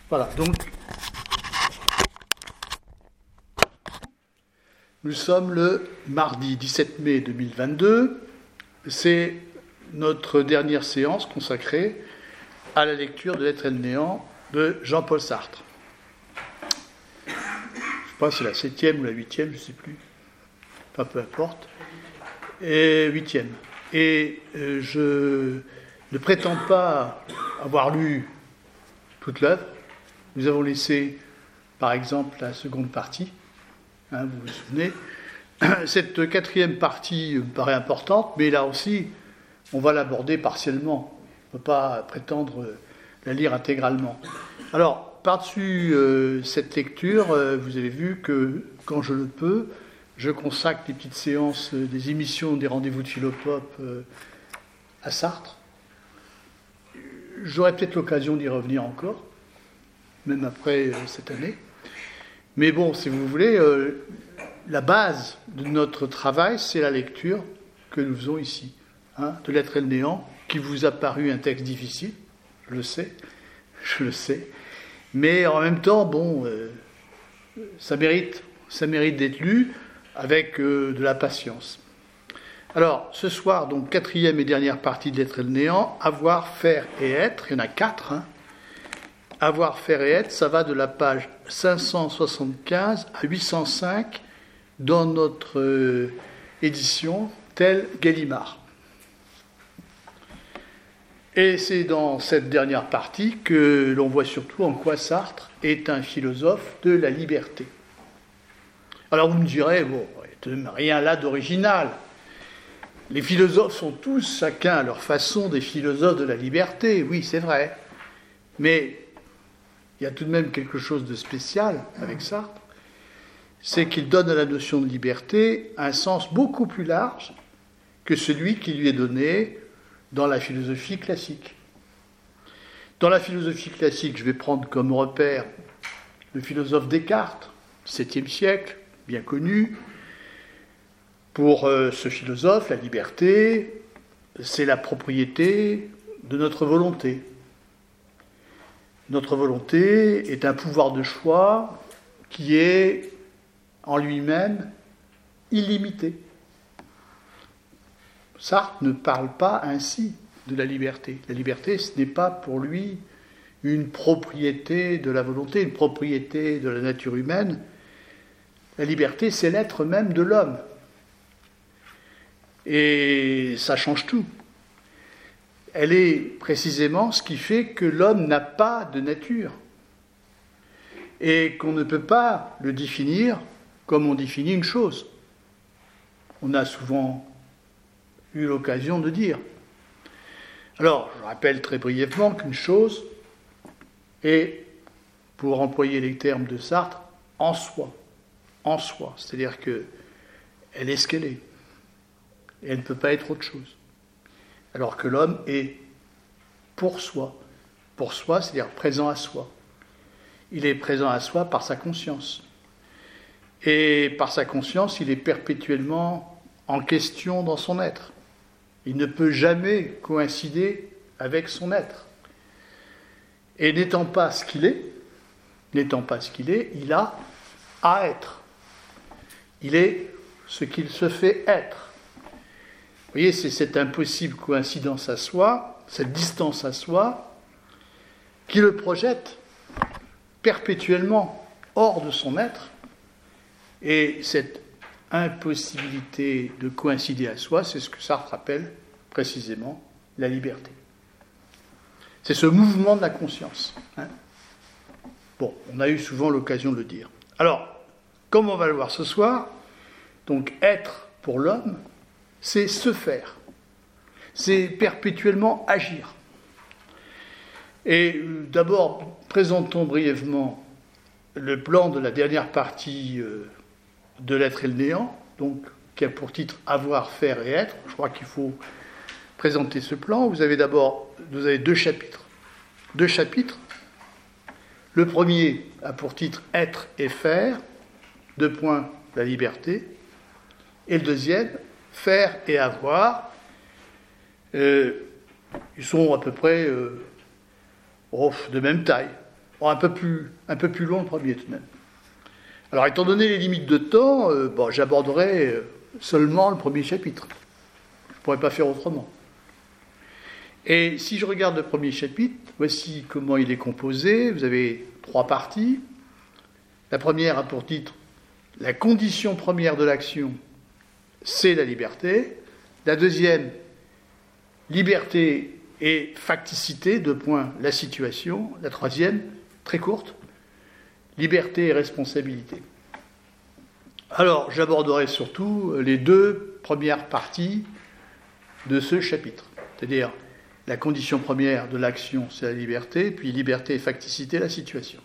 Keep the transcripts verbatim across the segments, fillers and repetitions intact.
Voilà, donc nous sommes le mardi dix-sept mai deux mille vingt-deux. C'est notre dernière séance consacrée à la lecture de L'être et le néant de Jean-Paul Sartre. Je ne sais pas si c'est la septième ou la huitième, je ne sais plus. Enfin, peu importe. Et huitième. Et euh, je ne prétends pas avoir lu toute l'œuvre. Nous avons laissé, par exemple, la seconde partie. Hein, vous vous souvenez. Cette quatrième partie me paraît importante, mais là aussi, on va l'aborder partiellement. On ne peut pas prétendre la lire intégralement. Alors, par-dessus euh, cette lecture, euh, vous avez vu que, quand je le peux, je consacre les petites séances euh, des émissions des rendez-vous de Philopop euh, à Sartre. J'aurai peut-être l'occasion d'y revenir encore, même après euh, cette année. Mais bon, si vous voulez, euh, la base de notre travail, c'est la lecture que nous faisons ici, hein, de L'être et le néant, qui vous a paru un texte difficile, je le sais, je le sais, mais en même temps, bon, euh, ça mérite, ça mérite d'être lu avec euh, de la patience. Alors, ce soir, donc, quatrième et dernière partie de L'être et le néant, avoir, faire et être, il y en a quatre, hein. Avoir, faire et être, ça va de la page cinq cent soixante-quinze à huit cent cinq dans notre euh, édition telle Gallimard. Et c'est dans cette dernière partie que l'on voit surtout en quoi Sartre est un philosophe de la liberté. Alors vous me direz, bon, il n'y a rien là d'original. Les philosophes sont tous, chacun à leur façon, des philosophes de la liberté. Oui, c'est vrai. Mais il y a tout de même quelque chose de spécial avec Sartre, c'est qu'il donne à la notion de liberté un sens beaucoup plus large que celui qui lui est donné dans la philosophie classique. Dans la philosophie classique, je vais prendre comme repère le philosophe Descartes, septième siècle, bien connu. Pour euh, ce philosophe, la liberté, c'est la propriété de notre volonté. Notre volonté est un pouvoir de choix qui est en lui-même illimité. Sartre ne parle pas ainsi de la liberté. La liberté, ce n'est pas pour lui une propriété de la volonté, une propriété de la nature humaine. La liberté, c'est l'être même de l'homme. Et ça change tout. Elle est précisément ce qui fait que l'homme n'a pas de nature et qu'on ne peut pas le définir comme on définit une chose. On a souvent eu l'occasion de dire. Alors, je rappelle très brièvement qu'une chose est, pour employer les termes de Sartre, en soi. En soi, c'est-à-dire qu'elle est ce qu'elle est. Et elle ne peut pas être autre chose. Alors que l'homme est pour soi. Pour soi, c'est-à-dire présent à soi. Il est présent à soi par sa conscience. Et par sa conscience, il est perpétuellement en question dans son être. Il ne peut jamais coïncider avec son être. Et n'étant pas ce qu'il est, n'étant pas ce qu'il est, il a à être. Il est ce qu'il se fait être. Vous voyez, c'est cette impossible coïncidence à soi, cette distance à soi, qui le projette perpétuellement hors de son être. Et cette impossibilité de coïncider à soi, c'est ce que Sartre appelle précisément la liberté. C'est ce mouvement de la conscience. Hein. Bon, on a eu souvent l'occasion de le dire. Alors, comme on va le voir ce soir, donc être pour l'homme, c'est se faire. C'est perpétuellement agir. Et d'abord, présentons brièvement le plan de la dernière partie de L'être et le néant, donc, qui a pour titre « Avoir, faire et être ». Je crois qu'il faut présenter ce plan. Vous avez d'abord vous avez deux chapitres. Deux chapitres. Le premier a pour titre « Être et faire », deux points, la liberté. Et le deuxième, faire et avoir, euh, ils sont à peu près euh, oh, de même taille. Bon, un peu plus, un peu plus long le premier tout de même. Alors, étant donné les limites de temps, euh, bon, j'aborderai seulement le premier chapitre. Je ne pourrais pas faire autrement. Et si je regarde le premier chapitre, voici comment il est composé. Vous avez trois parties. La première a pour titre « La condition première de l'action, c'est la liberté ». La deuxième, « Liberté et facticité, deux points, la situation ». La troisième, très courte, « Liberté et responsabilité ». Alors, j'aborderai surtout les deux premières parties de ce chapitre, c'est-à-dire la condition première de l'action, c'est la liberté, puis liberté et facticité, la situation.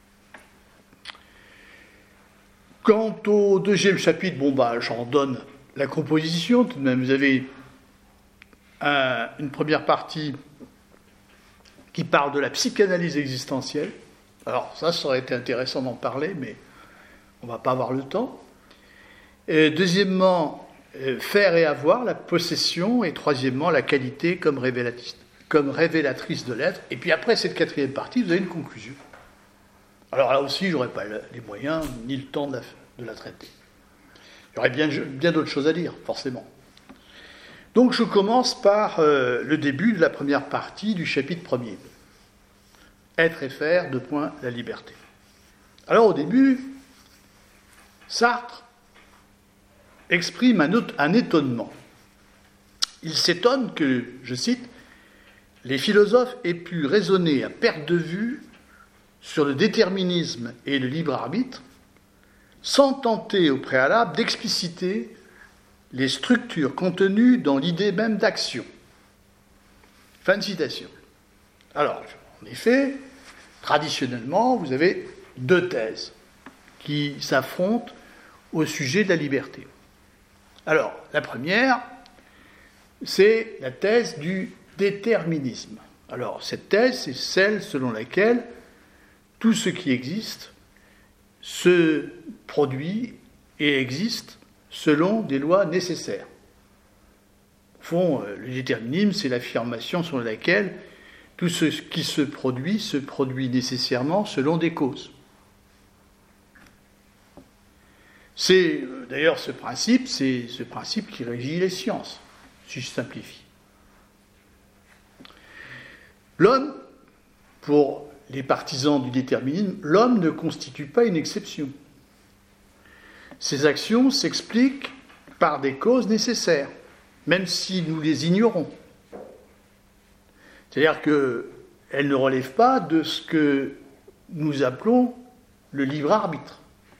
Quant au deuxième chapitre, bon bah j'en donne la composition, tout de même vous avez un, une première partie qui parle de la psychanalyse existentielle. Alors ça, ça aurait été intéressant d'en parler, mais on ne va pas avoir le temps. Et deuxièmement, faire et avoir, la possession, et troisièmement, la qualité comme révélatrice, comme révélatrice de l'être. Et puis après cette quatrième partie, vous avez une conclusion. Alors là aussi, je n'aurais pas les moyens ni le temps de la, de la traiter. Il y aurait bien, bien d'autres choses à dire, forcément. Donc je commence par euh, le début de la première partie du chapitre premier. Être et faire, deux points, la liberté. Alors au début, Sartre exprime un, un étonnement. Il s'étonne que, je cite, « les philosophes aient pu raisonner à perte de vue sur le déterminisme et le libre arbitre, sans tenter au préalable d'expliciter les structures contenues dans l'idée même d'action. » Fin de citation. Alors, en effet, traditionnellement, vous avez deux thèses qui s'affrontent au sujet de la liberté. Alors, la première, c'est la thèse du déterminisme. Alors, cette thèse, c'est celle selon laquelle tout ce qui existe se produit et existe selon des lois nécessaires. Au fond, le déterminisme, c'est l'affirmation selon laquelle tout ce qui se produit se produit nécessairement selon des causes. C'est d'ailleurs ce principe, c'est ce principe qui régit les sciences, si je simplifie. L'homme, pour les partisans du déterminisme, l'homme ne constitue pas une exception. Ses actions s'expliquent par des causes nécessaires, même si nous les ignorons. C'est-à-dire qu'elles ne relèvent pas de ce que nous appelons le libre arbitre.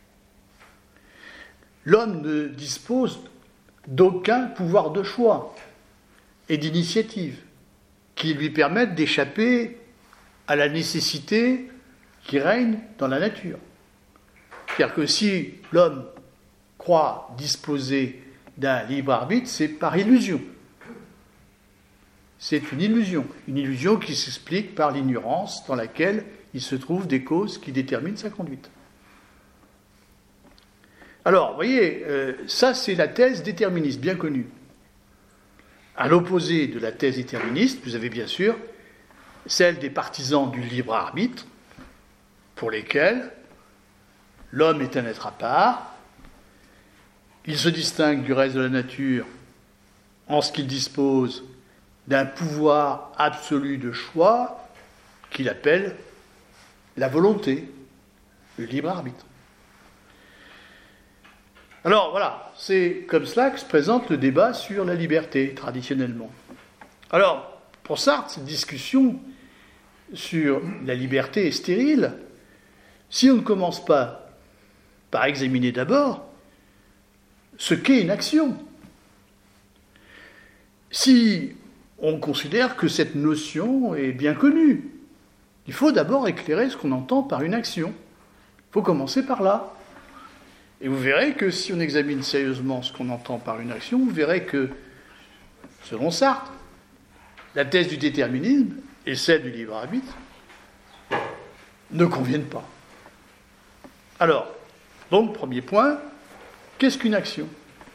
L'homme ne dispose d'aucun pouvoir de choix et d'initiative qui lui permettent d'échapper à la nécessité qui règne dans la nature. C'est-à-dire que si l'homme croit disposer d'un libre arbitre, c'est par illusion. C'est une illusion, une illusion qui s'explique par l'ignorance dans laquelle il se trouve des causes qui déterminent sa conduite. Alors, vous voyez, euh, ça c'est la thèse déterministe, bien connue. À l'opposé de la thèse déterministe, vous avez bien sûr celle des partisans du libre arbitre, pour lesquels l'homme est un être à part, il se distingue du reste de la nature en ce qu'il dispose d'un pouvoir absolu de choix qu'il appelle la volonté, le libre arbitre. Alors voilà, c'est comme cela que se présente le débat sur la liberté, traditionnellement. Alors, pour Sartre, cette discussion sur la liberté est stérile si on ne commence pas par examiner d'abord ce qu'est une action. Si on considère que cette notion est bien connue, il faut d'abord éclairer ce qu'on entend par une action. Il faut commencer par là. Et vous verrez que si on examine sérieusement ce qu'on entend par une action, vous verrez que, selon Sartre, la thèse du déterminisme et celle du libre arbitre ne conviennent pas. Alors, donc, premier point, qu'est-ce qu'une action ?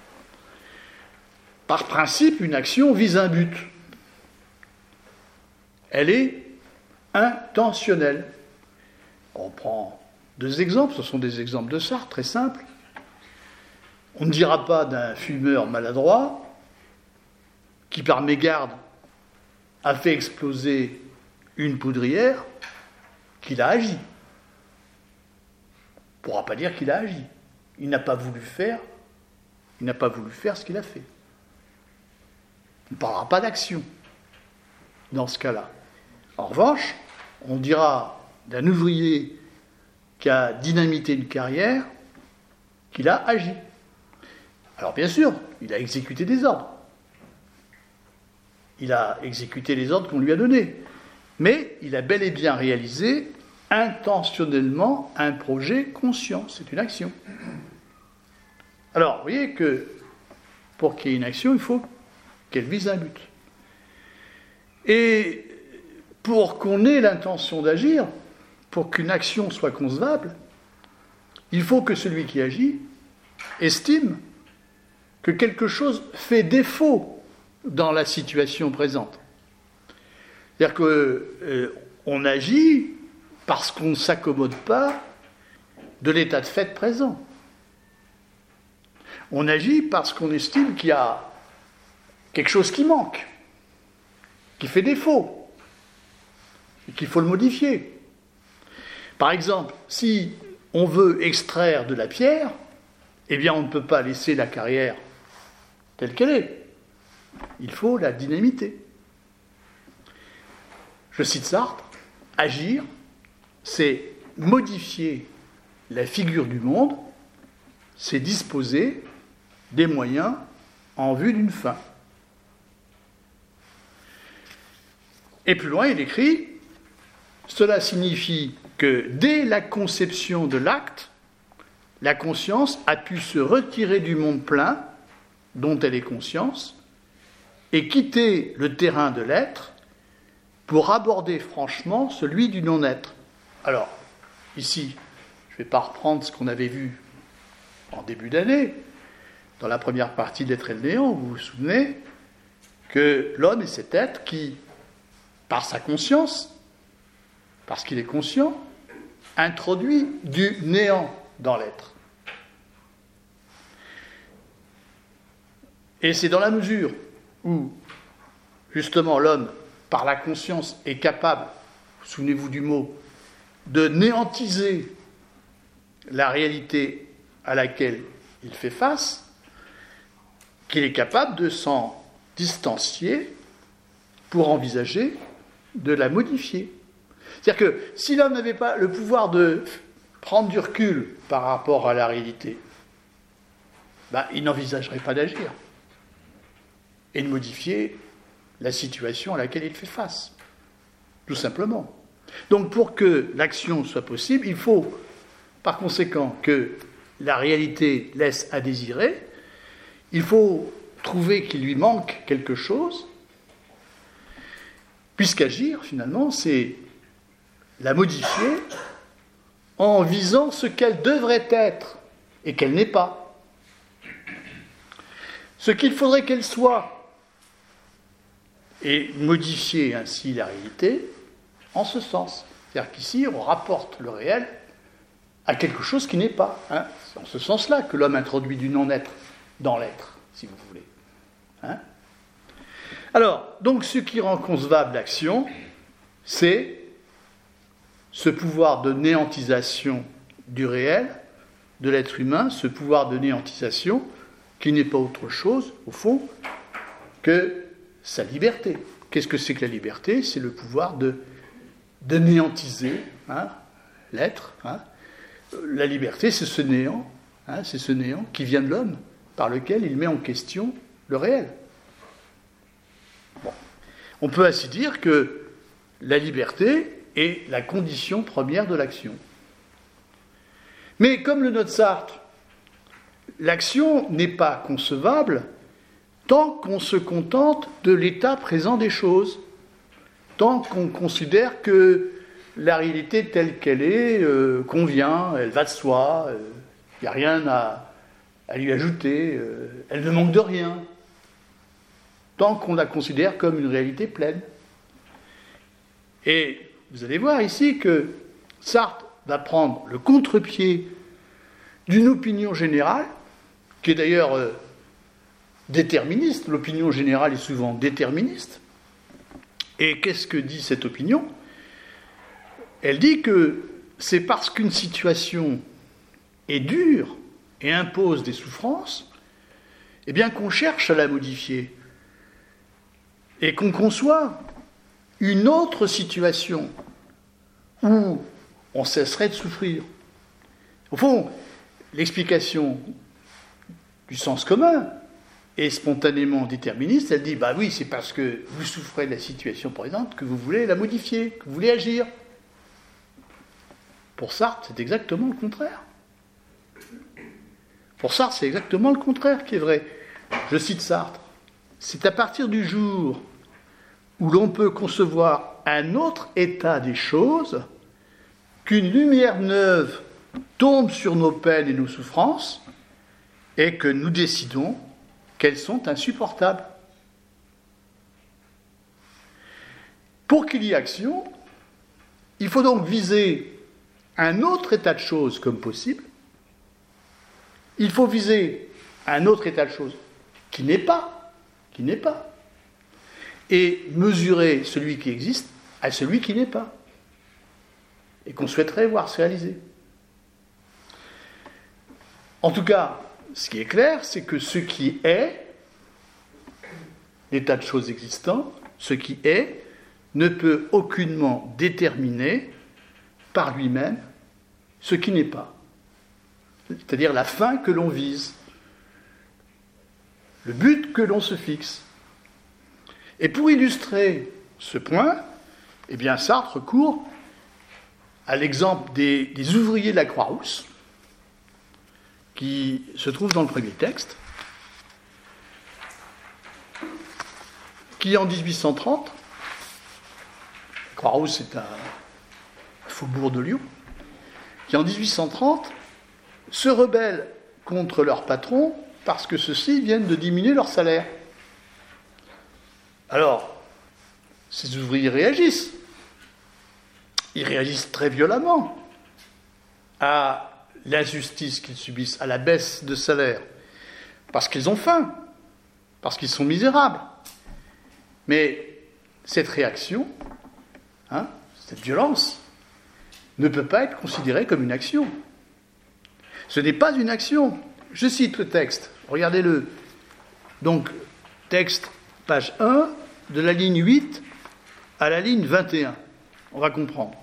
Par principe, une action vise un but. Elle est intentionnelle. On prend deux exemples, ce sont des exemples de Sartre, très simples. On ne dira pas d'un fumeur maladroit qui, par mégarde, a fait exploser une poudrière qu'il a agi. On ne pourra pas dire qu'il a agi. Il n'a pas voulu faire, il n'a pas voulu faire ce qu'il a fait. On ne parlera pas d'action dans ce cas-là. En revanche, on dira d'un ouvrier qui a dynamité une carrière qu'il a agi. Alors bien sûr, il a exécuté des ordres. Il a exécuté les ordres qu'on lui a donnés. Mais il a bel et bien réalisé intentionnellement un projet conscient. C'est une action. Alors, vous voyez que pour qu'il y ait une action, il faut qu'elle vise un but. Et pour qu'on ait l'intention d'agir, pour qu'une action soit concevable, il faut que celui qui agit estime que quelque chose fait défaut dans la situation présente. C'est-à-dire qu'on euh, agit parce qu'on ne s'accommode pas de l'état de fait présent. On agit parce qu'on estime qu'il y a quelque chose qui manque, qui fait défaut, et qu'il faut le modifier. Par exemple, si on veut extraire de la pierre, eh bien on ne peut pas laisser la carrière telle qu'elle est. Il faut la dynamiter. Je cite Sartre, agir, c'est modifier la figure du monde, c'est disposer des moyens en vue d'une fin. Et plus loin, il écrit, cela signifie que dès la conception de l'acte, la conscience a pu se retirer du monde plein, dont elle est conscience, et quitter le terrain de l'être pour aborder franchement celui du non-être. Alors, ici, je ne vais pas reprendre ce qu'on avait vu en début d'année, dans la première partie de l'être et le néant, vous vous souvenez que l'homme est cet être qui, par sa conscience, parce qu'il est conscient, introduit du néant dans l'être. Et c'est dans la mesure où, justement, l'homme, par la conscience, est capable, souvenez-vous du mot, de néantiser la réalité à laquelle il fait face, qu'il est capable de s'en distancier pour envisager de la modifier. C'est-à-dire que si l'homme n'avait pas le pouvoir de prendre du recul par rapport à la réalité, ben, il n'envisagerait pas d'agir et de modifier la situation à laquelle il fait face, tout simplement. Donc pour que l'action soit possible, il faut par conséquent que la réalité laisse à désirer, il faut trouver qu'il lui manque quelque chose, puisqu'agir, finalement, c'est la modifier en visant ce qu'elle devrait être et qu'elle n'est pas. Ce qu'il faudrait qu'elle soit, et modifier ainsi la réalité en ce sens. C'est-à-dire qu'ici, on rapporte le réel à quelque chose qui n'est pas. Hein. C'est en ce sens-là que l'homme introduit du non-être dans l'être, si vous voulez. Hein. Alors, donc, ce qui rend concevable l'action, c'est ce pouvoir de néantisation du réel, de l'être humain, ce pouvoir de néantisation qui n'est pas autre chose, au fond, que sa liberté. Qu'est-ce que c'est que la liberté ? C'est le pouvoir de, de néantiser hein, l'être. Hein. La liberté, c'est ce néant, hein, c'est ce néant qui vient de l'homme, par lequel il met en question le réel. Bon. On peut ainsi dire que la liberté est la condition première de l'action. Mais comme le note Sartre, l'action n'est pas concevable tant qu'on se contente de l'état présent des choses, tant qu'on considère que la réalité telle qu'elle est euh, convient, elle va de soi, il euh, n'y a rien à, à lui ajouter, euh, elle ne manque de rien, tant qu'on la considère comme une réalité pleine. Et vous allez voir ici que Sartre, va prendre le contre-pied d'une opinion générale, qui est d'ailleurs euh, déterministe. L'opinion générale est souvent déterministe. Et qu'est-ce que dit cette opinion ? Elle dit que c'est parce qu'une situation est dure et impose des souffrances, eh bien qu'on cherche à la modifier et qu'on conçoit une autre situation où on cesserait de souffrir. Au fond, l'explication du sens commun est spontanément déterministe. Elle dit, bah oui, c'est parce que vous souffrez de la situation présente que vous voulez la modifier, que vous voulez agir. Pour Sartre, c'est exactement le contraire. Pour Sartre, c'est exactement le contraire qui est vrai. Je cite Sartre. C'est à partir du jour où l'on peut concevoir un autre état des choses qu'une lumière neuve tombe sur nos peines et nos souffrances et que nous décidons qu'elles sont insupportables. Pour qu'il y ait action, il faut donc viser un autre état de choses comme possible. Il faut viser un autre état de choses qui n'est pas, qui n'est pas, et mesurer celui qui existe à celui qui n'est pas, et qu'on souhaiterait voir se réaliser. En tout cas, ce qui est clair, c'est que ce qui est, l'état de choses existant, ce qui est, ne peut aucunement déterminer par lui-même ce qui n'est pas. C'est-à-dire la fin que l'on vise, le but que l'on se fixe. Et pour illustrer ce point, eh bien Sartre recourt à l'exemple des, des ouvriers de la Croix-Rousse, qui se trouve dans le premier texte, qui en dix-huit cent trente, la Croix-Rousse c'est un faubourg de Lyon, qui en dix-huit cent trente se rebellent contre leurs patrons parce que ceux-ci viennent de diminuer leur salaire. Alors, ces ouvriers réagissent. Ils réagissent très violemment à l'injustice qu'ils subissent, à la baisse de salaire, parce qu'ils ont faim, parce qu'ils sont misérables. Mais cette réaction, hein, cette violence, ne peut pas être considérée comme une action. Ce n'est pas une action. Je cite le texte, regardez-le. Donc, texte, page un, de la ligne huit à la ligne vingt et un. On va comprendre.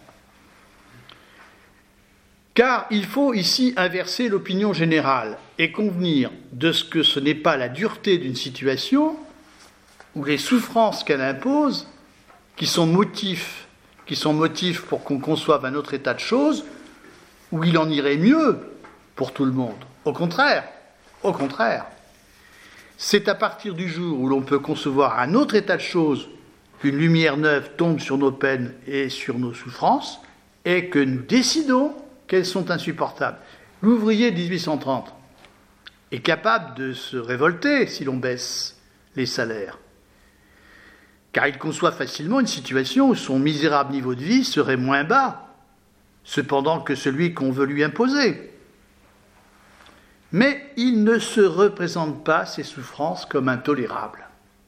Car il faut ici inverser l'opinion générale et convenir de ce que ce n'est pas la dureté d'une situation ou les souffrances qu'elle impose qui sont motifs, qui sont motifs pour qu'on conçoive un autre état de choses où il en irait mieux pour tout le monde. Au contraire, au contraire, c'est à partir du jour où l'on peut concevoir un autre état de choses qu'une lumière neuve tombe sur nos peines et sur nos souffrances et que nous décidons qu'elles sont insupportables. L'ouvrier de dix-huit cent trente est capable de se révolter si l'on baisse les salaires, car il conçoit facilement une situation où son misérable niveau de vie serait moins bas, cependant que celui qu'on veut lui imposer. Mais il ne se représente pas ces souffrances comme intolérables.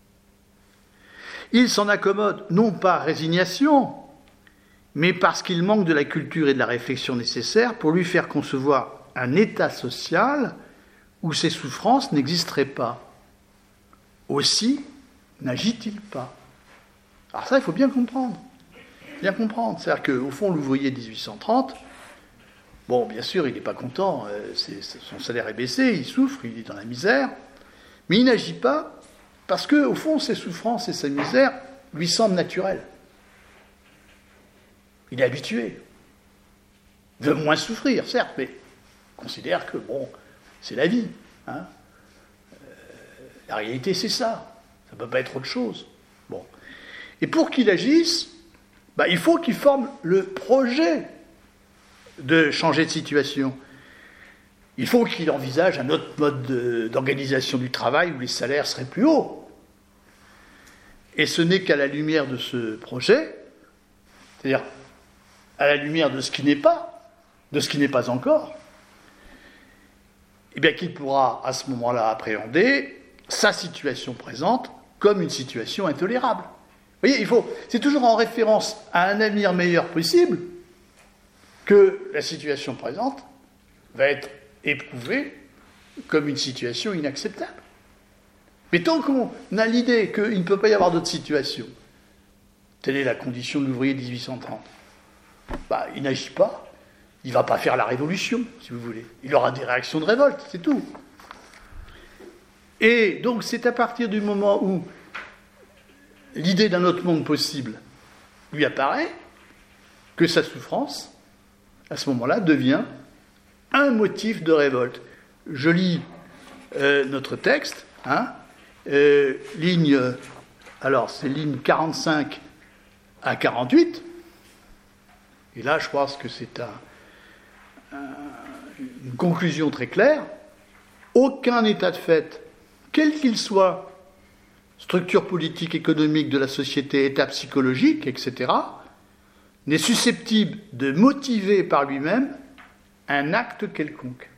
Il s'en accommode non par résignation, mais parce qu'il manque de la culture et de la réflexion nécessaires pour lui faire concevoir un état social où ces souffrances n'existeraient pas. Aussi n'agit-il pas. Alors ça, il faut bien comprendre. Bien comprendre. C'est-à-dire qu'au fond, l'ouvrier de dix-huit cent trente, bon, bien sûr, il n'est pas content, euh, c'est, son salaire est baissé, il souffre, il est dans la misère, mais il n'agit pas parce qu'au fond, ses souffrances et sa misère lui semblent naturelles. Il est habitué. Il veut moins souffrir, certes, mais il considère que, bon, c'est la vie. Hein. Euh, la réalité, c'est ça. Ça ne peut pas être autre chose. Bon. Et pour qu'il agisse, bah, il faut qu'il forme le projet de changer de situation. Il faut qu'il envisage un autre mode de, d'organisation du travail où les salaires seraient plus hauts. Et ce n'est qu'à la lumière de ce projet, c'est-à-dire à la lumière de ce qui n'est pas, de ce qui n'est pas encore, eh bien qu'il pourra à ce moment-là appréhender sa situation présente comme une situation intolérable. Vous voyez, il faut, c'est toujours en référence à un avenir meilleur possible que la situation présente va être éprouvée comme une situation inacceptable. Mais tant qu'on a l'idée qu'il ne peut pas y avoir d'autre situation, telle est la condition de l'ouvrier de dix-huit cent trente, bah, il n'agit pas, il ne va pas faire la révolution, si vous voulez. Il aura des réactions de révolte, c'est tout. Et donc c'est à partir du moment où l'idée d'un autre monde possible lui apparaît que sa souffrance, à ce moment-là, devient un motif de révolte. Je lis euh, notre texte, hein, euh, ligne, alors c'est ligne quarante-cinq à quarante-huit, et là je pense que c'est un, un, une conclusion très claire. Aucun état de fait, quel qu'il soit, structure politique, économique de la société, état psychologique, et cetera, n'est susceptible de motiver par lui-même un acte quelconque.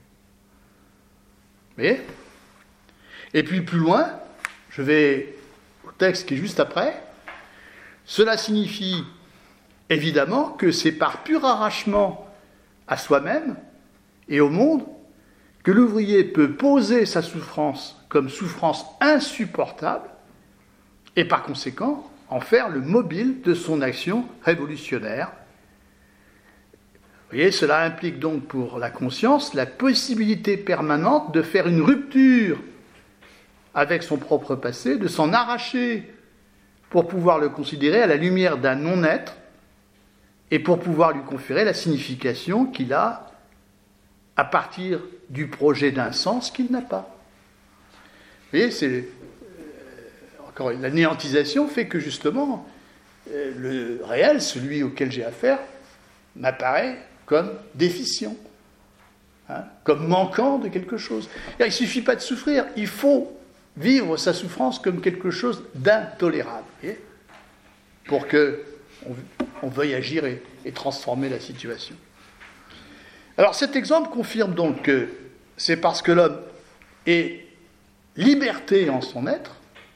Vous voyez ? Et puis plus loin, je vais au texte qui est juste après, cela signifie évidemment que c'est par pur arrachement à soi-même et au monde que l'ouvrier peut poser sa souffrance comme souffrance insupportable et par conséquent en faire le mobile de son action révolutionnaire. Vous voyez, cela implique donc pour la conscience la possibilité permanente de faire une rupture avec son propre passé, de s'en arracher pour pouvoir le considérer à la lumière d'un non-être et pour pouvoir lui conférer la signification qu'il a à partir du projet d'un sens qu'il n'a pas. Vous voyez, c'est... Encore, la néantisation fait que justement, le réel, celui auquel j'ai affaire, m'apparaît comme déficient, hein, comme manquant de quelque chose. Il ne suffit pas de souffrir, il faut vivre sa souffrance comme quelque chose d'intolérable, voyez, pour qu'on on veuille agir et, et transformer la situation. Alors cet exemple confirme donc que c'est parce que l'homme est liberté en son être,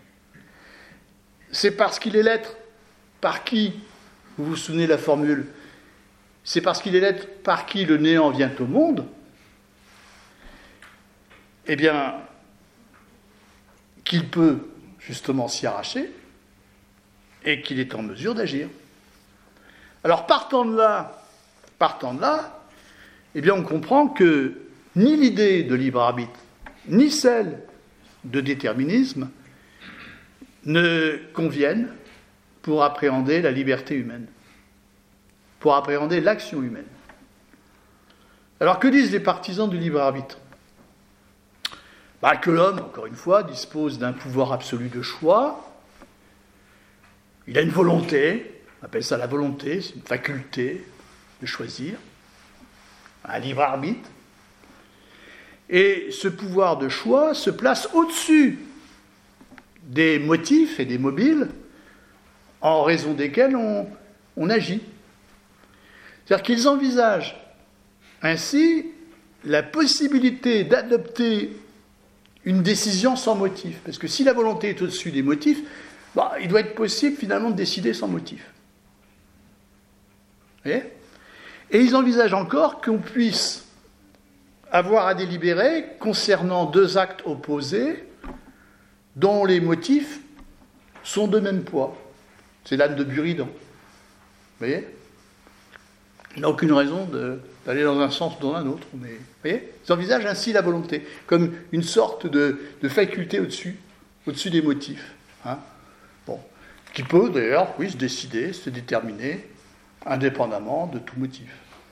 c'est parce qu'il est l'être par qui, vous vous souvenez de la formule, c'est parce qu'il est l'être par qui le néant vient au monde, eh bien, qu'il peut justement s'y arracher et qu'il est en mesure d'agir. Alors partant de là, partant de là, eh bien on comprend que ni l'idée de libre arbitre, ni celle de déterminisme ne conviennent pour appréhender la liberté humaine, pour appréhender l'action humaine. Alors que disent les partisans du libre arbitre ? Bah, que l'homme, encore une fois, dispose d'un pouvoir absolu de choix, il a une volonté, on appelle ça la volonté, c'est une faculté de choisir, un libre arbitre, et ce pouvoir de choix se place au-dessus des motifs et des mobiles en raison desquels on, on agit. C'est-à-dire qu'ils envisagent ainsi la possibilité d'adopter une décision sans motif. Parce que si la volonté est au-dessus des motifs, bah, il doit être possible finalement de décider sans motif. Vous voyez ? Et ils envisagent encore qu'on puisse avoir à délibérer concernant deux actes opposés dont les motifs sont de même poids. C'est l'âne de Buridan. Vous voyez ? Il n'a aucune raison de, d'aller dans un sens ou dans un autre. Mais, vous voyez ? Ils envisagent ainsi la volonté, comme une sorte de, de faculté au-dessus, au-dessus des motifs. Hein ? Bon. Qui peut d'ailleurs, oui, se décider, se déterminer, indépendamment de tout motif.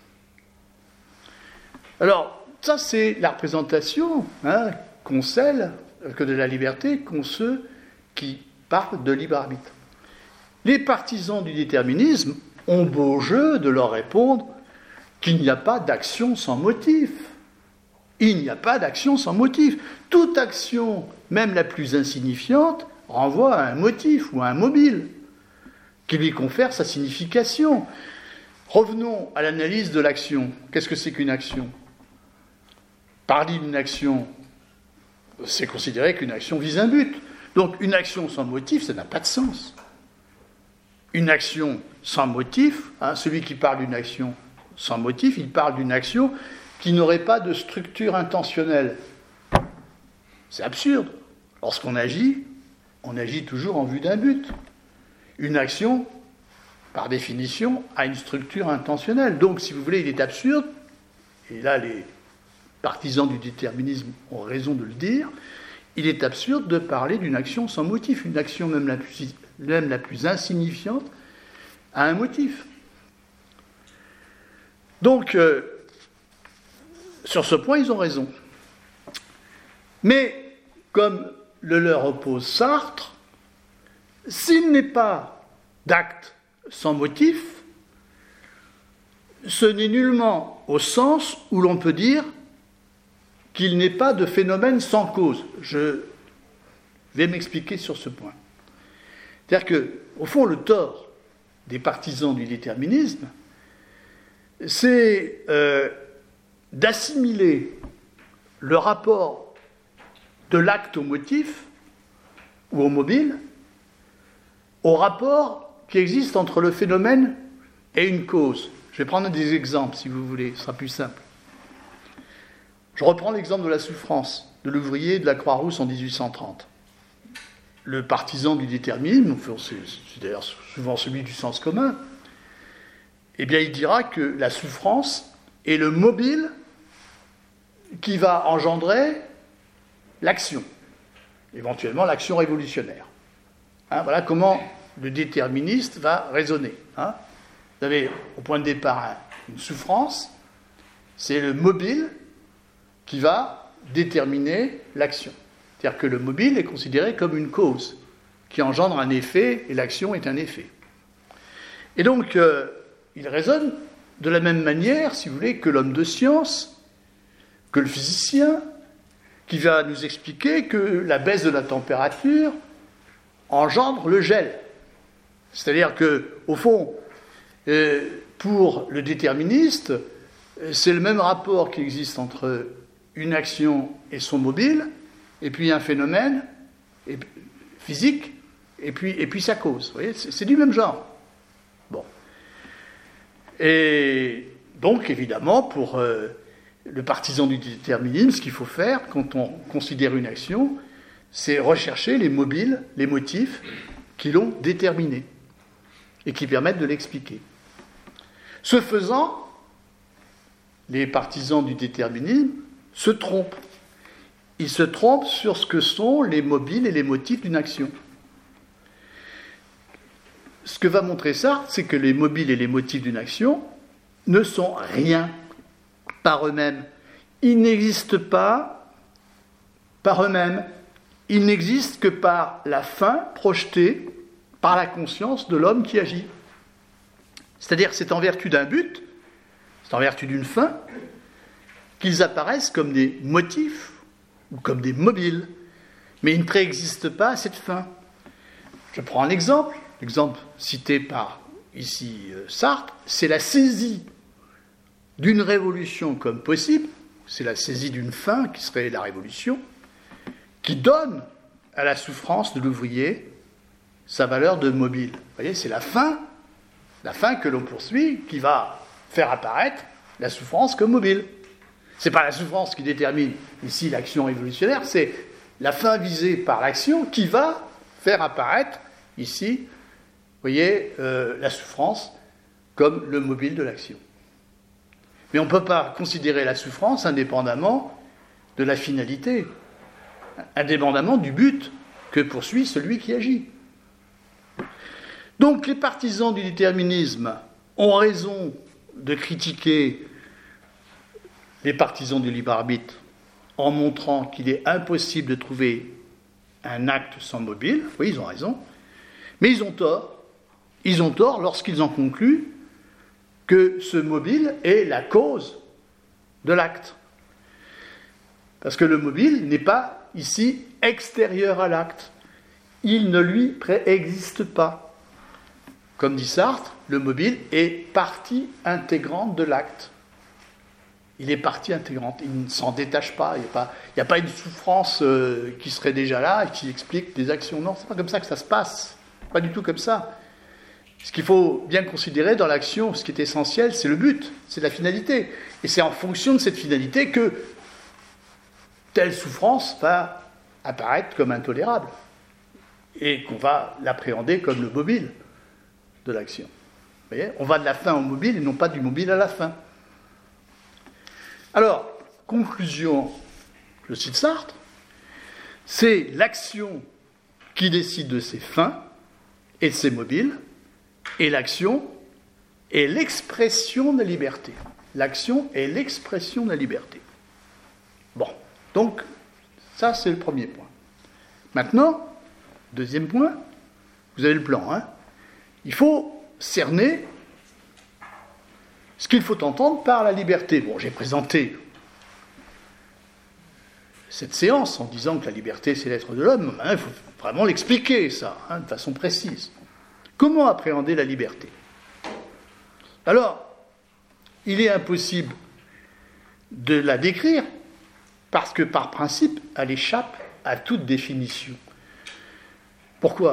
Alors, ça c'est la représentation hein, qu'on scelle que de la liberté qu'ont ceux qui parlent de libre arbitre. Les partisans du déterminisme ont beau jeu de leur répondre qu'il n'y a pas d'action sans motif. Il n'y a pas d'action sans motif. Toute action, même la plus insignifiante, renvoie à un motif ou à un mobile qui lui confère sa signification. Revenons à l'analyse de l'action. Qu'est-ce que c'est qu'une action ? Parler d'une action, c'est considérer qu'une action vise un but. Donc une action sans motif, ça n'a pas de sens. Une action sans motif, hein, celui qui parle d'une action sans motif, il parle d'une action qui n'aurait pas de structure intentionnelle. C'est absurde. Lorsqu'on agit, on agit toujours en vue d'un but. Une action, par définition, a une structure intentionnelle. Donc, si vous voulez, il est absurde, et là les partisans du déterminisme ont raison de le dire, il est absurde de parler d'une action sans motif. Une action, même la plus, même la plus insignifiante, a un motif. Donc, euh, sur ce point, ils ont raison. Mais, comme le leur oppose Sartre, s'il n'est pas d'acte sans motif, ce n'est nullement au sens où l'on peut dire qu'il n'est pas de phénomène sans cause. Je vais m'expliquer sur ce point. C'est-à-dire que, au fond, le tort des partisans du déterminisme, c'est euh, d'assimiler le rapport de l'acte au motif ou au mobile au rapport qui existe entre le phénomène et une cause. Je vais prendre des exemples, si vous voulez, ce sera plus simple. Je reprends l'exemple de la souffrance de l'ouvrier de la Croix-Rousse en dix-huit cent trente. Le partisan du déterminisme, c'est d'ailleurs souvent celui du sens commun, eh bien il dira que la souffrance est le mobile qui va engendrer l'action, éventuellement l'action révolutionnaire. Hein, voilà comment le déterministe va raisonner. Hein. Vous avez au point de départ une souffrance, c'est le mobile qui va déterminer l'action. C'est-à-dire que le mobile est considéré comme une cause qui engendre un effet et l'action est un effet. Et donc, euh, il raisonne de la même manière, si vous voulez, que l'homme de science, que le physicien, qui va nous expliquer que la baisse de la température engendre le gel. C'est-à-dire que, au fond, euh, pour le déterministe, c'est le même rapport qui existe entre une action et son mobile, et puis un phénomène et, physique, et puis, et puis sa cause. Vous voyez, c'est, c'est du même genre. Bon. Et donc, évidemment, pour euh, le partisan du déterminisme, ce qu'il faut faire quand on considère une action, c'est rechercher les mobiles, les motifs qui l'ont déterminée et qui permettent de l'expliquer. Ce faisant, les partisans du déterminisme se trompent. Ils se trompent sur ce que sont les mobiles et les motifs d'une action. Ce que va montrer Sartre, c'est que les mobiles et les motifs d'une action ne sont rien par eux-mêmes. Ils n'existent pas par eux-mêmes. Ils n'existent que par la fin projetée par la conscience de l'homme qui agit. C'est-à-dire que c'est en vertu d'un but, c'est en vertu d'une fin, qu'ils apparaissent comme des motifs ou comme des mobiles, mais ils ne préexistent pas à cette fin. Je prends un exemple, l'exemple cité par ici Sartre, c'est la saisie d'une révolution comme possible, c'est la saisie d'une fin qui serait la révolution, qui donne à la souffrance de l'ouvrier sa valeur de mobile. Vous voyez, c'est la fin, la fin que l'on poursuit qui va faire apparaître la souffrance comme mobile. Ce n'est pas la souffrance qui détermine ici l'action révolutionnaire, c'est la fin visée par l'action qui va faire apparaître ici, vous voyez, euh, la souffrance comme le mobile de l'action. Mais on ne peut pas considérer la souffrance indépendamment de la finalité, indépendamment du but que poursuit celui qui agit. Donc les partisans du déterminisme ont raison de critiquer les partisans du libre arbitre en montrant qu'il est impossible de trouver un acte sans mobile. Oui, ils ont raison. Mais ils ont tort. Ils ont tort lorsqu'ils en concluent que ce mobile est la cause de l'acte. Parce que le mobile n'est pas ici extérieur à l'acte. Il ne lui préexiste pas. Comme dit Sartre, le mobile est partie intégrante de l'acte. Il est partie intégrante, il ne s'en détache pas, il n'y a pas, il n'y a pas une souffrance euh, qui serait déjà là et qui explique des actions. Non, c'est pas comme ça que ça se passe, pas du tout comme ça. Ce qu'il faut bien considérer dans l'action, ce qui est essentiel, c'est le but, c'est la finalité. Et c'est en fonction de cette finalité que telle souffrance va apparaître comme intolérable et qu'on va l'appréhender comme le mobile de l'action. Vous voyez ? On va de la fin au mobile et non pas du mobile à la fin. Alors, conclusion, je cite Sartre, c'est l'action qui décide de ses fins et de ses mobiles, et l'action est l'expression de la liberté. L'action est l'expression de la liberté. Bon, donc, ça c'est le premier point. Maintenant, deuxième point, vous avez le plan, hein. Il faut cerner ce qu'il faut entendre par la liberté. Bon, j'ai présenté cette séance en disant que la liberté, c'est l'être de l'homme. Il faut vraiment l'expliquer, ça, hein, de façon précise. Comment appréhender la liberté ? Alors, il est impossible de la décrire parce que, par principe, elle échappe à toute définition. Pourquoi ?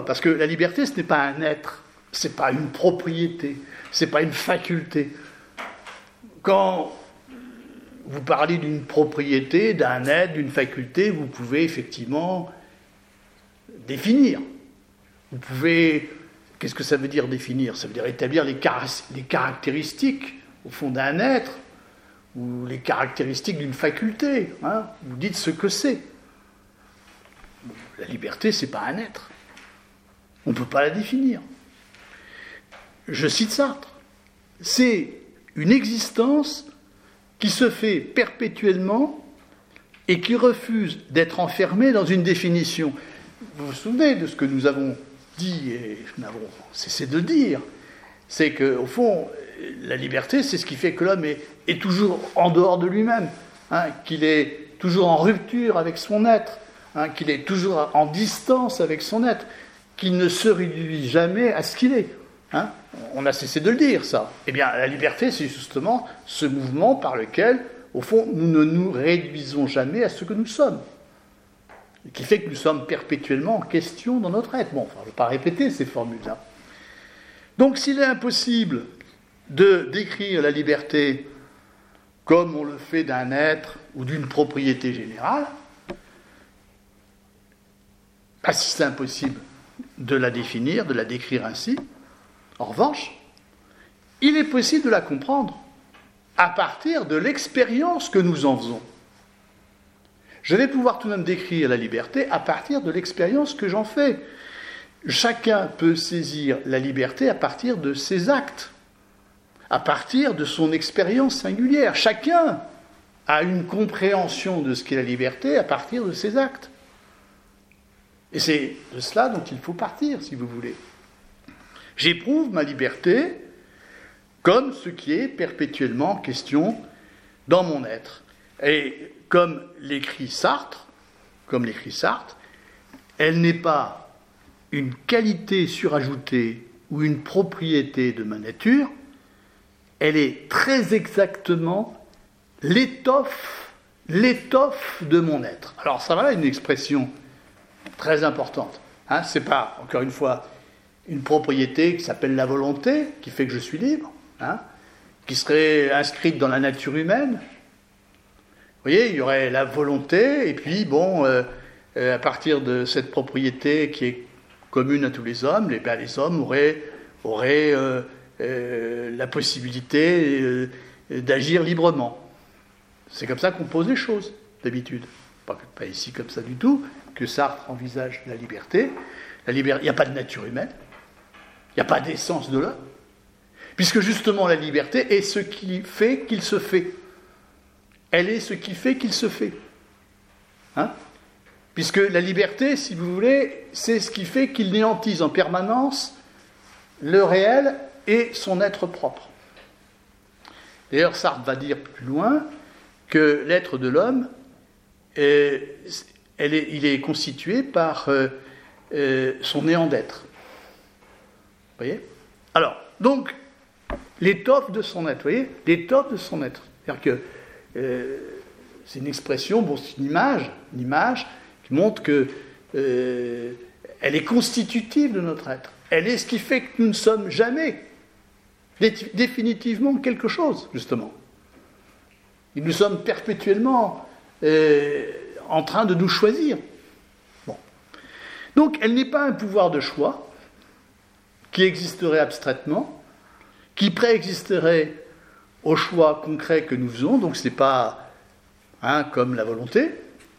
Parce que la liberté, ce n'est pas un être, ce n'est pas une propriété, ce n'est pas une faculté. Quand vous parlez d'une propriété, d'un être, d'une faculté, vous pouvez effectivement définir. Vous pouvez... Qu'est-ce que ça veut dire définir ? Ça veut dire établir les, car- les caractéristiques, au fond, d'un être, ou les caractéristiques d'une faculté. Hein ? Vous dites ce que c'est. La liberté, ce n'est pas un être. On ne peut pas la définir. Je cite Sartre. C'est une existence qui se fait perpétuellement et qui refuse d'être enfermée dans une définition. Vous vous souvenez de ce que nous avons dit et nous avons cessé de dire, c'est qu'au fond, la liberté, c'est ce qui fait que l'homme est, est toujours en dehors de lui-même, hein, qu'il est toujours en rupture avec son être, hein, qu'il est toujours en distance avec son être, qu'il ne se réduit jamais à ce qu'il est. Hein. On a cessé de le dire, ça. Eh bien, la liberté, c'est justement ce mouvement par lequel, au fond, nous ne nous réduisons jamais à ce que nous sommes. Qui fait que nous sommes perpétuellement en question dans notre être. Bon, enfin, je ne vais pas répéter ces formules-là. Donc, s'il est impossible de décrire la liberté comme on le fait d'un être ou d'une propriété générale, bah, si c'est impossible de la définir, de la décrire ainsi, en revanche, il est possible de la comprendre à partir de l'expérience que nous en faisons. Je vais pouvoir tout de même décrire la liberté à partir de l'expérience que j'en fais. Chacun peut saisir la liberté à partir de ses actes, à partir de son expérience singulière. Chacun a une compréhension de ce qu'est la liberté à partir de ses actes. Et c'est de cela dont il faut partir, si vous voulez. J'éprouve ma liberté comme ce qui est perpétuellement question dans mon être. Et comme l'écrit Sartre, comme l'écrit Sartre, elle n'est pas une qualité surajoutée ou une propriété de ma nature, elle est très exactement l'étoffe, l'étoffe de mon être. Alors ça va là une expression très importante. Hein, c'est pas, encore une fois, une propriété qui s'appelle la volonté, qui fait que je suis libre, hein, qui serait inscrite dans la nature humaine. Vous voyez, il y aurait la volonté, et puis, bon, euh, euh, à partir de cette propriété qui est commune à tous les hommes, les, ben, les hommes auraient, auraient euh, euh, la possibilité euh, d'agir librement. C'est comme ça qu'on pose les choses, d'habitude. Pas, pas ici comme ça du tout, que Sartre envisage la liberté. La liberté, il n'y a pas de nature humaine, il n'y a pas d'essence de l'homme, puisque justement la liberté est ce qui fait qu'il se fait. Elle est ce qui fait qu'il se fait. Hein ? Puisque la liberté, si vous voulez, c'est ce qui fait qu'il néantise en permanence le réel et son être propre. D'ailleurs, Sartre va dire plus loin que l'être de l'homme, est, elle est, il est constitué par euh, euh, son néant d'être. Vous voyez ? Alors, donc, l'étoffe de son être, vous voyez, l'étoffe de son être. C'est-à-dire que euh, c'est une expression, bon, c'est une image, une image qui montre que euh, elle est constitutive de notre être. Elle est ce qui fait que nous ne sommes jamais dé- définitivement quelque chose, justement. Et nous sommes perpétuellement euh, en train de nous choisir. Bon. Donc, elle n'est pas un pouvoir de choix qui existerait abstraitement, qui préexisterait au choix concret que nous faisons, donc ce n'est pas hein, comme la volonté.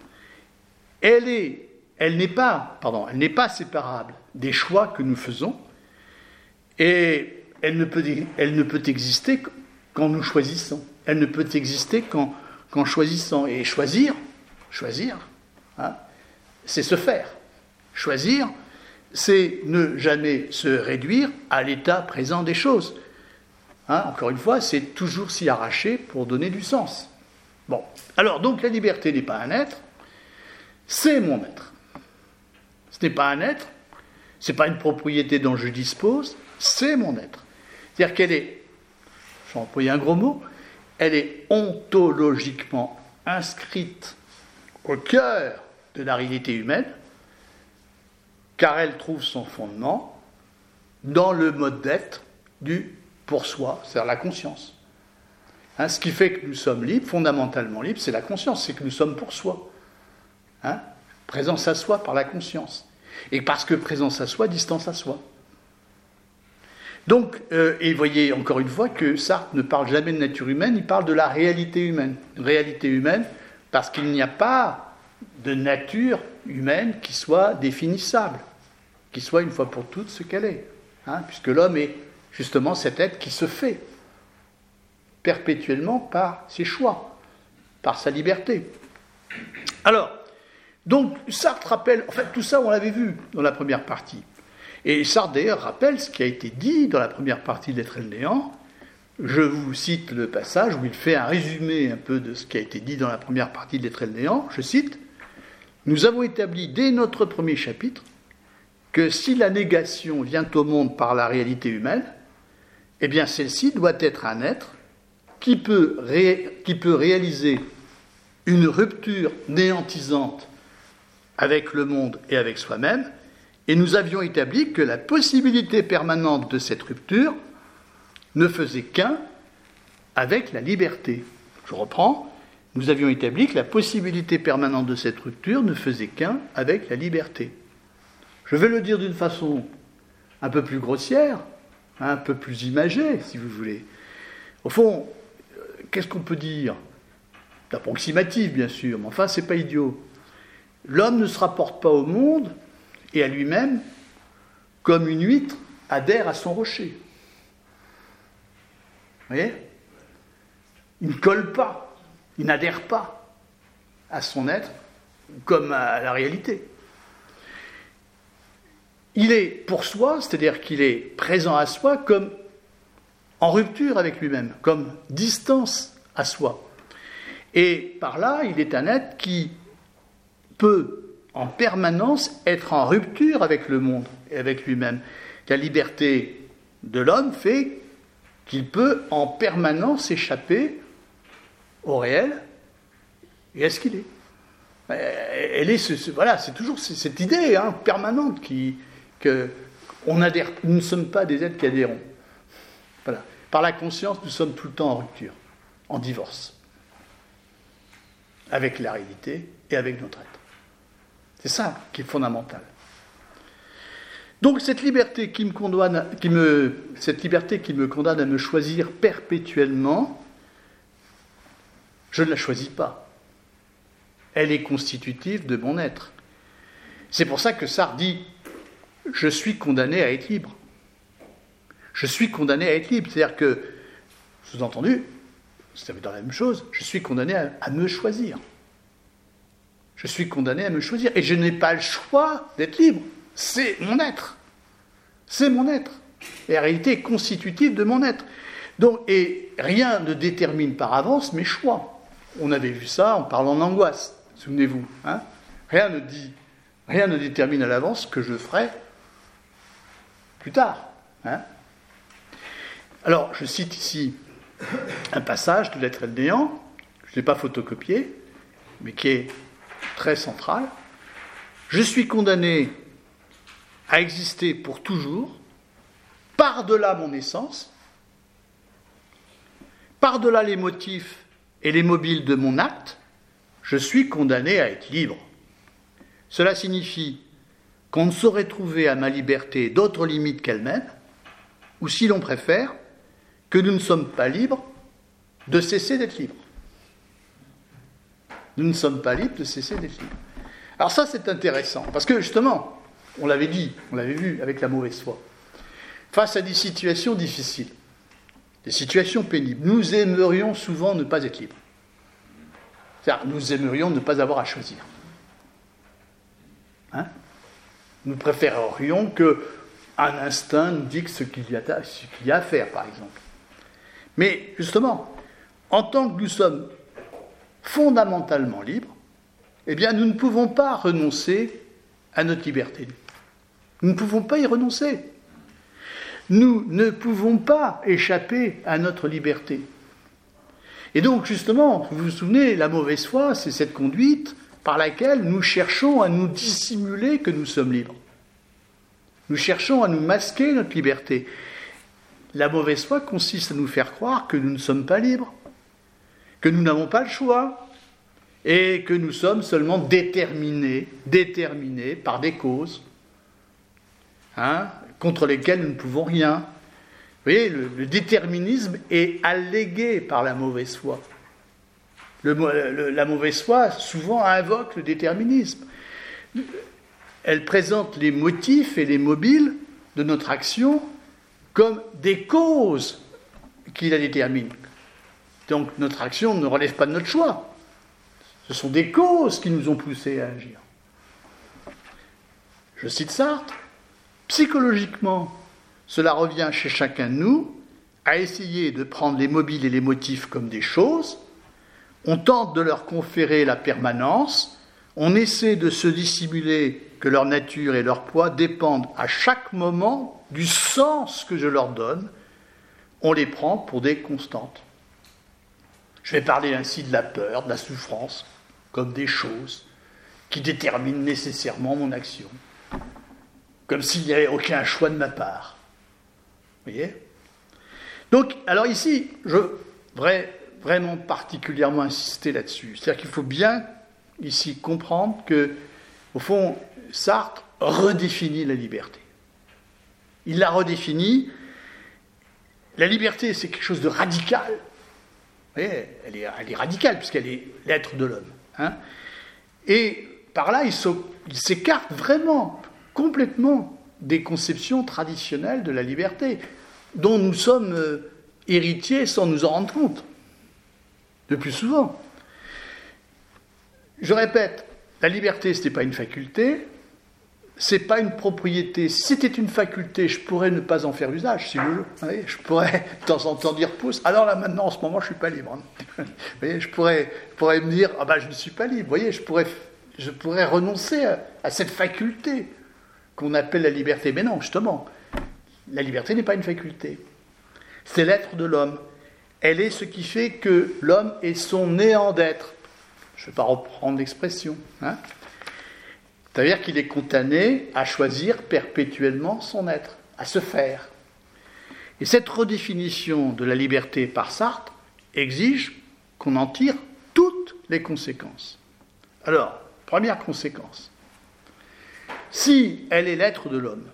Elle est, elle n'est pas, pardon, elle n'est pas séparable des choix que nous faisons, et elle ne peut, elle ne peut exister qu'en nous choisissant. Elle ne peut exister qu'en, qu'en choisissant. Et choisir, choisir, hein, c'est se faire. Choisir, c'est ne jamais se réduire à l'état présent des choses. Hein, encore une fois, c'est toujours s'y arracher pour donner du sens. Bon, alors donc la liberté n'est pas un être, c'est mon être. Ce n'est pas un être, ce n'est pas une propriété dont je dispose, c'est mon être. C'est-à-dire qu'elle est, je vais employer un gros mot, elle est ontologiquement inscrite au cœur de la réalité humaine, car elle trouve son fondement dans le mode d'être du pour soi, c'est-à-dire la conscience. Hein, ce qui fait que nous sommes libres, fondamentalement libres, c'est la conscience, c'est que nous sommes pour soi. Hein, présence à soi par la conscience. Et parce que présence à soi, distance à soi. Donc, euh, et voyez encore une fois que Sartre ne parle jamais de nature humaine, il parle de la réalité humaine. Réalité humaine, parce qu'il n'y a pas de nature humaine qui soit définissable, qui soit une fois pour toutes ce qu'elle est. Hein, puisque l'homme est justement cet être qui se fait perpétuellement par ses choix, par sa liberté. Alors, donc Sartre rappelle, en fait tout ça on l'avait vu dans la première partie, et Sartre d'ailleurs rappelle ce qui a été dit dans la première partie de l'être et le néant. Je vous cite le passage où il fait un résumé un peu de ce qui a été dit dans la première partie de l'être et le néant, je cite: « Nous avons établi dès notre premier chapitre que si la négation vient au monde par la réalité humaine, eh bien celle-ci doit être un être qui peut, ré... qui peut réaliser une rupture néantisante avec le monde et avec soi-même, et nous avions établi que la possibilité permanente de cette rupture ne faisait qu'un avec la liberté. » Je reprends. Nous avions établi que la possibilité permanente de cette rupture ne faisait qu'un avec la liberté. Je vais le dire d'une façon un peu plus grossière, un peu plus imagée, si vous voulez. Au fond, qu'est-ce qu'on peut dire? Approximatif, bien sûr, mais enfin, c'est pas idiot. L'homme ne se rapporte pas au monde et à lui-même comme une huître adhère à son rocher. Vous voyez? Il ne colle pas, il n'adhère pas à son être comme à la réalité. Il est pour soi, c'est-à-dire qu'il est présent à soi comme en rupture avec lui-même, comme distance à soi. Et par là, il est un être qui peut en permanence être en rupture avec le monde et avec lui-même. La liberté de l'homme fait qu'il peut en permanence échapper au réel et à ce qu'il est. Elle est ce, ce, voilà, c'est toujours cette idée hein, permanente qui, que on adhère, nous ne sommes pas des êtres qui adhérons. Voilà. Par la conscience, nous sommes tout le temps en rupture, en divorce, avec la réalité et avec notre être. C'est ça qui est fondamental. Donc cette liberté qui me condamne, qui me, cette liberté qui me condamne à me choisir perpétuellement, je ne la choisis pas. Elle est constitutive de mon être. C'est pour ça que Sartre dit « je suis condamné à être libre ». Je suis condamné à être libre. C'est-à-dire que, sous-entendu, ça veut dire la même chose, je suis condamné à, à me choisir. Je suis condamné à me choisir. Et je n'ai pas le choix d'être libre. C'est mon être. C'est mon être. Et la réalité est constitutive de mon être. Donc, et rien ne détermine par avance mes choix. On avait vu ça en parlant d'angoisse. Souvenez-vous. Hein, rien ne dit, rien ne détermine à l'avance ce que je ferai plus tard. Hein. Alors, je cite ici un passage de L'Être et le néant, je ne l'ai pas photocopié, mais qui est très central. « Je suis condamné à exister pour toujours, par-delà mon essence, par-delà les motifs et les mobiles de mon acte, je suis condamné à être libre. Cela signifie qu'on ne saurait trouver à ma liberté d'autres limites qu'elle-même, ou si l'on préfère, que nous ne sommes pas libres de cesser d'être libres. Nous ne sommes pas libres de cesser d'être libres. » Alors ça, c'est intéressant, parce que justement, on l'avait dit, on l'avait vu avec la mauvaise foi, face à des situations difficiles, des situations pénibles, nous aimerions souvent ne pas être libres. C'est-à-dire, nous aimerions ne pas avoir à choisir. Hein ? Nous préférerions qu'un instinct nous dise ce qu'il y a, ce qu'il y a à faire, par exemple. Mais justement, en tant que nous sommes fondamentalement libres, eh bien, nous ne pouvons pas renoncer à notre liberté. Nous ne pouvons pas y renoncer. Nous ne pouvons pas échapper à notre liberté. Et donc, justement, vous vous souvenez, la mauvaise foi, c'est cette conduite par laquelle nous cherchons à nous dissimuler que nous sommes libres. Nous cherchons à nous masquer notre liberté. La mauvaise foi consiste à nous faire croire que nous ne sommes pas libres, que nous n'avons pas le choix, et que nous sommes seulement déterminés, déterminés par des causes, hein, contre lesquelles nous ne pouvons rien. Vous voyez, le, le déterminisme est allégué par la mauvaise foi. Le, le, la mauvaise foi, souvent, invoque le déterminisme. Elle présente les motifs et les mobiles de notre action comme des causes qui la déterminent. Donc, notre action ne relève pas de notre choix. Ce sont des causes qui nous ont poussés à agir. Je cite Sartre. Psychologiquement, cela revient chez chacun de nous à essayer de prendre les mobiles et les motifs comme des choses. On tente de leur conférer la permanence. On essaie de se dissimuler que leur nature et leur poids dépendent à chaque moment du sens que je leur donne. On les prend pour des constantes. Je vais parler ainsi de la peur, de la souffrance, comme des choses qui déterminent nécessairement mon action. Comme s'il n'y avait aucun choix de ma part. Vous voyez ? Donc, alors ici, je voudrais vraiment particulièrement insister là-dessus. C'est-à-dire qu'il faut bien, ici, comprendre que, au fond, Sartre redéfinit la liberté. Il la redéfinit. La liberté, c'est quelque chose de radical. Vous voyez, elle est, elle est radicale, puisqu'elle est l'être de l'homme. Hein. Et par là, il, so, il s'écarte vraiment, complètement, des conceptions traditionnelles de la liberté, dont nous sommes euh, héritiers sans nous en rendre compte, le plus souvent. Je répète, la liberté, ce n'est pas une faculté, ce n'est pas une propriété. Si c'était une faculté, je pourrais ne pas en faire usage, si vous voulez. Vous voyez, je pourrais de temps en temps dire pouce. Alors là, maintenant, en ce moment, je ne suis pas libre. Vous voyez, je pourrais, je pourrais me dire, ah ben, je ne suis pas libre. Vous voyez, je pourrais, je pourrais renoncer à, à cette faculté qu'on appelle la liberté. Mais non, justement, la liberté n'est pas une faculté. C'est l'être de l'homme. Elle est ce qui fait que l'homme est son néant d'être. Je ne vais pas reprendre l'expression. Hein. C'est-à-dire qu'il est condamné à choisir perpétuellement son être, à se faire. Et cette redéfinition de la liberté par Sartre exige qu'on en tire toutes les conséquences. Alors, première conséquence. Si elle est l'être de l'homme,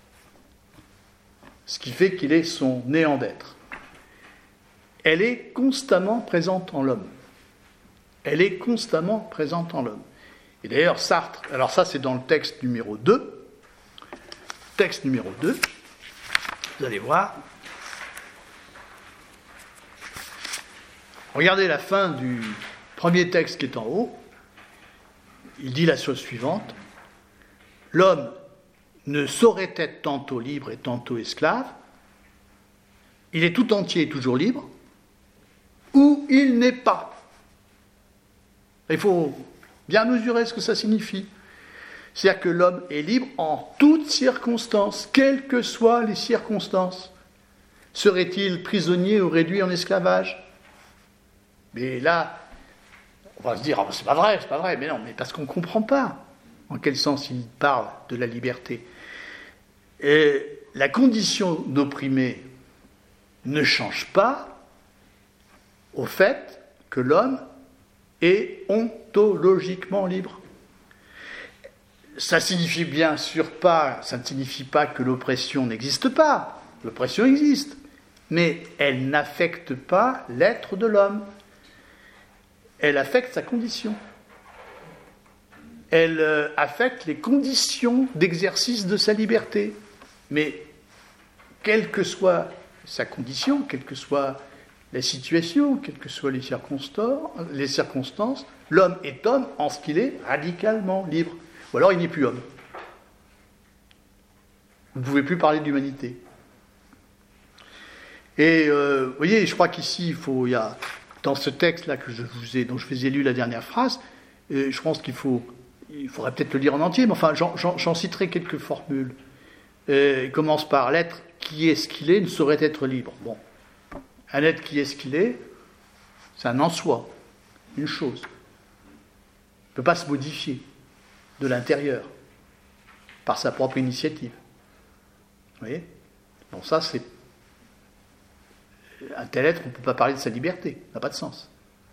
ce qui fait qu'il est son néant d'être, elle est constamment présente en l'homme. Elle est constamment présente en l'homme. Et d'ailleurs, Sartre, alors ça c'est dans le texte numéro deux, texte numéro deux, vous allez voir, regardez la fin du premier texte qui est en haut, il dit la chose suivante, l'homme ne saurait être tantôt libre et tantôt esclave, il est tout entier et toujours libre, ou il n'est pas. Il faut bien mesurer ce que ça signifie. C'est-à-dire que l'homme est libre en toutes circonstances, quelles que soient les circonstances. serait-il prisonnier ou réduit en esclavage? Mais là, on va se dire, oh, c'est pas vrai, c'est pas vrai. Mais non, mais parce qu'on ne comprend pas en quel sens il parle de la liberté. Et la condition d'opprimé ne change pas au fait que l'homme est ontologiquement libre. Ça signifie bien sûr pas, ça ne signifie pas que l'oppression n'existe pas. L'oppression existe, mais elle n'affecte pas l'être de l'homme. Elle affecte sa condition. Elle euh, affecte les conditions d'exercice de sa liberté. Mais quelle que soit sa condition, quelle que soit la situation, quelles que soient les circonstances, les circonstances, l'homme est homme en ce qu'il est radicalement libre. Ou alors il n'est plus homme. Vous ne pouvez plus parler d'humanité. Et euh, vous voyez, je crois qu'ici, il faut, il y a, dans ce texte-là que je vous ai, dont je vous ai lu la dernière phrase, euh, je pense qu'il faut, il faudrait peut-être le lire en entier, mais enfin, j'en, j'en, j'en citerai quelques formules. Euh, il commence par l'être qui est ce qu'il est ne saurait être libre. Bon, un être qui est ce qu'il est, c'est un en soi, une chose. Il ne peut pas se modifier de l'intérieur par sa propre initiative. Vous voyez ? Bon, ça, c'est un tel être, on ne peut pas parler de sa liberté, ça n'a pas de sens.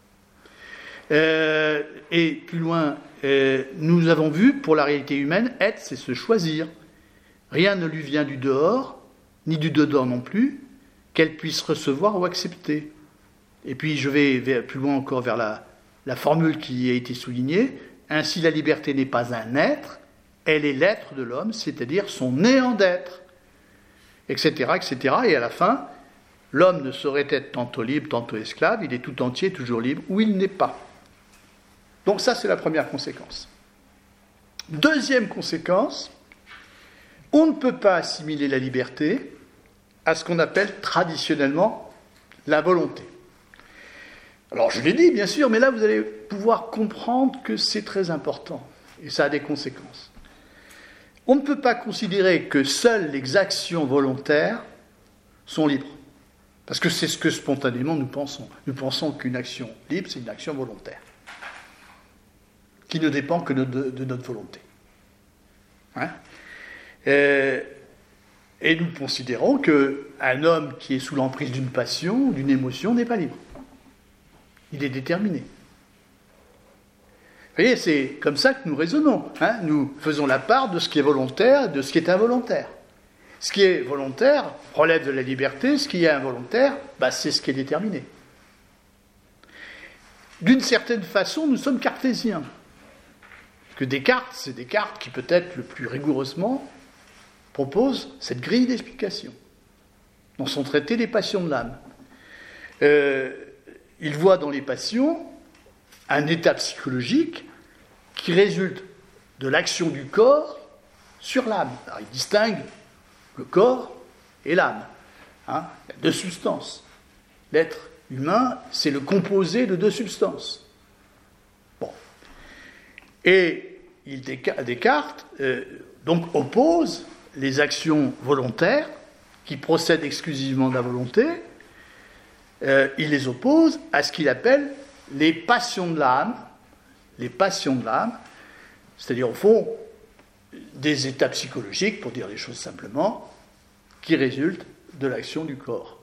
Euh, et plus loin, euh, nous avons vu, pour la réalité humaine, être, c'est se choisir. Rien ne lui vient du dehors, ni du dedans non plus, qu'elle puisse recevoir ou accepter. Et puis je vais vers, plus loin encore vers la, la formule qui a été soulignée. Ainsi, la liberté n'est pas un être, elle est l'être de l'homme, c'est-à-dire son néant d'être, et cetera, et cetera. Et à la fin, l'homme ne saurait être tantôt libre, tantôt esclave, il est tout entier, toujours libre, ou il n'est pas. Donc ça, c'est la première conséquence. Deuxième conséquence, on ne peut pas assimiler la liberté à ce qu'on appelle traditionnellement la volonté. Alors je l'ai dit, bien sûr, mais là vous allez pouvoir comprendre que c'est très important, et ça a des conséquences. On ne peut pas considérer que seules les actions volontaires sont libres, parce que c'est ce que spontanément nous pensons. Nous pensons qu'une action libre, c'est une action volontaire, qui ne dépend que de, de, de notre volonté. Hein ? Euh, et nous considérons qu'un homme qui est sous l'emprise d'une passion, d'une émotion, n'est pas libre. Il est déterminé. Vous voyez, c'est comme ça que nous raisonnons. Hein. Nous faisons la part de ce qui est volontaire et de ce qui est involontaire. Ce qui est volontaire relève de la liberté, ce qui est involontaire, bah, c'est ce qui est déterminé. D'une certaine façon, nous sommes cartésiens. Parce que Descartes, c'est Descartes qui peut-être le plus rigoureusement propose cette grille d'explication dans son traité des passions de l'âme. Euh, il voit dans les passions un état psychologique qui résulte de l'action du corps sur l'âme. Alors, il distingue le corps et l'âme. Hein, il y a deux substances. L'être humain, c'est le composé de deux substances. Bon. Et il, Descartes euh, donc oppose les actions volontaires qui procèdent exclusivement de la volonté, euh, il les oppose à ce qu'il appelle les passions de l'âme, les passions de l'âme, c'est-à-dire au fond des états psychologiques, pour dire les choses simplement, qui résultent de l'action du corps.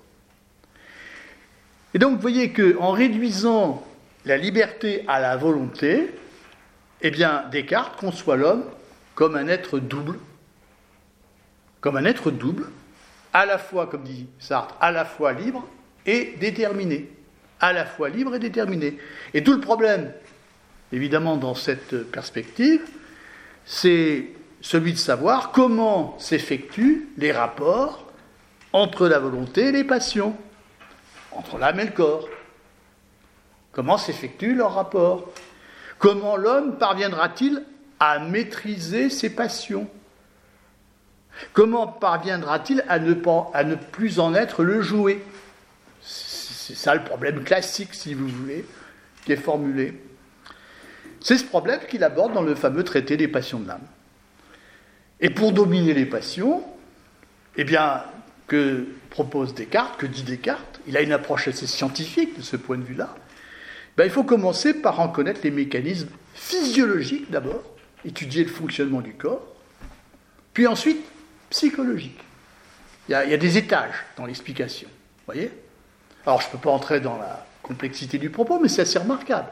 Et donc vous voyez qu'en réduisant la liberté à la volonté, eh bien Descartes conçoit l'homme comme un être double, comme un être double, à la fois, comme dit Sartre, à la fois libre et déterminé. À la fois libre et déterminé. Et tout le problème, évidemment, dans cette perspective, c'est celui de savoir comment s'effectuent les rapports entre la volonté et les passions, entre l'âme et le corps. Comment s'effectuent leurs rapports ? Comment l'homme parviendra-t-il à maîtriser ses passions ? Comment parviendra-t-il à ne, pas, à ne plus en être le jouet ? C'est ça le problème classique, si vous voulez, qui est formulé. C'est ce problème qu'il aborde dans le fameux traité des passions de l'âme. Et pour dominer les passions, eh bien, que propose Descartes, que dit Descartes, il a une approche assez scientifique de ce point de vue-là, ben, il faut commencer par en connaître les mécanismes physiologiques d'abord, étudier le fonctionnement du corps, puis ensuite psychologique. Il y a, il y a des étages dans l'explication, vous voyez ? Alors je ne peux pas entrer dans la complexité du propos, mais c'est assez remarquable.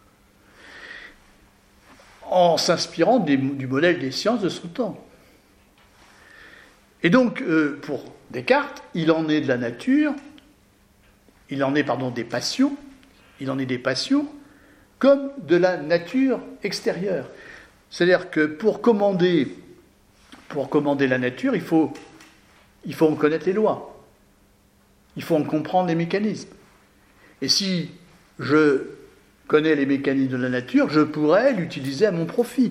En s'inspirant des, du modèle des sciences de son temps. Et donc, euh, pour Descartes, il en est de la nature, il en est, pardon, des passions, il en est des passions, comme de la nature extérieure. C'est-à-dire que pour commander, pour commander la nature, il faut, il faut en connaître les lois. Il faut en comprendre les mécanismes. Et si je connais les mécanismes de la nature, je pourrais l'utiliser à mon profit.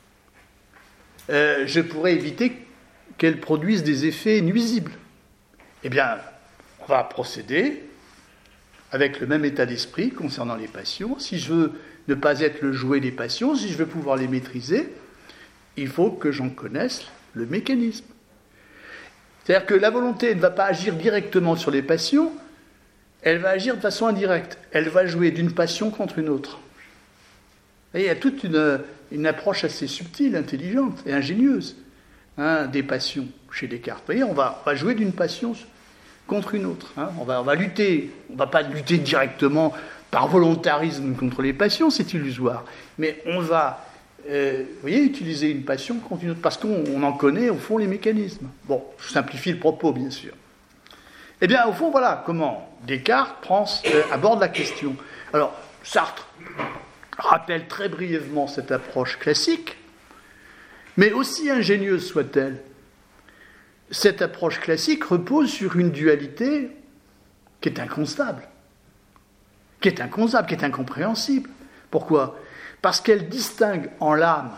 Euh, je pourrais éviter qu'elle produise des effets nuisibles. Eh bien, on va procéder avec le même état d'esprit concernant les passions. Si je veux ne pas être le jouet des passions, si je veux pouvoir les maîtriser, il faut que j'en connaisse le mécanisme. C'est-à-dire que la volonté ne va pas agir directement sur les passions, elle va agir de façon indirecte. Elle va jouer d'une passion contre une autre. Et il y a toute une, une approche assez subtile, intelligente et ingénieuse hein, des passions chez Descartes. Vous voyez, on va, on va jouer d'une passion contre une autre. Hein. On, va, on va lutter. On ne va pas lutter directement par volontarisme contre les passions, c'est illusoire. Mais on va, euh, vous voyez, utiliser une passion contre une autre, parce qu'on on en connaît, au fond, les mécanismes. Bon, je simplifie le propos, bien sûr. Eh bien, au fond, voilà comment Descartes prend, euh, aborde la question. Alors, Sartre rappelle très brièvement cette approche classique, mais aussi ingénieuse soit-elle, cette approche classique repose sur une dualité qui est inconcevable, qui est inconcevable, qui est incompréhensible. Pourquoi ? Parce qu'elle distingue en l'âme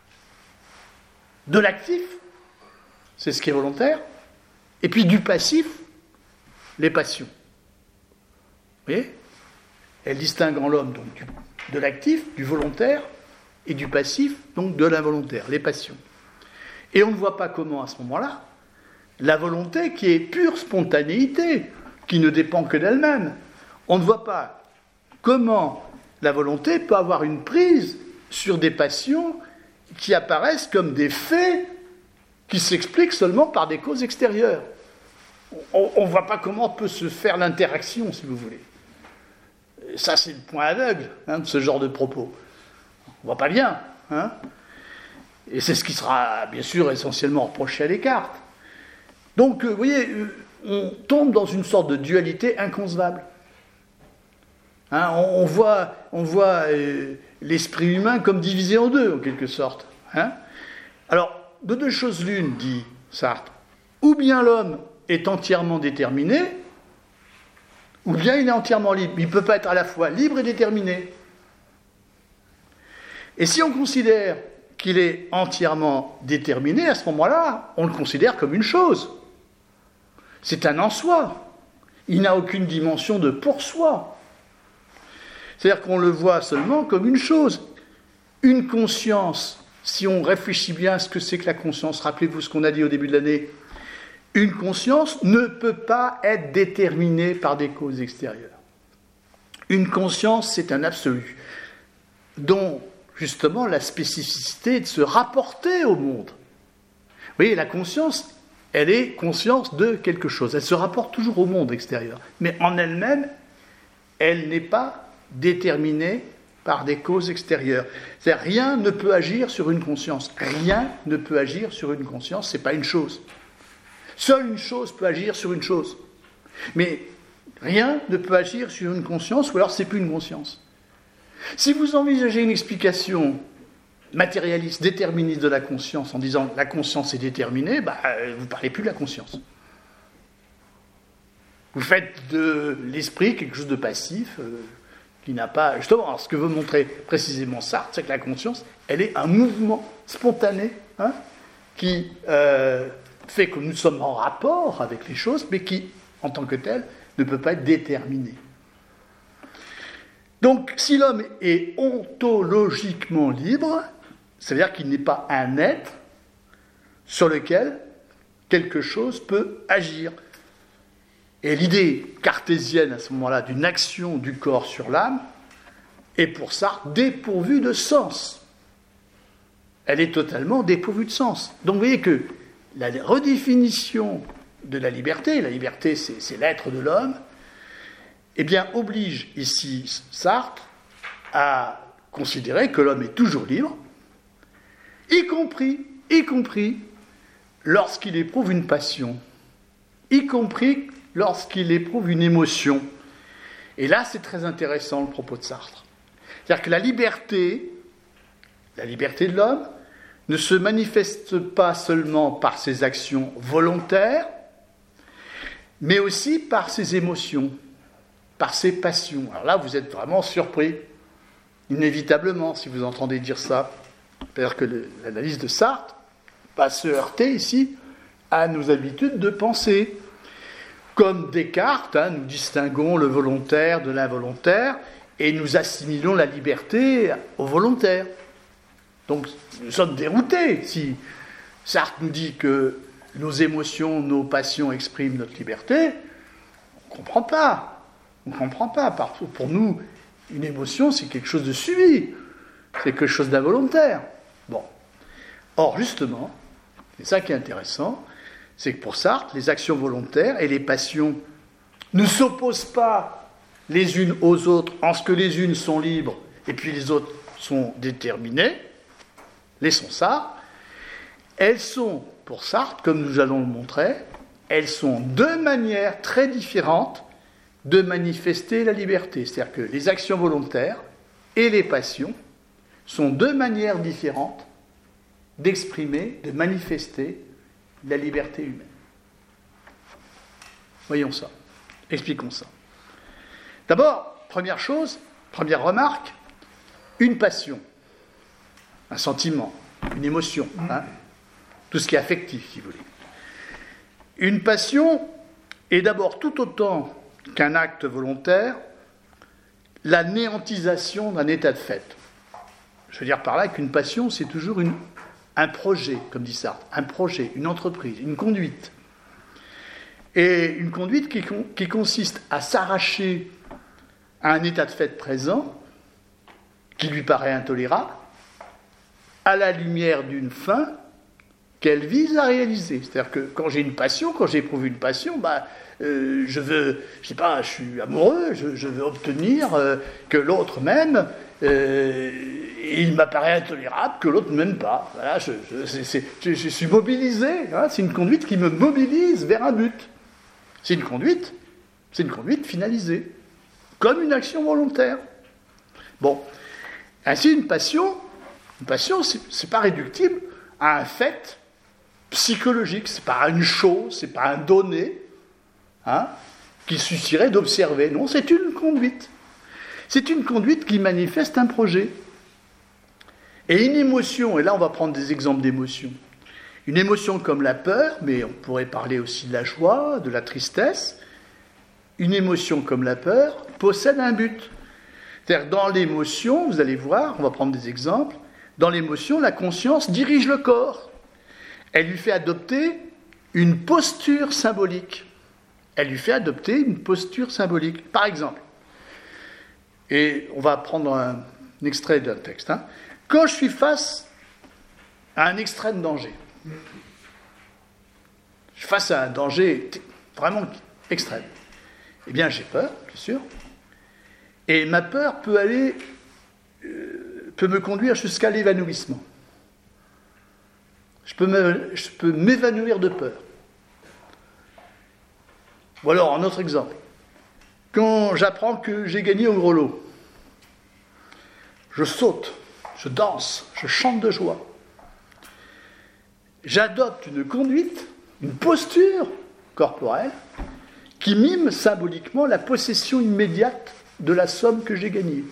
de l'actif, c'est ce qui est volontaire, et puis du passif, les passions. Vous voyez ? Elle distingue en l'homme donc du, de l'actif, du volontaire, et du passif, donc de l'involontaire, les passions. Et on ne voit pas comment, à ce moment-là, la volonté, qui est pure spontanéité, qui ne dépend que d'elle-même, on ne voit pas comment la volonté peut avoir une prise sur des passions qui apparaissent comme des faits qui s'expliquent seulement par des causes extérieures. On ne voit pas comment peut se faire l'interaction, si vous voulez. Et ça, c'est le point aveugle hein, de ce genre de propos. On ne voit pas bien. Hein. Et c'est ce qui sera, bien sûr, essentiellement reproché à Descartes. Donc, vous voyez, on tombe dans une sorte de dualité inconcevable. Hein, on, on voit, on voit euh, l'esprit humain comme divisé en deux, en quelque sorte. Hein. Alors, de deux choses l'une, dit Sartre, ou bien l'homme est entièrement déterminé, ou bien il est entièrement libre. Il ne peut pas être à la fois libre et déterminé. Et si on considère qu'il est entièrement déterminé, à ce moment-là, on le considère comme une chose. C'est un en soi. Il n'a aucune dimension de pour soi. C'est-à-dire qu'on le voit seulement comme une chose. Une conscience, si on réfléchit bien à ce que c'est que la conscience, rappelez-vous ce qu'on a dit au début de l'année, une conscience ne peut pas être déterminée par des causes extérieures. Une conscience, c'est un absolu, dont, justement, la spécificité est de se rapporter au monde. Vous voyez, la conscience, elle est conscience de quelque chose. Elle se rapporte toujours au monde extérieur. Mais en elle-même, elle n'est pas déterminée par des causes extérieures. C'est-à-dire, rien ne peut agir sur une conscience. Rien ne peut agir sur une conscience, ce n'est pas une chose. Seule une chose peut agir sur une chose. Mais rien ne peut agir sur une conscience, ou alors c'est plus une conscience. Si vous envisagez une explication matérialiste, déterministe de la conscience, en disant la conscience est déterminée, bah, vous ne parlez plus de la conscience. Vous faites de l'esprit quelque chose de passif, euh, qui n'a pas... Justement, alors, ce que veut montrer précisément Sartre, c'est que la conscience, elle est un mouvement spontané, hein, qui... Euh, fait que nous sommes en rapport avec les choses, mais qui, en tant que tel, ne peut pas être déterminé. Donc, si l'homme est ontologiquement libre, ça veut dire qu'il n'est pas un être sur lequel quelque chose peut agir. Et l'idée cartésienne à ce moment-là d'une action du corps sur l'âme est pour Sartre dépourvue de sens. Elle est totalement dépourvue de sens. Donc vous voyez que la redéfinition de la liberté, la liberté c'est, c'est l'être de l'homme, eh bien oblige ici Sartre à considérer que l'homme est toujours libre, y compris, y compris lorsqu'il éprouve une passion, y compris lorsqu'il éprouve une émotion. Et là, c'est très intéressant le propos de Sartre. C'est-à-dire que la liberté, la liberté de l'homme, ne se manifeste pas seulement par ses actions volontaires, mais aussi par ses émotions, par ses passions. Alors là, vous êtes vraiment surpris, inévitablement, si vous entendez dire ça. C'est-à-dire que le, l'analyse de Sartre va se heurter ici à nos habitudes de pensée. Comme Descartes, hein, nous distinguons le volontaire de l'involontaire et nous assimilons la liberté au volontaire. Donc nous sommes déroutés si Sartre nous dit que nos émotions, nos passions expriment notre liberté. On ne comprend pas. On ne comprend pas. Pour nous, une émotion, c'est quelque chose de subi. C'est quelque chose d'involontaire. Bon. Or, justement, c'est ça qui est intéressant, c'est que pour Sartre, les actions volontaires et les passions ne s'opposent pas les unes aux autres en ce que les unes sont libres et puis les autres sont déterminées. Laissons ça. Elles sont, pour Sartre, comme nous allons le montrer, elles sont deux manières très différentes de manifester la liberté. C'est-à-dire que les actions volontaires et les passions sont deux manières différentes d'exprimer, de manifester la liberté humaine. Voyons ça. Expliquons ça. D'abord, première chose, première remarque, une passion, un sentiment, une émotion, hein, tout ce qui est affectif, si vous voulez. Une passion est d'abord tout autant qu'un acte volontaire, la néantisation d'un état de fait. Je veux dire par là qu'une passion, c'est toujours une, un projet, comme dit Sartre, un projet, une entreprise, une conduite. Et une conduite qui, qui consiste à s'arracher à un état de fait présent, qui lui paraît intolérable, à la lumière d'une fin qu'elle vise à réaliser. C'est-à-dire que quand j'ai une passion, quand j'éprouve une passion, bah, euh, je veux, je sais pas, je suis amoureux, je, je veux obtenir euh, que l'autre m'aime, euh, et il m'apparaît intolérable que l'autre ne m'aime pas. Voilà, je, je, c'est, c'est, je, je suis mobilisé, hein, c'est une conduite qui me mobilise vers un but. C'est une conduite, c'est une conduite finalisée, comme une action volontaire. Bon, ainsi une passion, une passion, c'est, c'est pas réductible à un fait psychologique, c'est pas une chose, c'est pas un donné, hein, qu'il suffirait d'observer. Non, c'est une conduite. C'est une conduite qui manifeste un projet. Et une émotion, et là on va prendre des exemples d'émotions. Une émotion comme la peur, mais on pourrait parler aussi de la joie, de la tristesse. Une émotion comme la peur possède un but. C'est-à-dire dans l'émotion, vous allez voir, on va prendre des exemples, dans l'émotion, la conscience dirige le corps. Elle lui fait adopter une posture symbolique. Elle lui fait adopter une posture symbolique. Par exemple, et on va prendre un, un extrait d'un texte, hein. Quand je suis face à un extrême danger, je suis face à un danger vraiment extrême, eh bien j'ai peur, bien sûr, et ma peur peut aller, euh, peut me conduire jusqu'à l'évanouissement. Je peux, me, je peux m'évanouir de peur. Ou alors, un autre exemple. Quand j'apprends que j'ai gagné au gros lot, je saute, je danse, je chante de joie. J'adopte une conduite, une posture corporelle qui mime symboliquement la possession immédiate de la somme que j'ai gagnée.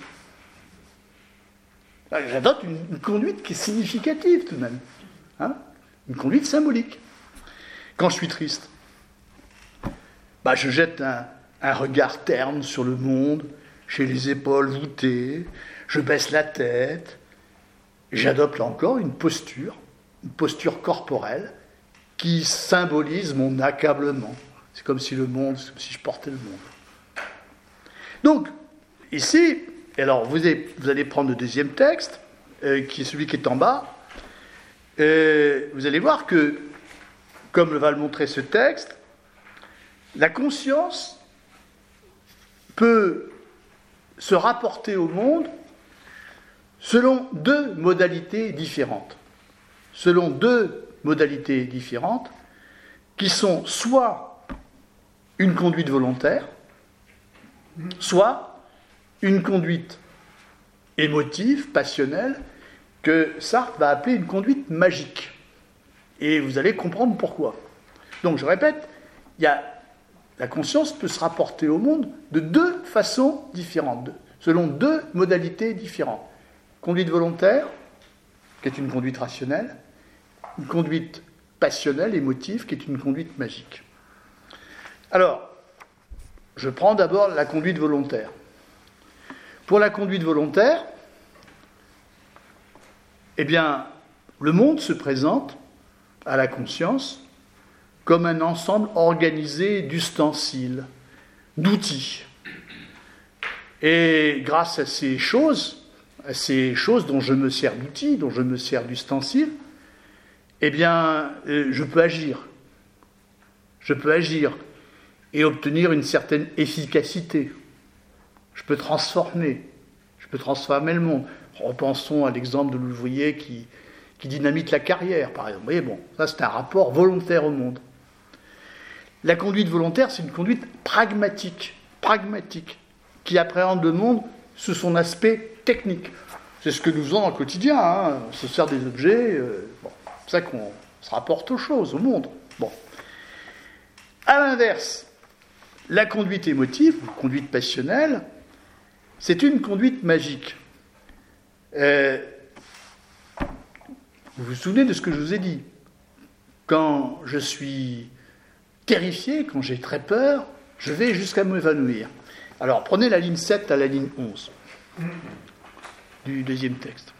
J'adopte une, une conduite qui est significative tout de même. Hein, une conduite symbolique. Quand je suis triste, bah, je jette un, un regard terne sur le monde, j'ai les épaules voûtées, je baisse la tête, j'adopte là encore une posture, une posture corporelle qui symbolise mon accablement, C'est comme si le monde, c'est comme si je portais le monde. Donc, ici, alors vous allez, vous allez prendre le deuxième texte, euh, qui est celui qui est en bas. Euh, vous allez voir que, comme va le montrer ce texte, la conscience peut se rapporter au monde selon deux modalités différentes. Selon deux modalités différentes, qui sont soit une conduite volontaire, soit une conduite émotive, passionnelle, que Sartre va appeler une conduite magique. Et vous allez comprendre pourquoi. Donc, je répète, il y a, la conscience peut se rapporter au monde de deux façons différentes, selon deux modalités différentes. Conduite volontaire, qui est une conduite rationnelle, une conduite passionnelle, émotive, qui est une conduite magique. Alors, je prends d'abord la conduite volontaire. Pour la conduite volontaire, eh bien, le monde se présente à la conscience comme un ensemble organisé d'ustensiles, d'outils. Et grâce à ces choses, à ces choses dont je me sers d'outils, dont je me sers d'ustensiles, eh bien, euh, je peux agir. Je peux agir et obtenir une certaine efficacité. Je peux transformer. Je peux transformer le monde. Repensons à l'exemple de l'ouvrier qui, qui dynamite la carrière, par exemple. Vous voyez, bon, ça c'est un rapport volontaire au monde. La conduite volontaire, c'est une conduite pragmatique, pragmatique, qui appréhende le monde sous son aspect technique. C'est ce que nous faisons dans le quotidien, hein. On se sert des objets, euh, bon, c'est ça qu'on se rapporte aux choses, au monde. Bon. À l'inverse, la conduite émotive, ou conduite passionnelle, c'est une conduite magique. Euh, vous vous souvenez de ce que je vous ai dit. Quand je suis terrifié, quand j'ai très peur, je vais jusqu'à m'évanouir. Alors, prenez la ligne sept à la ligne onze du deuxième texte.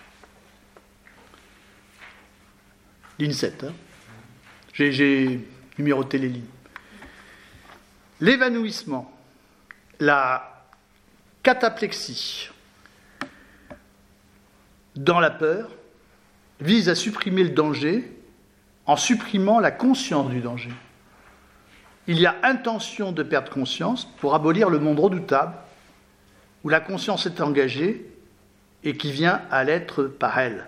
Ligne sept, hein. J'ai, j'ai numéroté les lignes. L'évanouissement, la cataplexie dans la peur vise à supprimer le danger en supprimant la conscience du danger. Il y a intention de perdre conscience pour abolir le monde redoutable où la conscience est engagée et qui vient à l'être par elle.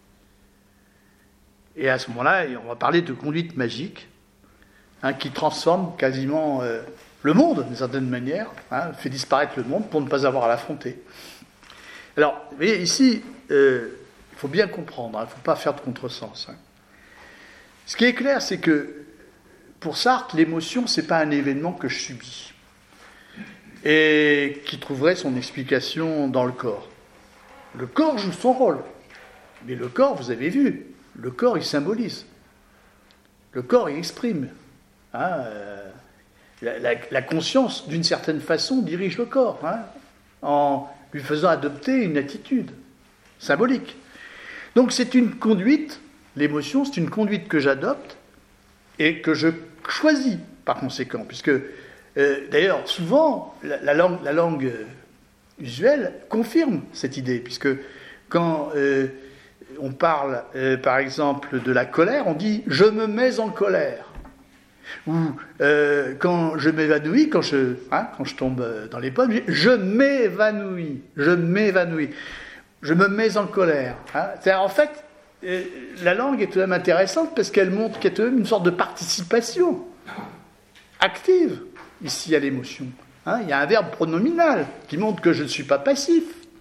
Et à ce moment-là, on va parler de conduite magique, hein, qui transforme quasiment euh, le monde, d'une certaine manière, hein, fait disparaître le monde pour ne pas avoir à l'affronter. Alors, vous voyez, ici, euh, il faut bien comprendre, il hein, ne faut pas faire de contresens. Hein. Ce qui est clair, c'est que pour Sartre, l'émotion, ce n'est pas un événement que je subis et qui trouverait son explication dans le corps. Le corps joue son rôle, mais le corps, vous avez vu, le corps, il symbolise. Le corps, il exprime. Hein, euh, la, la, la conscience, d'une certaine façon, dirige le corps, hein, en lui faisant adopter une attitude symbolique. Donc c'est une conduite, l'émotion, c'est une conduite que j'adopte et que je choisis par conséquent, puisque, euh, d'ailleurs, souvent, la, la, langue, la langue usuelle confirme cette idée, puisque quand euh, on parle, euh, par exemple, de la colère, on dit « je me mets en colère ». Ou euh, quand je m'évanouis, quand je, hein, quand je tombe dans les pommes, je m'évanouis, je m'évanouis, je me mets en colère. Hein. C'est-à-dire, en fait, euh, la langue est tout de même intéressante parce qu'elle montre qu'il y a tout de même une sorte de participation active ici à l'émotion. Hein. Il y a un verbe pronominal qui montre que je ne suis pas passif.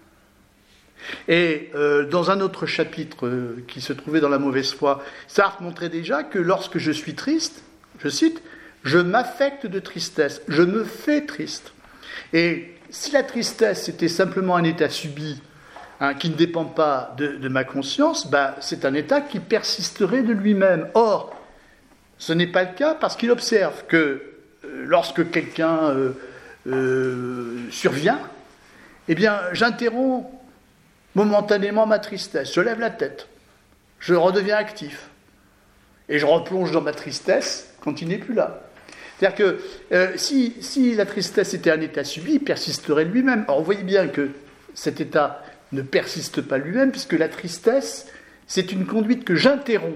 Et euh, dans un autre chapitre euh, qui se trouvait dans la mauvaise foi, Sartre montrait déjà que lorsque je suis triste, je cite, « je m'affecte de tristesse, je me fais triste ». Et si la tristesse était simplement un état subi, hein, qui ne dépend pas de, de ma conscience, ben, c'est un état qui persisterait de lui-même. Or, ce n'est pas le cas parce qu'il observe que euh, lorsque quelqu'un euh, euh, survient, eh bien, j'interromps momentanément ma tristesse, je lève la tête, je redeviens actif, et je replonge dans ma tristesse quand il n'est plus là. C'est-à-dire que euh, si, si la tristesse était un état subi, il persisterait lui-même. Alors, vous voyez bien que cet état ne persiste pas lui-même, puisque la tristesse, c'est une conduite que j'interromps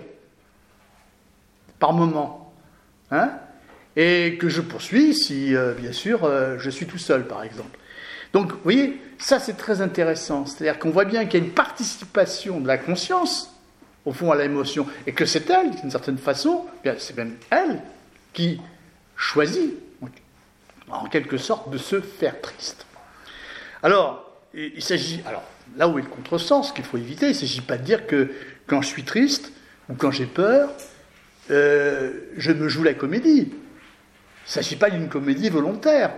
par moment, hein, et que je poursuis si, euh, bien sûr, euh, je suis tout seul, par exemple. Donc, vous voyez, ça c'est très intéressant. C'est-à-dire qu'on voit bien qu'il y a une participation de la conscience, au fond, à l'émotion, et que c'est elle, d'une certaine façon, bien, c'est même elle qui choisit, en quelque sorte, de se faire triste. Alors, il s'agit, alors, là où est le contresens qu'il faut éviter, il ne s'agit pas de dire que quand je suis triste, ou quand j'ai peur, euh, je me joue la comédie. Il ne s'agit pas d'une comédie volontaire.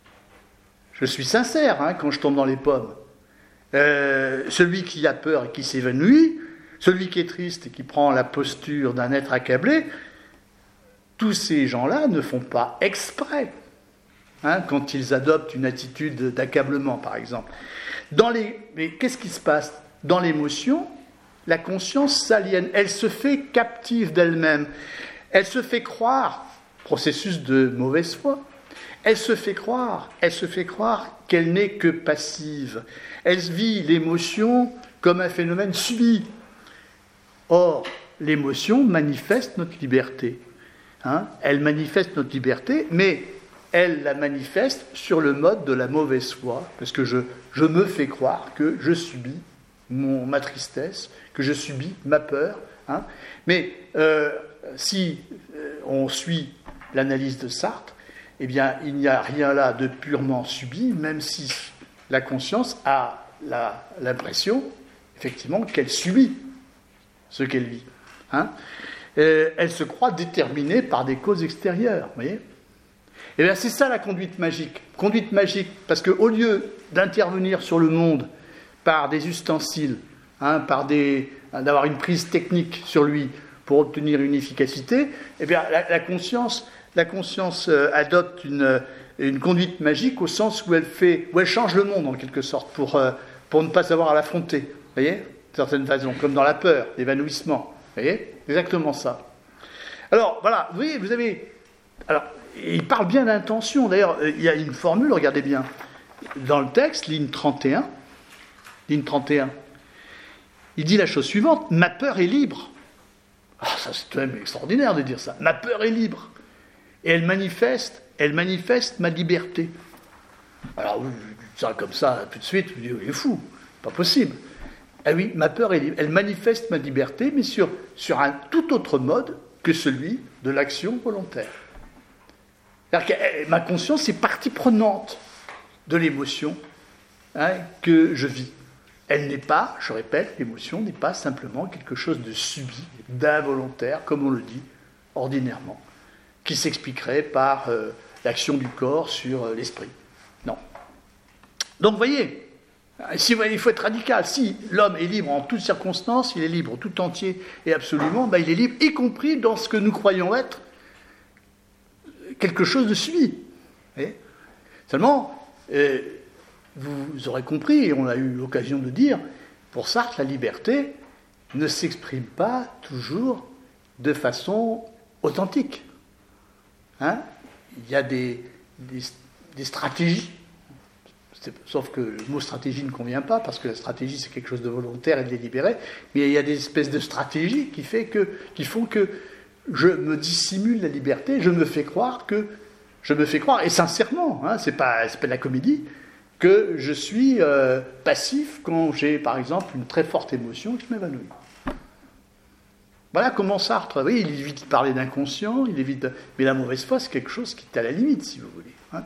Je suis sincère hein, quand je tombe dans les pommes. Euh, celui qui a peur et qui s'évanouit, celui qui est triste et qui prend la posture d'un être accablé, tous ces gens-là ne font pas exprès hein, quand ils adoptent une attitude d'accablement, par exemple. Dans les... Mais qu'est-ce qui se passe ? Dans l'émotion, la conscience s'aliène, elle se fait captive d'elle-même, elle se fait croire, processus de mauvaise foi, elle se fait croire, elle se fait croire qu'elle n'est que passive. Elle vit l'émotion comme un phénomène subi. Or, l'émotion manifeste notre liberté. Hein, elle manifeste notre liberté, mais elle la manifeste sur le mode de la mauvaise foi, parce que je, je me fais croire que je subis mon, ma tristesse, que je subis ma peur. Hein. Mais euh, si euh, on suit l'analyse de Sartre, eh bien, il n'y a rien là de purement subi, même si la conscience a la, l'impression, effectivement, qu'elle subit ce qu'elle vit. Hein. Euh, elle se croit déterminée par des causes extérieures, vous voyez ? Eh bien, c'est ça la conduite magique. Conduite magique, parce qu'au lieu d'intervenir sur le monde par des ustensiles, hein, par des, d'avoir une prise technique sur lui pour obtenir une efficacité, eh bien, la, la conscience, la conscience euh, adopte une, une conduite magique au sens où elle fait, où elle change le monde en quelque sorte pour, euh, pour ne pas avoir à l'affronter. Vous voyez ? De certaine façon, comme dans la peur, l'évanouissement. Vous voyez ? Exactement ça. Alors, voilà, vous voyez, vous avez... Alors, il parle bien d'intention. D'ailleurs, il y a une formule, regardez bien. Dans le texte, ligne trente et un, ligne trente et un, il dit la chose suivante, « Ma peur est libre. » Ah, ça, c'est quand même extraordinaire de dire ça. « Ma peur est libre. Et elle manifeste, elle manifeste ma liberté. » Alors, vous dites ça comme ça, tout de suite, vous dites, il est fou, pas possible. Ah oui, ma peur est libre. Elle manifeste ma liberté, mais sur, sur un tout autre mode que celui de l'action volontaire. C'est-à-dire que ma conscience est partie prenante de l'émotion hein, que je vis. Elle n'est pas, je répète, l'émotion n'est pas simplement quelque chose de subi, d'involontaire, comme on le dit ordinairement, qui s'expliquerait par euh, l'action du corps sur euh, l'esprit. Non. Donc, vous voyez, si, il faut être radical. Si l'homme est libre en toutes circonstances, il est libre tout entier et absolument, ben, il est libre, y compris dans ce que nous croyons être quelque chose de subi. Et seulement, euh, vous aurez compris, et on a eu l'occasion de dire, pour Sartre, la liberté ne s'exprime pas toujours de façon authentique. Hein? Il y a des, des, des stratégies, sauf que le mot stratégie ne convient pas, parce que la stratégie c'est quelque chose de volontaire et de délibéré, mais il y a des espèces de stratégies qui, fait que, qui font que je me dissimule la liberté, je me fais croire que, je me fais croire, et sincèrement, hein, c'est pas, c'est pas de la comédie, que je suis euh, passif quand j'ai, par exemple, une très forte émotion et que je m'évanouis. Voilà comment Sartre, oui, il évite de parler d'inconscient, il évite de... mais la mauvaise foi, c'est quelque chose qui est à la limite, si vous voulez. Hein.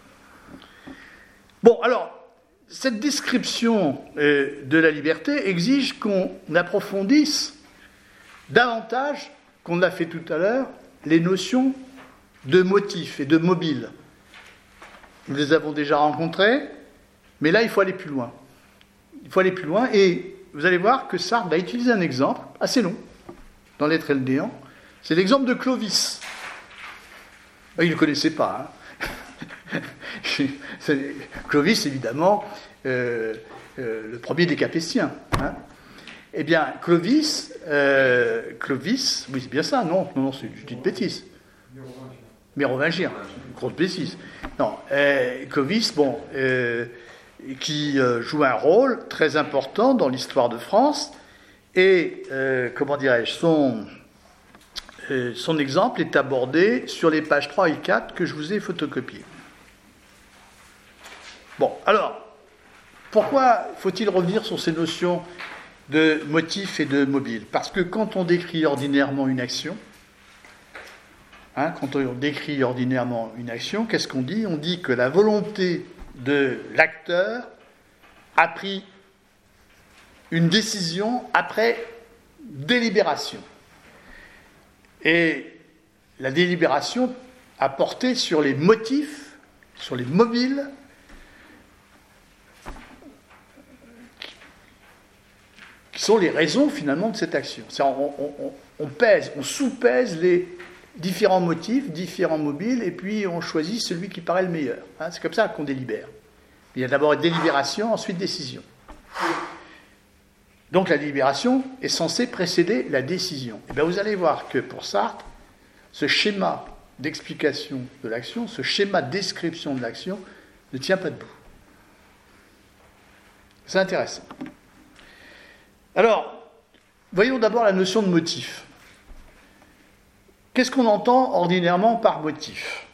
Bon, alors, cette description euh, de la liberté exige qu'on approfondisse davantage, qu'on l'a fait tout à l'heure, les notions de motif et de mobile. Nous les avons déjà rencontrées, mais là, il faut aller plus loin. Il faut aller plus loin, et vous allez voir que Sartre va utiliser un exemple assez long dans L'être et le néant. C'est l'exemple de Clovis. Il ne le connaissait pas. Hein. Clovis, évidemment, euh, euh, le premier des Capétiens. Hein. Eh bien, Clovis, euh, Clovis, oui, c'est bien ça, non, non, non, c'est, je dis de bêtises. Mérovingien, grosse bêtise. Non, euh, Clovis, bon, euh, qui euh, joue un rôle très important dans l'histoire de France, et, euh, comment dirais-je, son, euh, son exemple est abordé sur les pages trois et quatre que je vous ai photocopiées. Bon, alors, pourquoi faut-il revenir sur ces notions de motif et de mobile? Parce que quand on décrit ordinairement une action, hein, quand on décrit ordinairement une action, qu'est-ce qu'on dit? On dit que la volonté de l'acteur a pris une décision après délibération. Et la délibération a porté sur les motifs, sur les mobiles, qui sont les raisons finalement de cette action. C'est, on, on, on pèse, on sous-pèse les différents motifs, différents mobiles, et puis on choisit celui qui paraît le meilleur. Hein, c'est comme ça qu'on délibère. Il y a d'abord une délibération, ensuite décision. Donc la délibération est censée précéder la décision. Et bien vous allez voir que pour Sartre, ce schéma d'explication de l'action, ce schéma de description de l'action ne tient pas debout. C'est intéressant. Alors, voyons d'abord la notion de motif. Qu'est-ce qu'on entend ordinairement par motif?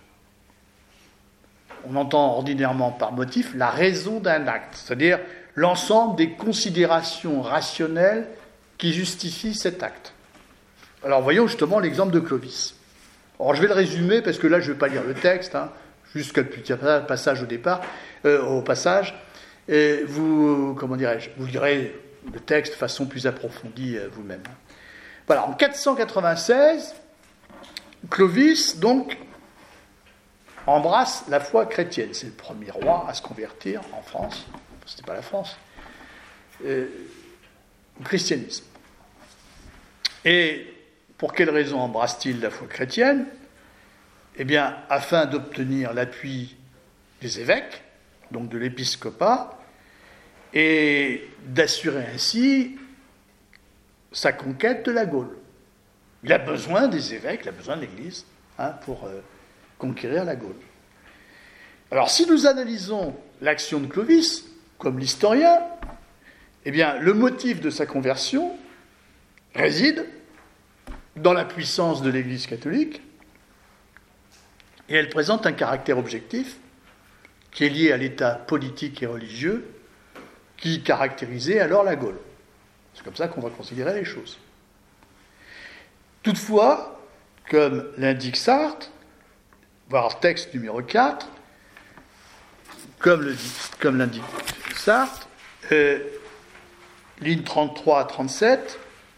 On entend ordinairement par motif la raison d'un acte, c'est-à-dire l'ensemble des considérations rationnelles qui justifient cet acte. Alors voyons justement l'exemple de Clovis. Alors je vais le résumer parce que là je ne vais pas lire le texte, hein, juste quelques petits passages au départ, euh, au passage. Et vous, comment dirais-je, vous lirez le texte de façon plus approfondie euh, vous-même. Voilà, en quatre cent quatre-vingt-seize, Clovis donc embrasse la foi chrétienne. C'est le premier roi à se convertir en France. C'était pas la France, euh, au christianisme. Et pour quelle raison embrasse-t-il la foi chrétienne? Eh bien, afin d'obtenir l'appui des évêques, donc de l'épiscopat, et d'assurer ainsi sa conquête de la Gaule. Il a besoin des évêques, il a besoin de l'Église, hein, pour euh, conquérir la Gaule. Alors, si nous analysons l'action de Clovis, comme l'historien, eh bien, le motif de sa conversion réside dans la puissance de l'Église catholique, et elle présente un caractère objectif qui est lié à l'état politique et religieux qui caractérisait alors la Gaule. C'est comme ça qu'on va considérer les choses. Toutefois, comme l'indique Sartre, voir texte numéro quatre, comme, le dit, comme l'indique Sartre, euh, ligne trente-trois à trente-sept,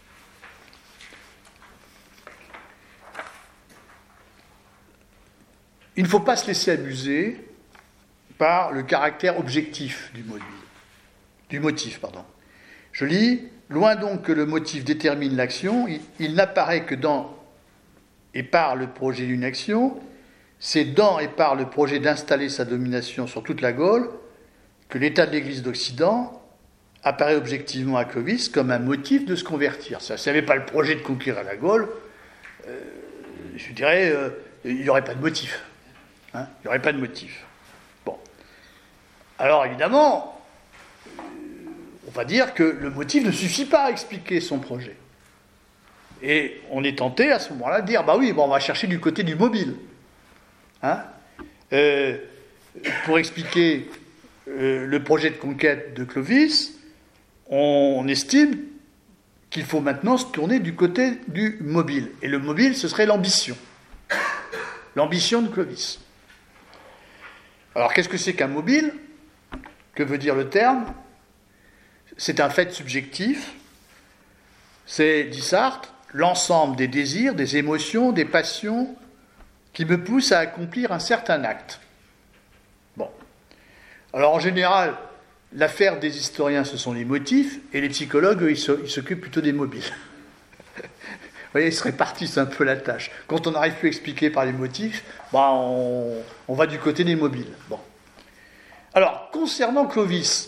il ne faut pas se laisser abuser par le caractère objectif du motif. Du motif pardon. Je lis, loin donc que le motif détermine l'action, il, il n'apparaît que dans et par le projet d'une action, c'est dans et par le projet d'installer sa domination sur toute la Gaule que l'État de l'Église d'Occident apparaît objectivement à Clovis comme un motif de se convertir. Ça, s'il n'y avait pas le projet de conquérir la Gaule, euh, je dirais, euh, il n'y aurait pas de motif. Hein, il n'y aurait pas de motif. Bon. Alors évidemment, on va dire que le motif ne suffit pas à expliquer son projet. Et on est tenté à ce moment-là de dire, bah oui, bon, on va chercher du côté du mobile. Hein euh, pour expliquer euh, le projet de conquête de Clovis, on, on estime qu'il faut maintenant se tourner du côté du mobile. Et le mobile, ce serait l'ambition. L'ambition de Clovis. Alors, qu'est-ce que c'est qu'un mobile? Que veut dire le terme? C'est un fait subjectif. C'est, dit Sartre, l'ensemble des désirs, des émotions, des passions qui me poussent à accomplir un certain acte. Bon. Alors, en général, l'affaire des historiens, ce sont les motifs, et les psychologues, eux, ils s'occupent plutôt des mobiles. Vous voyez, ils se répartissent un peu la tâche. Quand on n'arrive plus à expliquer par les motifs, bah on, on va du côté des mobiles. Bon. Alors, concernant Clovis,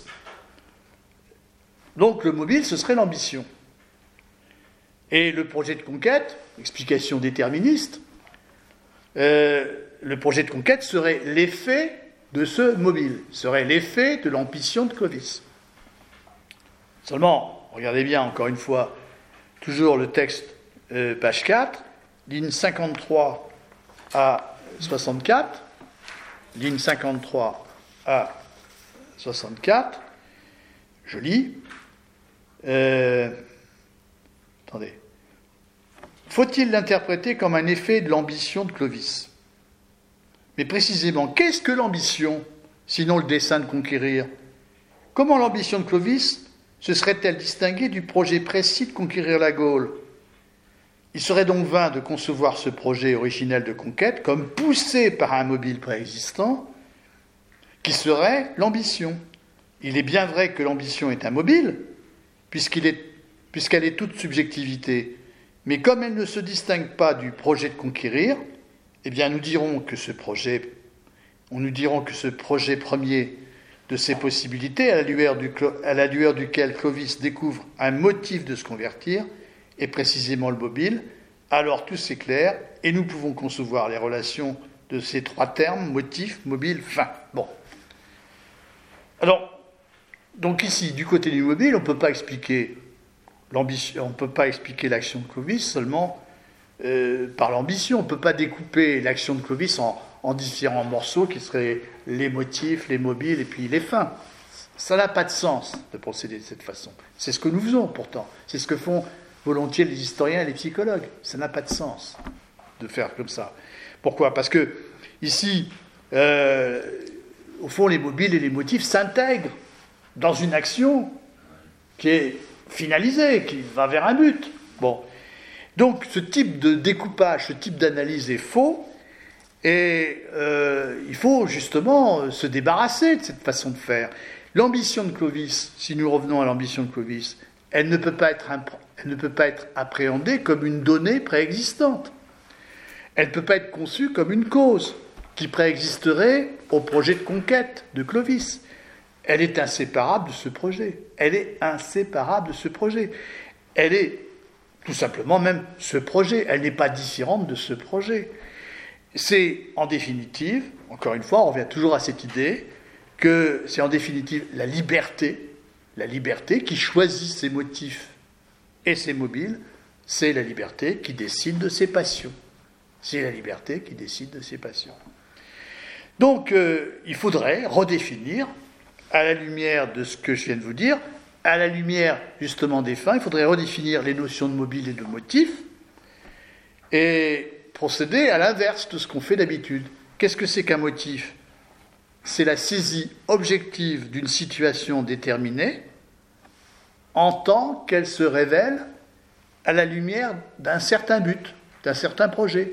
donc le mobile, ce serait l'ambition. Et le projet de conquête, explication déterministe, euh, le projet de conquête serait l'effet de ce mobile, serait l'effet de l'ambition de Clovis. Seulement, regardez bien encore une fois, toujours le texte, euh, page quatre, ligne cinquante-trois à soixante-quatre, ligne cinquante-trois à soixante-quatre, je lis, euh, attendez, faut-il l'interpréter comme un effet de l'ambition de Clovis ? Mais précisément, qu'est-ce que l'ambition, sinon le dessein de conquérir ? Comment l'ambition de Clovis se serait-elle distinguée du projet précis de conquérir la Gaule ? Il serait donc vain de concevoir ce projet originel de conquête comme poussé par un mobile préexistant, qui serait l'ambition. Il est bien vrai que l'ambition est un mobile, puisqu'il est, puisqu'elle est toute subjectivité, mais comme elle ne se distingue pas du projet de conquérir, eh bien nous dirons que ce projet, on nous dirons que ce projet premier de ces possibilités, à la lueur, du, à la lueur duquel Clovis découvre un motif de se convertir, est précisément le mobile, alors tout s'éclaire et nous pouvons concevoir les relations de ces trois termes, motif, mobile, fin. Bon. Alors, donc ici, du côté du mobile, on ne peut pas expliquer l'ambition, on ne peut pas expliquer l'action de Clovis seulement euh, par l'ambition. On ne peut pas découper l'action de Clovis en, en différents morceaux qui seraient les motifs, les mobiles et puis les fins. Ça n'a pas de sens de procéder de cette façon. C'est ce que nous faisons pourtant. C'est ce que font volontiers les historiens et les psychologues. Ça n'a pas de sens de faire comme ça. Pourquoi ? Parce que ici, euh, au fond, les mobiles et les motifs s'intègrent dans une action qui est finalisée, qui va vers un but. Bon. Donc, ce type de découpage, ce type d'analyse est faux, et euh, il faut justement se débarrasser de cette façon de faire. L'ambition de Clovis, si nous revenons à l'ambition de Clovis, elle ne peut pas être, elle ne peut pas être appréhendée comme une donnée préexistante. Elle ne peut pas être conçue comme une cause qui préexisterait au projet de conquête de Clovis. Elle est inséparable de ce projet. Elle est inséparable de ce projet. Elle est tout simplement même ce projet. Elle n'est pas différente de ce projet. C'est en définitive, encore une fois, on revient toujours à cette idée, que c'est en définitive la liberté, la liberté qui choisit ses motifs et ses mobiles, c'est la liberté qui décide de ses passions. C'est la liberté qui décide de ses passions. Donc, euh, il faudrait redéfinir, à la lumière de ce que je viens de vous dire, à la lumière justement des fins, il faudrait redéfinir les notions de mobile et de motif et procéder à l'inverse de ce qu'on fait d'habitude. Qu'est-ce que c'est qu'un motif ? C'est la saisie objective d'une situation déterminée en tant qu'elle se révèle à la lumière d'un certain but, d'un certain projet.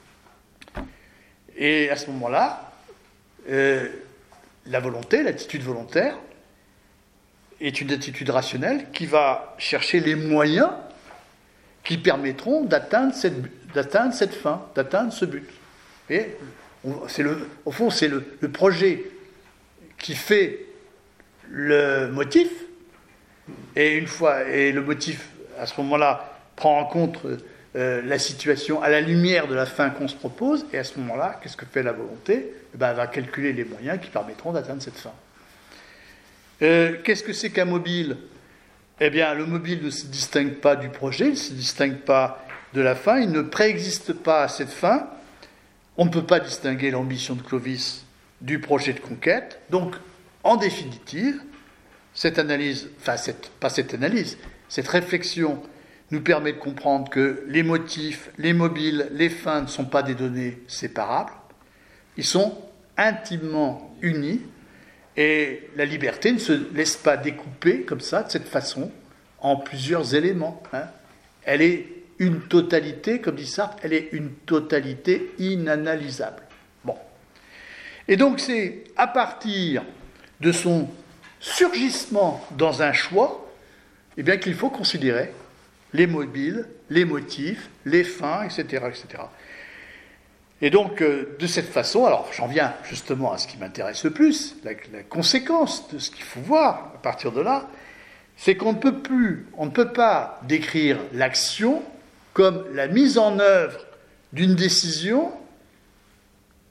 Et à ce moment-là, euh, la volonté, l'attitude volontaire, est une attitude rationnelle qui va chercher les moyens qui permettront d'atteindre cette, d'atteindre cette fin, d'atteindre ce but. Et c'est le, au fond, c'est le, le projet qui fait le motif, et une fois, et le motif, à ce moment-là, prend en compte euh, la situation à la lumière de la fin qu'on se propose, et à ce moment-là, qu'est-ce que fait la volonté ? Eh ben, elle va calculer les moyens qui permettront d'atteindre cette fin. Euh, qu'est-ce que c'est qu'un mobile ? Eh bien, le mobile ne se distingue pas du projet, il ne se distingue pas de la fin, il ne préexiste pas à cette fin. On ne peut pas distinguer l'ambition de Clovis du projet de conquête. Donc, en définitive, cette analyse, enfin, cette, pas cette analyse, cette réflexion nous permet de comprendre que les motifs, les mobiles, les fins ne sont pas des données séparables. Ils sont intimement unis. Et la liberté ne se laisse pas découper comme ça, de cette façon, en plusieurs éléments. Hein. Elle est une totalité, comme dit Sartre, elle est une totalité inanalysable. Bon. Et donc c'est à partir de son surgissement dans un choix, eh bien qu'il faut considérer les mobiles, les motifs, les fins, et cetera, et cetera. Et donc, euh, de cette façon, alors j'en viens justement à ce qui m'intéresse le plus, la, la conséquence de ce qu'il faut voir à partir de là, c'est qu'on ne peut plus, on ne peut pas décrire l'action comme la mise en œuvre d'une décision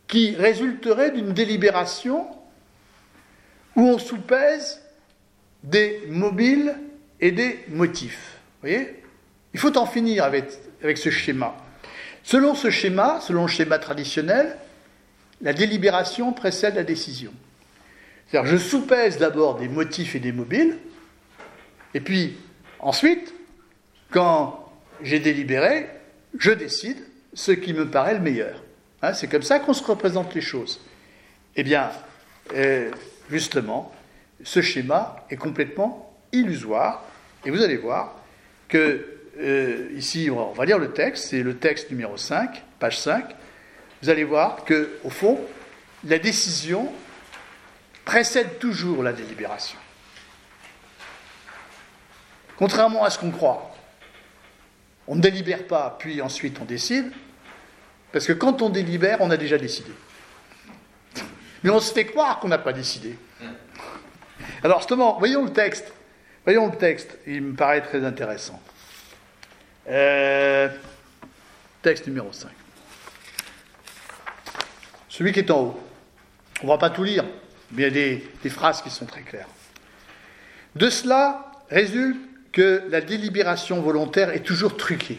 qui résulterait d'une délibération où on soupèse des mobiles et des motifs. Vous voyez ? Il faut en finir avec, avec ce schéma. Selon ce schéma, selon le schéma traditionnel, la délibération précède la décision. C'est-à-dire, je soupèse d'abord des motifs et des mobiles, et puis, ensuite, quand j'ai délibéré, je décide ce qui me paraît le meilleur. Hein, c'est comme ça qu'on se représente les choses. Eh bien, euh, justement, ce schéma est complètement illusoire, et vous allez voir que, euh, ici, on va lire le texte, c'est le texte numéro cinq, page cinq, vous allez voir que, au fond, la décision précède toujours la délibération. Contrairement à ce qu'on croit, on ne délibère pas, puis ensuite on décide, parce que quand on délibère, on a déjà décidé. Mais on se fait croire qu'on n'a pas décidé. Alors justement, voyons le texte. Voyons le texte, il me paraît très intéressant. Euh, texte numéro cinq. Celui qui est en haut. On ne va pas tout lire, mais il y a des, des phrases qui sont très claires. De cela résulte que la délibération volontaire est toujours truquée.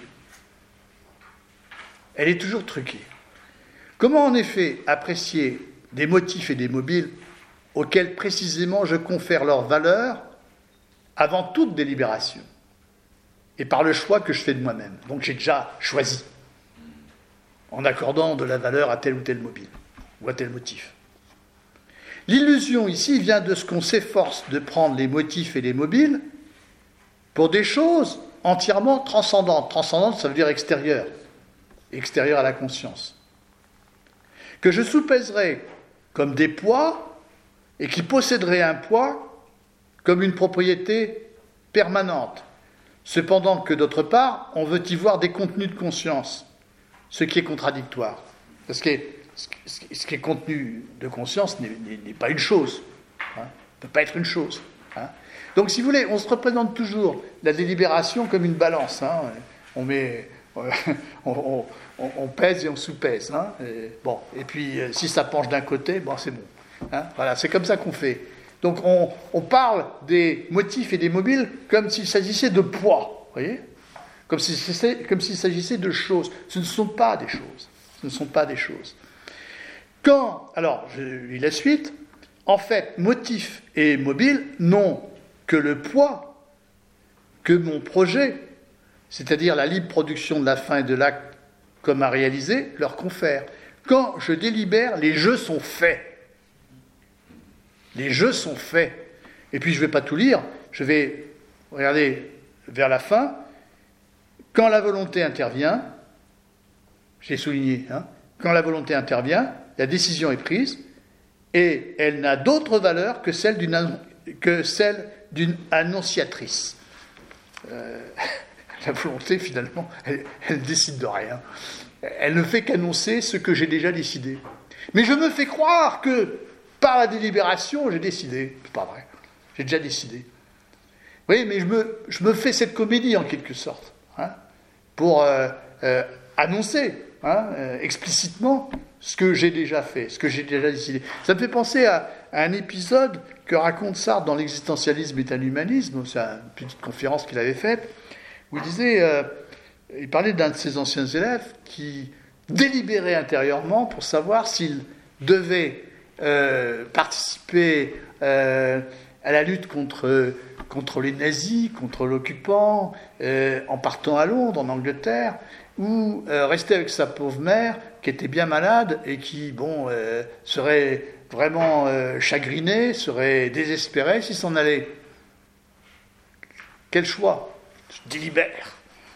Elle est toujours truquée. Comment en effet apprécier des motifs et des mobiles auxquels précisément je confère leur valeur avant toute délibération et par le choix que je fais de moi-même. Donc j'ai déjà choisi en accordant de la valeur à tel ou tel mobile ou à tel motif. L'illusion ici vient de ce qu'on s'efforce de prendre les motifs et les mobiles pour des choses entièrement transcendantes. Transcendantes, ça veut dire extérieures. Extérieures à la conscience. Que je soupèserai comme des poids et qui posséderaient un poids comme une propriété permanente. Cependant que d'autre part, on veut y voir des contenus de conscience, ce qui est contradictoire. Parce que ce qui est contenu de conscience n'est, n'est pas une chose. Hein, ne peut pas être une chose. Hein. Donc, si vous voulez, on se représente toujours la délibération comme une balance. Hein. On met, on, on, on, on pèse et on sous-pèse. Hein. Et, bon, et puis, si ça penche d'un côté, bon, c'est bon. Hein. Voilà, c'est comme ça qu'on fait. Donc, on, on parle des motifs et des mobiles comme s'il s'agissait de poids. Vous voyez ? Comme si c'était, comme s'il s'agissait de choses. Ce ne sont pas des choses. Ce ne sont pas des choses. Quand, alors, je lis la suite, en fait, motif et mobile n'ont que le poids que mon projet, c'est-à-dire la libre production de la fin et de l'acte comme à réaliser, leur confère. Quand je délibère, les jeux sont faits. Les jeux sont faits. Et puis, je ne vais pas tout lire, je vais regarder vers la fin. Quand la volonté intervient, j'ai souligné, hein, quand la volonté intervient, la décision est prise et elle n'a d'autre valeur que celle d'une, que celle d'une annonciatrice. Euh, la volonté, finalement, elle ne décide de rien. Elle ne fait qu'annoncer ce que j'ai déjà décidé. Mais je me fais croire que, par la délibération, j'ai décidé. C'est pas vrai. J'ai déjà décidé. Oui, mais je me, je me fais cette comédie, en quelque sorte, hein, pour euh, euh, annoncer hein, euh, explicitement ce que j'ai déjà fait, ce que j'ai déjà décidé. Ça me fait penser à, à un épisode que raconte Sartre dans l'Existentialisme et l'humanisme. C'est une petite conférence qu'il avait faite, où il disait, euh, il parlait d'un de ses anciens élèves qui délibérait intérieurement pour savoir s'il devait euh, participer euh, à la lutte contre, contre les nazis, contre l'occupant, euh, en partant à Londres, en Angleterre, ou euh, rester avec sa pauvre mère, qui était bien malade et qui, bon, euh, serait vraiment euh, chagrinée, serait désespérée s'il s'en allait. Quel choix ? Je délibère.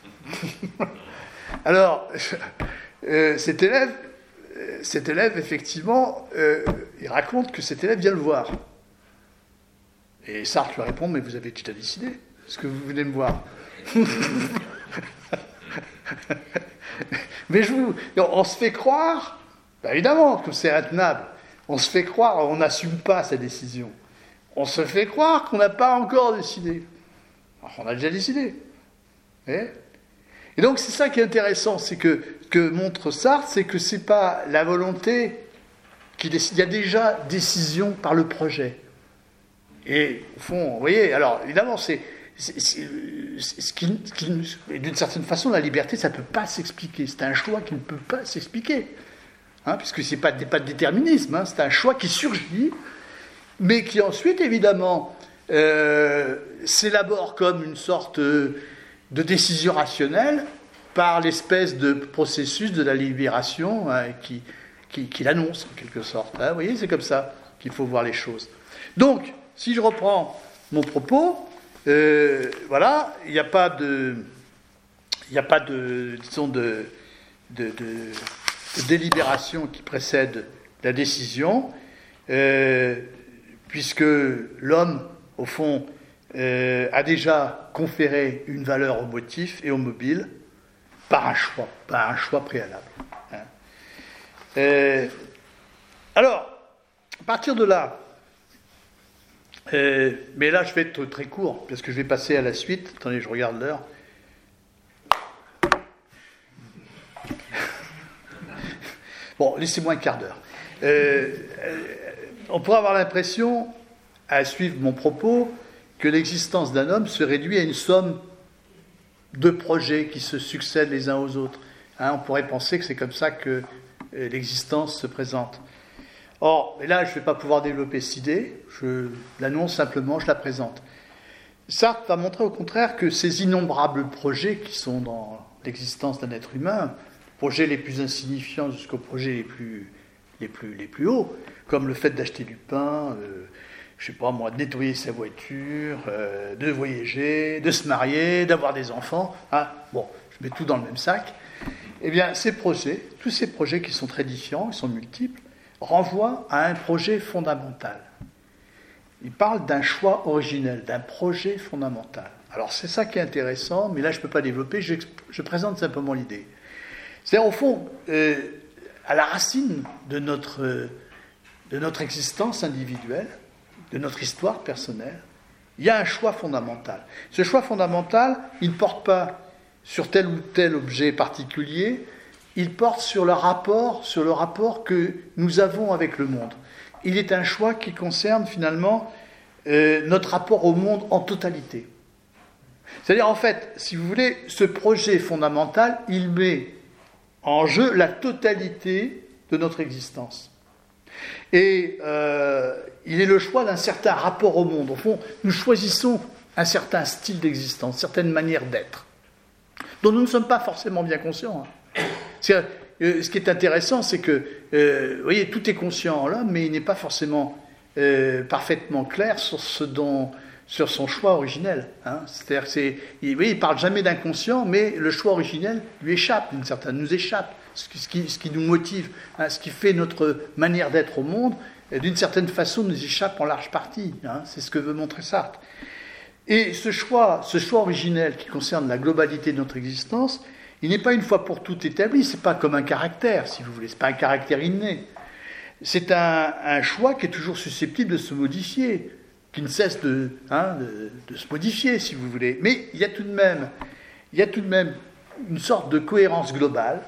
Alors, euh, cet élève, euh, cet élève, effectivement, euh, il raconte que cet élève vient le voir. Et Sartre lui répond, mais vous avez déjà décidé ce que vous venez me voir. Mais je vous, on se fait croire, ben évidemment que c'est intenable, on se fait croire, on n'assume pas sa décision. On se fait croire qu'on n'a pas encore décidé. Alors, on a déjà décidé. Et, et donc c'est ça qui est intéressant, c'est que, que montre Sartre, c'est que c'est pas la volonté qui décide. Il y a déjà décision par le projet. Et au fond, vous voyez, alors évidemment, c'est, c'est, c'est, c'est ce qui, ce qui, d'une certaine façon, la liberté, ça ne peut pas s'expliquer. C'est un choix qui ne peut pas s'expliquer. Hein, puisque ce n'est pas, pas de déterminisme, hein, c'est un choix qui surgit, mais qui ensuite, évidemment, euh, s'élabore comme une sorte de décision rationnelle par l'espèce de processus de la libération hein, qui, qui, qui l'annonce, en quelque sorte. Hein. Vous voyez, c'est comme ça qu'il faut voir les choses. Donc, si je reprends mon propos, euh, voilà, il n'y a pas de, il n'y a pas de, disons, de, de, de, de délibération qui précède la décision, euh, puisque l'homme, au fond, euh, a déjà conféré une valeur au motif et au mobile par un choix, par un choix préalable. Hein. Euh, alors, à partir de là, euh, mais là je vais être très court, parce que je vais passer à la suite. Attendez, je regarde l'heure. Bon, laissez-moi un quart d'heure. Euh, euh, on pourrait avoir l'impression, à suivre mon propos, que l'existence d'un homme se réduit à une somme de projets qui se succèdent les uns aux autres. Hein, on pourrait penser que c'est comme ça que euh, l'existence se présente. Or, et là, je ne vais pas pouvoir développer cette idée, je l'annonce simplement, je la présente. Sartre va montrer au contraire que ces innombrables projets qui sont dans l'existence d'un être humain, projets les plus insignifiants jusqu'aux projets les plus, les plus, les plus hauts, comme le fait d'acheter du pain, euh, je ne sais pas moi, de nettoyer sa voiture, euh, de voyager, de se marier, d'avoir des enfants, hein, bon, je mets tout dans le même sac, eh bien, ces projets, tous ces projets qui sont très différents, qui sont multiples, renvoient à un projet fondamental. Il parle d'un choix originel, d'un projet fondamental. Alors, c'est ça qui est intéressant, mais là, je ne peux pas développer, je, je présente simplement l'idée. C'est-à-dire, au fond, euh, à la racine de notre, euh, de notre existence individuelle, de notre histoire personnelle, il y a un choix fondamental. Ce choix fondamental, il ne porte pas sur tel ou tel objet particulier, il porte sur le rapport, sur le rapport que nous avons avec le monde. Il est un choix qui concerne finalement euh, notre rapport au monde en totalité. C'est-à-dire, en fait, si vous voulez, ce projet fondamental, il met en jeu la totalité de notre existence. Et euh, il est le choix d'un certain rapport au monde. Au fond, nous choisissons un certain style d'existence, certaines manières d'être, dont nous ne sommes pas forcément bien conscients. Hein. C'est, euh, ce qui est intéressant, c'est que, euh, vous voyez, tout est conscient en l'homme, mais il n'est pas forcément euh, parfaitement clair sur ce dont, sur son choix originel. Hein. C'est-à-dire, c'est, il, vous voyez, il parle jamais d'inconscient, mais le choix originel lui échappe, d'une certaine, nous échappe. Ce qui, ce qui, ce qui nous motive, hein, ce qui fait notre manière d'être au monde, d'une certaine façon, nous échappe en large partie. Hein. C'est ce que veut montrer Sartre. Et ce choix, ce choix originel qui concerne la globalité de notre existence, il n'est pas une fois pour toutes établi, c'est pas comme un caractère, si vous voulez, c'est pas un caractère inné. C'est un, un choix qui est toujours susceptible de se modifier, qui ne cesse de, hein, de, de se modifier, si vous voulez. Mais il y a tout de même, il y a tout de même une sorte de cohérence globale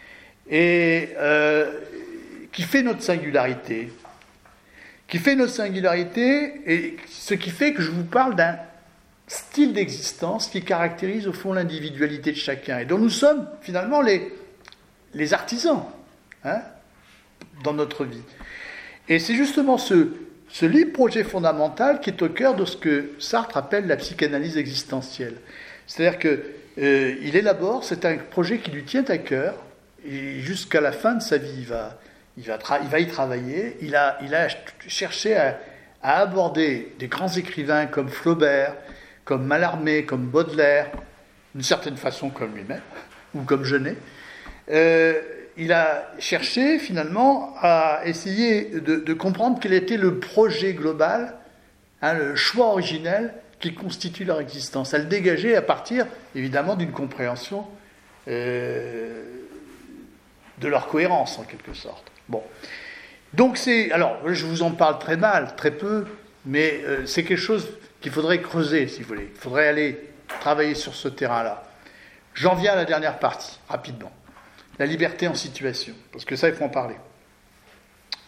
et euh, qui fait notre singularité, qui fait notre singularité, et ce qui fait que je vous parle d'un style d'existence qui caractérise au fond l'individualité de chacun et dont nous sommes finalement les, les artisans hein, dans notre vie. Et c'est justement ce, ce libre projet fondamental qui est au cœur de ce que Sartre appelle la psychanalyse existentielle. C'est-à-dire qu'il euh, élabore, c'est un projet qui lui tient à cœur, et jusqu'à la fin de sa vie, il va, il va, tra- il va y travailler, il a, il a cherché à, à aborder des grands écrivains comme Flaubert, comme Mallarmé, comme Baudelaire, d'une certaine façon comme lui-même, ou comme Genet. Euh, il a cherché finalement à essayer de, de comprendre quel était le projet global, hein, le choix originel qui constitue leur existence, à le dégager à partir évidemment d'une compréhension euh, de leur cohérence en quelque sorte. Bon. Donc c'est, alors je vous en parle très mal, très peu, mais euh, c'est quelque chose qu'il faudrait creuser, si vous voulez. Il faudrait aller travailler sur ce terrain-là. J'en viens à la dernière partie, rapidement. La liberté en situation, parce que ça, il faut en parler.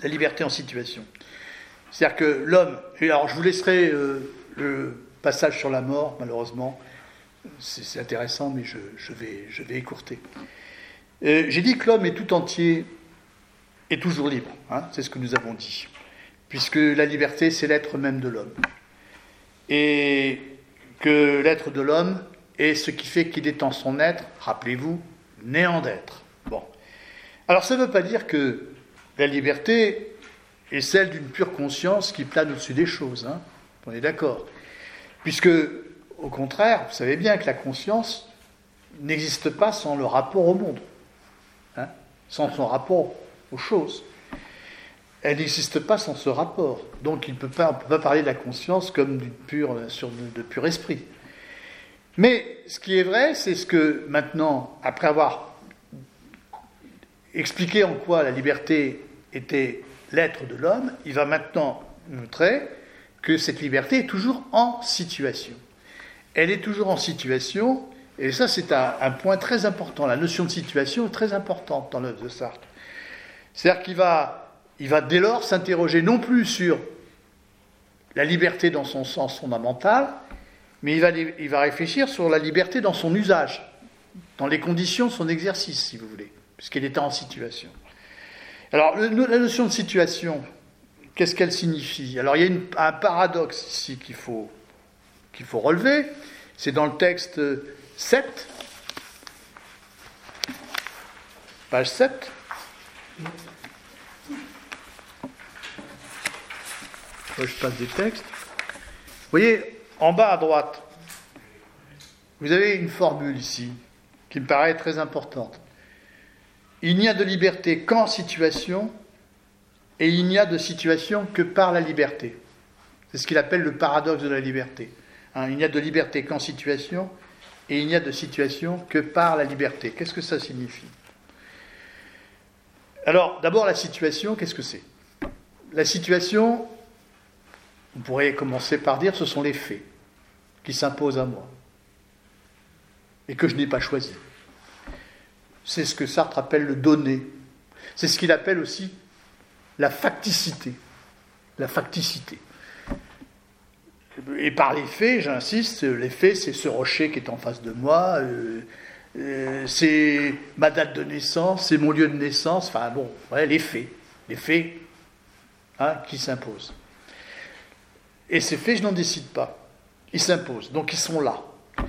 la liberté en situation. C'est-à-dire que l'homme, et alors je vous laisserai euh, le passage sur la mort, malheureusement, c'est, c'est intéressant, mais je, je, vais, je vais écourter. Euh, j'ai dit que l'homme est tout entier et toujours libre, hein, c'est ce que nous avons dit, puisque la liberté, c'est l'être même de l'homme. Et que l'être de l'homme est ce qui fait qu'il est en son être, rappelez-vous, néant d'être. Bon. Alors ça ne veut pas dire que la liberté est celle d'une pure conscience qui plane au-dessus des choses, hein. On est d'accord. Puisque, au contraire, vous savez bien que la conscience n'existe pas sans le rapport au monde, hein, sans son rapport aux choses. Elle n'existe pas sans ce rapport. Donc il ne peut pas, on ne peut pas parler de la conscience comme d'une pure, sur de, de pur esprit. Mais ce qui est vrai, c'est ce que maintenant, après avoir expliqué en quoi la liberté était l'être de l'homme, il va maintenant montrer que cette liberté est toujours en situation. Elle est toujours en situation, et ça c'est un, un point très important. La notion de situation est très importante dans l'œuvre de Sartre. C'est-à-dire qu'il va, il va dès lors s'interroger non plus sur la liberté dans son sens fondamental, mais il va, il va réfléchir sur la liberté dans son usage, dans les conditions de son exercice, si vous voulez, puisqu'elle était en situation. Alors, le, la notion de situation, qu'est-ce qu'elle signifie ? Alors, il y a une, un paradoxe ici qu'il faut, qu'il faut relever. C'est dans le texte sept, page sept. Moi, je passe des textes. Vous voyez, en bas à droite, vous avez une formule ici qui me paraît très importante. Il n'y a de liberté qu'en situation, et il n'y a de situation que par la liberté. C'est ce qu'il appelle le paradoxe de la liberté. Hein, il n'y a de liberté qu'en situation, et il n'y a de situation que par la liberté. Qu'est-ce que ça signifie ? Alors, d'abord, la situation, qu'est-ce que c'est ? La situation, on pourrait commencer par dire, ce sont les faits qui s'imposent à moi, et que je n'ai pas choisi. C'est ce que Sartre appelle le donné. C'est ce qu'il appelle aussi la facticité. La facticité. Et par les faits, j'insiste, les faits, c'est ce rocher qui est en face de moi, euh, euh, c'est ma date de naissance, c'est mon lieu de naissance, enfin bon, ouais, les faits. Les faits hein, qui s'imposent. Et ces faits, je n'en décide pas. Ils s'imposent, donc ils sont là.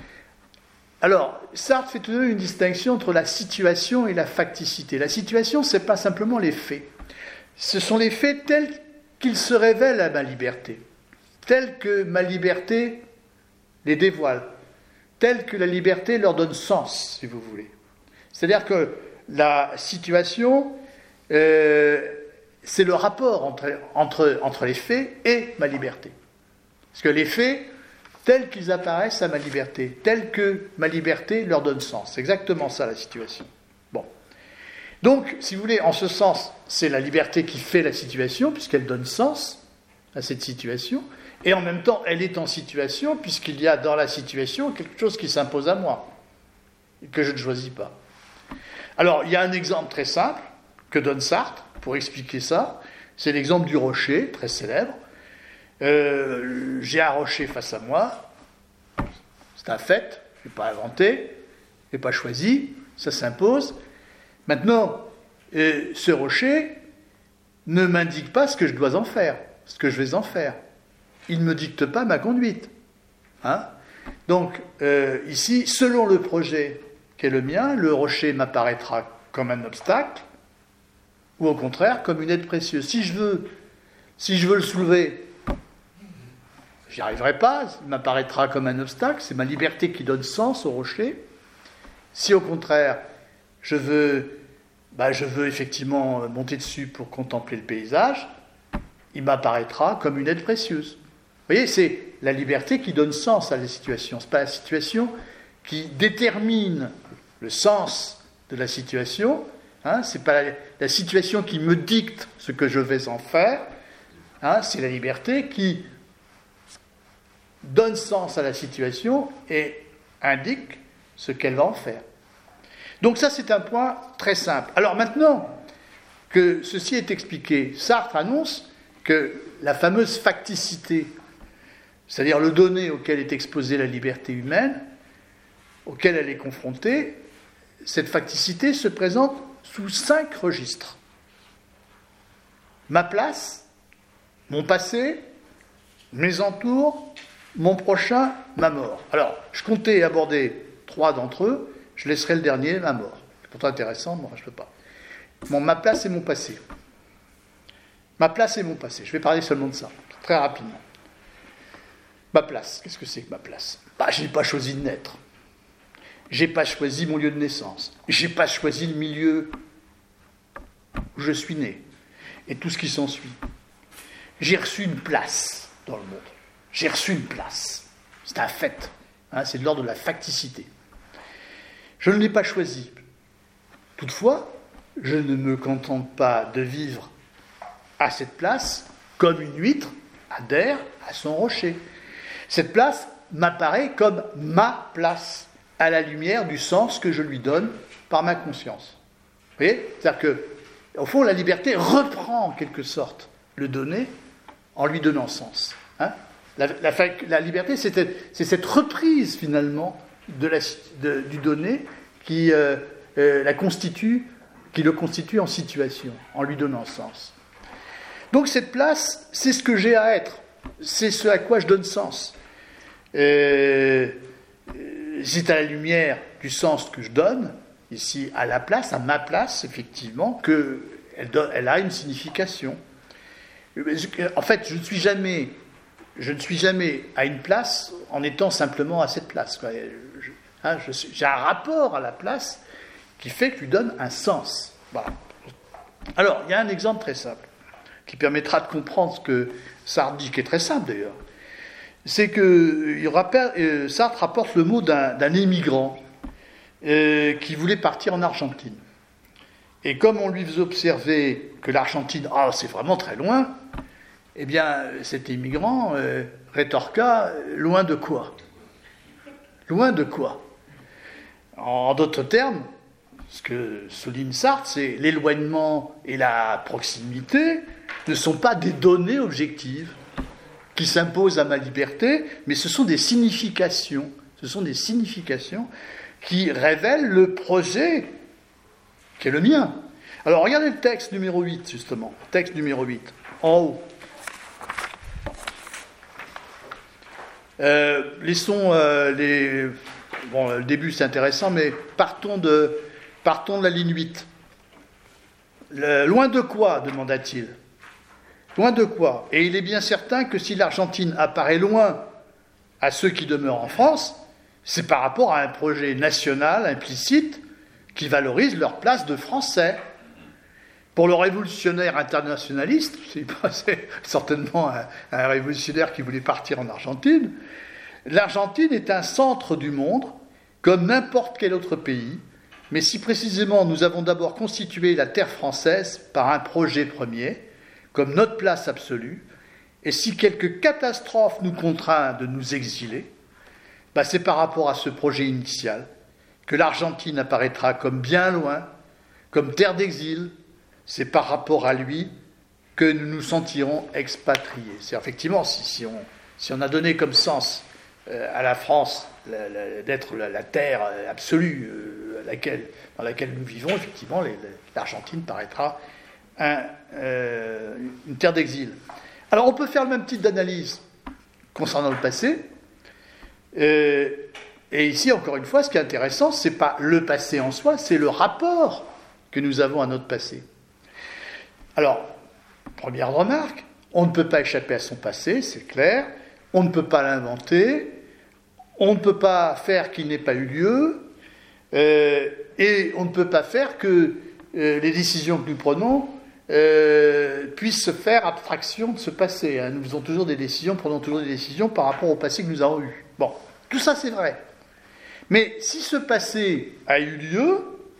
Alors, Sartre fait tout de même une distinction entre la situation et la facticité. La situation, ce n'est pas simplement les faits. Ce sont les faits tels qu'ils se révèlent à ma liberté, tels que ma liberté les dévoile, tels que la liberté leur donne sens, si vous voulez. C'est-à-dire que la situation, euh, c'est le rapport entre, entre, entre les faits et ma liberté. Parce que les faits, tels qu'ils apparaissent à ma liberté, tels que ma liberté leur donne sens. C'est exactement ça, la situation. Bon. Donc, si vous voulez, en ce sens, c'est la liberté qui fait la situation, puisqu'elle donne sens à cette situation, et en même temps, elle est en situation, puisqu'il y a dans la situation quelque chose qui s'impose à moi, et que je ne choisis pas. Alors, il y a un exemple très simple, que donne Sartre, pour expliquer ça, c'est l'exemple du rocher, très célèbre. Euh, j'ai un rocher face à moi, c'est un fait, je n'ai pas inventé, je n'ai pas choisi, ça s'impose. Maintenant, euh, ce rocher ne m'indique pas ce que je dois en faire, ce que je vais en faire. Il ne me dicte pas ma conduite. Hein ? Donc, euh, ici, selon le projet qui est le mien, le rocher m'apparaîtra comme un obstacle, ou au contraire, comme une aide précieuse. Si je veux, si je veux le soulever, j'y arriverai pas, il m'apparaîtra comme un obstacle, c'est ma liberté qui donne sens au rocher. Si au contraire, je veux, bah, je veux effectivement monter dessus pour contempler le paysage, il m'apparaîtra comme une aide précieuse. Vous voyez, c'est la liberté qui donne sens à la situation. Ce n'est pas la situation qui détermine le sens de la situation, hein, ce n'est pas la, la situation qui me dicte ce que je vais en faire, hein, c'est la liberté qui donne sens à la situation et indique ce qu'elle va en faire. Donc ça, c'est un point très simple. Alors maintenant que ceci est expliqué. Sartre annonce que la fameuse facticité, c'est-à-dire le donné auquel est exposée la liberté humaine, auquel elle est confrontée, cette facticité se présente sous cinq registres. Ma place, mon passé, mes entours, mon prochain, ma mort. Alors, je comptais aborder trois d'entre eux, je laisserai le dernier, ma mort. C'est pourtant intéressant, moi je ne peux pas. Bon, ma place et mon passé. Ma place et mon passé. Je vais parler seulement de ça, très rapidement. Ma place, qu'est-ce que c'est que ma place ? Bah, je n'ai pas choisi de naître. Je n'ai pas choisi mon lieu de naissance. Je n'ai pas choisi le milieu où je suis né. Et tout ce qui s'ensuit. J'ai reçu une place dans le monde. J'ai reçu une place. C'est un fait. Hein, c'est de l'ordre de la facticité. Je ne l'ai pas choisi. Toutefois, je ne me contente pas de vivre à cette place comme une huître adhère à son rocher. Cette place m'apparaît comme ma place, à la lumière du sens que je lui donne par ma conscience. Vous voyez ? C'est-à-dire que, au fond, la liberté reprend en quelque sorte le donné en lui donnant sens. Hein ? la, la, la liberté, c'est, c'est cette reprise finalement de la, de, du donné qui, euh, euh, la constitue, qui le constitue en situation, en lui donnant sens. Donc cette place, c'est ce que j'ai à être, c'est ce à quoi je donne sens. Euh, c'est à la lumière du sens que je donne, ici à la place, à ma place, effectivement, qu'elle donne, elle a une signification. En fait, je ne suis jamais, je ne suis jamais à une place en étant simplement à cette place. Je, hein, je suis, j'ai un rapport à la place qui fait que lui donne un sens. Voilà. Alors, il y a un exemple très simple qui permettra de comprendre ce que Sartre dit, qui est très simple d'ailleurs. C'est que il rappelle, euh, Sartre rapporte le mot d'un, d'un émigrant euh, qui voulait partir en Argentine. Et comme on lui faisait observer que l'Argentine, ah, c'est vraiment très loin, eh bien, cet émigrant euh, rétorqua, loin de quoi ? Loin de quoi ? En d'autres termes, ce que souligne Sartre, c'est l'éloignement et la proximité ne sont pas des données objectives qui s'imposent à ma liberté, mais ce sont des significations. Ce sont des significations qui révèlent le projet qui est le mien. Alors, regardez le texte numéro huit, justement. Texte numéro huit, en haut. Euh, laissons euh, les... Bon, le début, c'est intéressant, mais partons de, partons de la ligne huit. Le, loin de quoi, demanda-t-il ? Loin de quoi ? Et il est bien certain que si l'Argentine apparaît loin à ceux qui demeurent en France, c'est par rapport à un projet national implicite qui valorise leur place de Français. Pour le révolutionnaire internationaliste, c'est certainement un, un révolutionnaire qui voulait partir en Argentine, l'Argentine est un centre du monde, comme n'importe quel autre pays, mais si précisément nous avons d'abord constitué la terre française par un projet premier, comme notre place absolue, et si quelque catastrophe nous contraint de nous exiler, bah c'est par rapport à ce projet initial que l'Argentine apparaîtra comme bien loin, comme terre d'exil. C'est par rapport à lui que nous nous sentirons expatriés. C'est effectivement, si, si, on, si on a donné comme sens euh, à la France la, la, d'être la, la terre absolue euh, à laquelle, dans laquelle nous vivons, effectivement, les, l'Argentine paraîtra un, euh, une terre d'exil. Alors on peut faire le même type d'analyse concernant le passé. Euh, et ici, encore une fois, ce qui est intéressant, ce n'est pas le passé en soi, c'est le rapport que nous avons à notre passé. Alors, première remarque, on ne peut pas échapper à son passé, c'est clair, on ne peut pas l'inventer, on ne peut pas faire qu'il n'ait pas eu lieu, euh, et on ne peut pas faire que euh, les décisions que nous prenons euh, puissent se faire abstraction de ce passé. Hein. Nous faisons toujours des décisions, prenons toujours des décisions par rapport au passé que nous avons eu. Bon, tout ça c'est vrai. Mais si ce passé a eu lieu,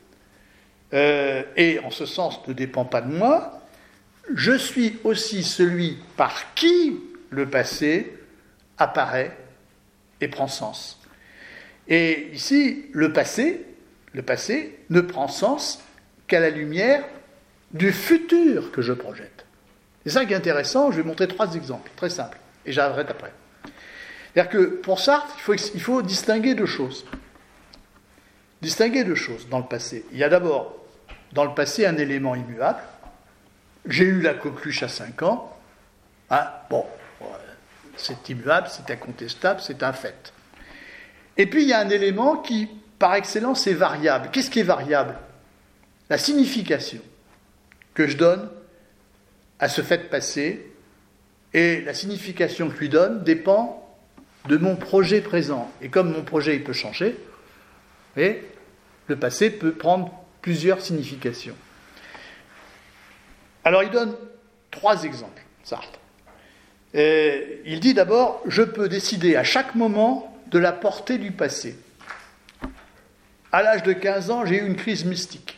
euh, et en ce sens ne dépend pas de moi, je suis aussi celui par qui le passé apparaît et prend sens. Et ici, le passé, le passé ne prend sens qu'à la lumière du futur que je projette. C'est ça qui est intéressant, je vais montrer trois exemples, très simples, et j'arrête après. C'est-à-dire que pour Sartre, il faut, il faut distinguer deux choses. Distinguer deux choses dans le passé. Il y a d'abord, dans le passé, un élément immuable. J'ai eu la coqueluche à cinq ans. Hein, bon, c'est immuable, c'est incontestable, c'est un fait. Et puis, il y a un élément qui, par excellence, est variable. Qu'est-ce qui est variable ? La signification que je donne à ce fait passé, et la signification que je lui donne dépend de mon projet présent. Et comme mon projet il peut changer, vous voyez, le passé peut prendre plusieurs significations. Alors il donne trois exemples, Sartre. Et il dit d'abord, je peux décider à chaque moment de la portée du passé. À l'âge de quinze ans, j'ai eu une crise mystique.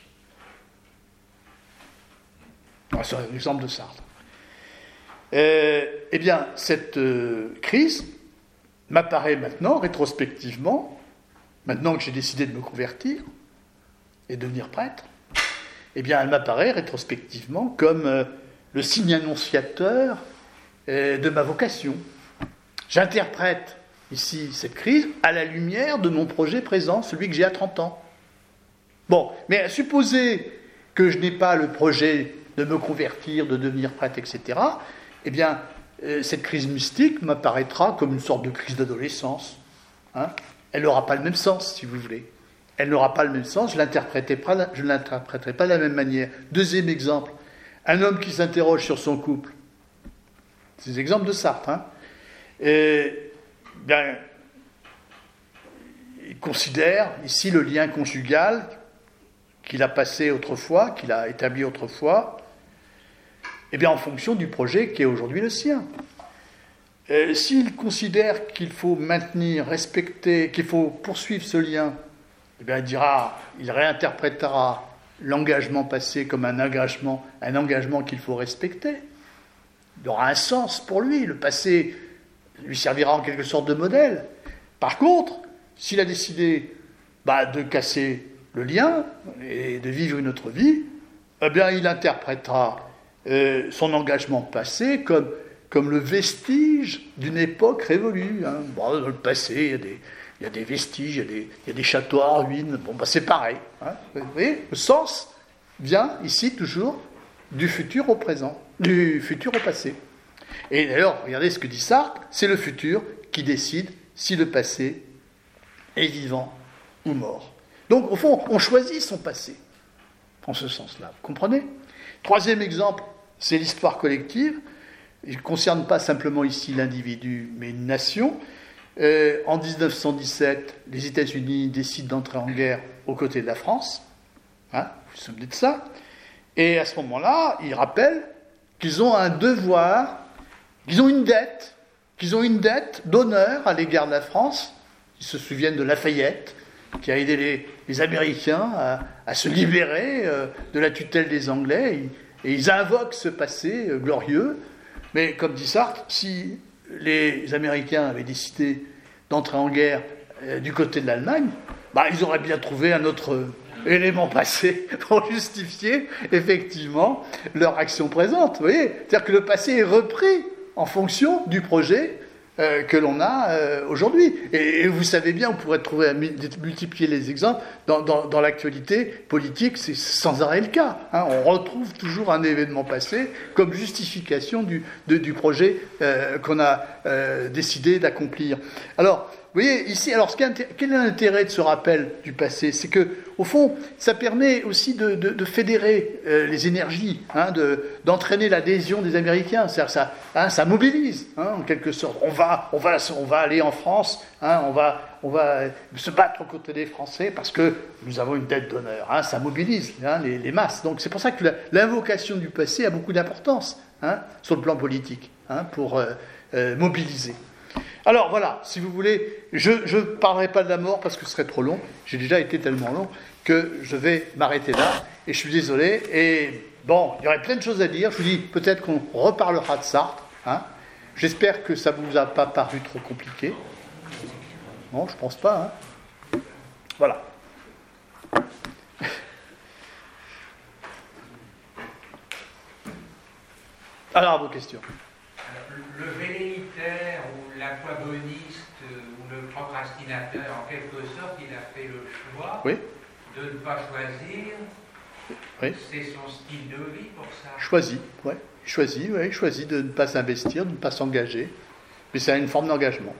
C'est un exemple de Sartre. Euh, eh bien, cette euh, crise m'apparaît maintenant, rétrospectivement, maintenant que j'ai décidé de me convertir et devenir prêtre, eh bien, elle m'apparaît rétrospectivement comme euh, le signe annonciateur euh, de ma vocation. J'interprète ici cette crise à la lumière de mon projet présent, celui que j'ai à trente ans. Bon, mais supposez que je n'ai pas le projet de me convertir, de devenir prêtre, et cetera, eh bien, euh, cette crise mystique m'apparaîtra comme une sorte de crise d'adolescence. Hein. Elle n'aura pas le même sens, si vous voulez. Elle n'aura pas le même sens, je, l'interpréterai pas, je ne l'interpréterai pas de la même manière. Deuxième exemple, un homme qui s'interroge sur son couple. C'est des exemples de Sartre. Hein. Et, bien, il considère ici le lien conjugal qu'il a passé autrefois, qu'il a établi autrefois, eh bien en fonction du projet qui est aujourd'hui le sien. Euh, s'il considère qu'il faut maintenir, respecter, qu'il faut poursuivre ce lien, eh bien il dira, il réinterprétera l'engagement passé comme un engagement, un engagement qu'il faut respecter. Il aura un sens pour lui. Le passé lui servira en quelque sorte de modèle. Par contre, s'il a décidé bah, de casser le lien et de vivre une autre vie, eh bien il interprétera euh, son engagement passé comme, comme le vestige d'une époque révolue. Hein. Bon, dans le passé, il y a des, il y a des vestiges, il y a des, il y a des châteaux en ruine. Bon, bah, c'est pareil. Hein. Vous voyez, le sens vient ici toujours du futur au présent, du futur au passé. Et d'ailleurs, regardez ce que dit Sartre, c'est le futur qui décide si le passé est vivant ou mort. Donc, au fond, on choisit son passé, en ce sens-là. Vous comprenez ? Troisième exemple, c'est l'histoire collective. Il ne concerne pas simplement ici l'individu, mais une nation. Euh, en dix-neuf cent dix-sept, les États-Unis décident d'entrer en guerre aux côtés de la France. Hein, vous vous souvenez de ça ? Et à ce moment-là, ils rappellent qu'ils ont un devoir, qu'ils ont une dette, qu'ils ont une dette d'honneur à l'égard de la France. Ils se souviennent de Lafayette, qui a aidé les, les Américains à, à se libérer euh, de la tutelle des Anglais. Et, et ils invoquent ce passé euh, glorieux. Mais comme dit Sartre, si les Américains avaient décidé d'entrer en guerre euh, du côté de l'Allemagne, bah, ils auraient bien trouvé un autre euh, élément passé pour justifier effectivement leur action présente. Vous voyez ? C'est-à-dire que le passé est repris en fonction du projet Euh, que l'on a euh, aujourd'hui. Et, et vous savez bien, on pourrait trouver, multiplier les exemples, dans, dans, dans l'actualité politique, c'est sans arrêt le cas. Hein. On retrouve toujours un événement passé comme justification du, de, du projet euh, qu'on a euh, décidé d'accomplir. Alors, vous voyez, ici, alors, ce quel est l'intérêt de ce rappel du passé ? C'est que, au fond, ça permet aussi de, de, de fédérer euh, les énergies, hein, de, d'entraîner l'adhésion des Américains. C'est-à-dire ça, hein, ça mobilise, hein, en quelque sorte. On va, on va, on va aller en France, hein, on va, on va se battre aux côtés des Français parce que nous avons une dette d'honneur. Hein, ça mobilise hein, les, les masses. Donc c'est pour ça que la, l'invocation du passé a beaucoup d'importance hein, sur le plan politique, hein, pour euh, euh, mobiliser. Alors voilà, si vous voulez, je ne parlerai pas de la mort parce que ce serait trop long. J'ai déjà été tellement long que je vais m'arrêter là. Et je suis désolé. Et bon, il y aurait plein de choses à dire. Je vous dis, peut-être qu'on reparlera de Sartre. Hein. J'espère que ça ne vous a pas paru trop compliqué. Non, je ne pense pas. Hein. Voilà. Alors, vos questions. Le velléitaire ou l'aquaboniste ou le procrastinateur, en quelque sorte, il a fait le choix oui. de ne pas choisir. Oui. C'est son style de vie pour ça. Choisi, oui. Choisi, oui. Choisi de ne pas s'investir, de ne pas s'engager. Mais c'est une forme d'engagement.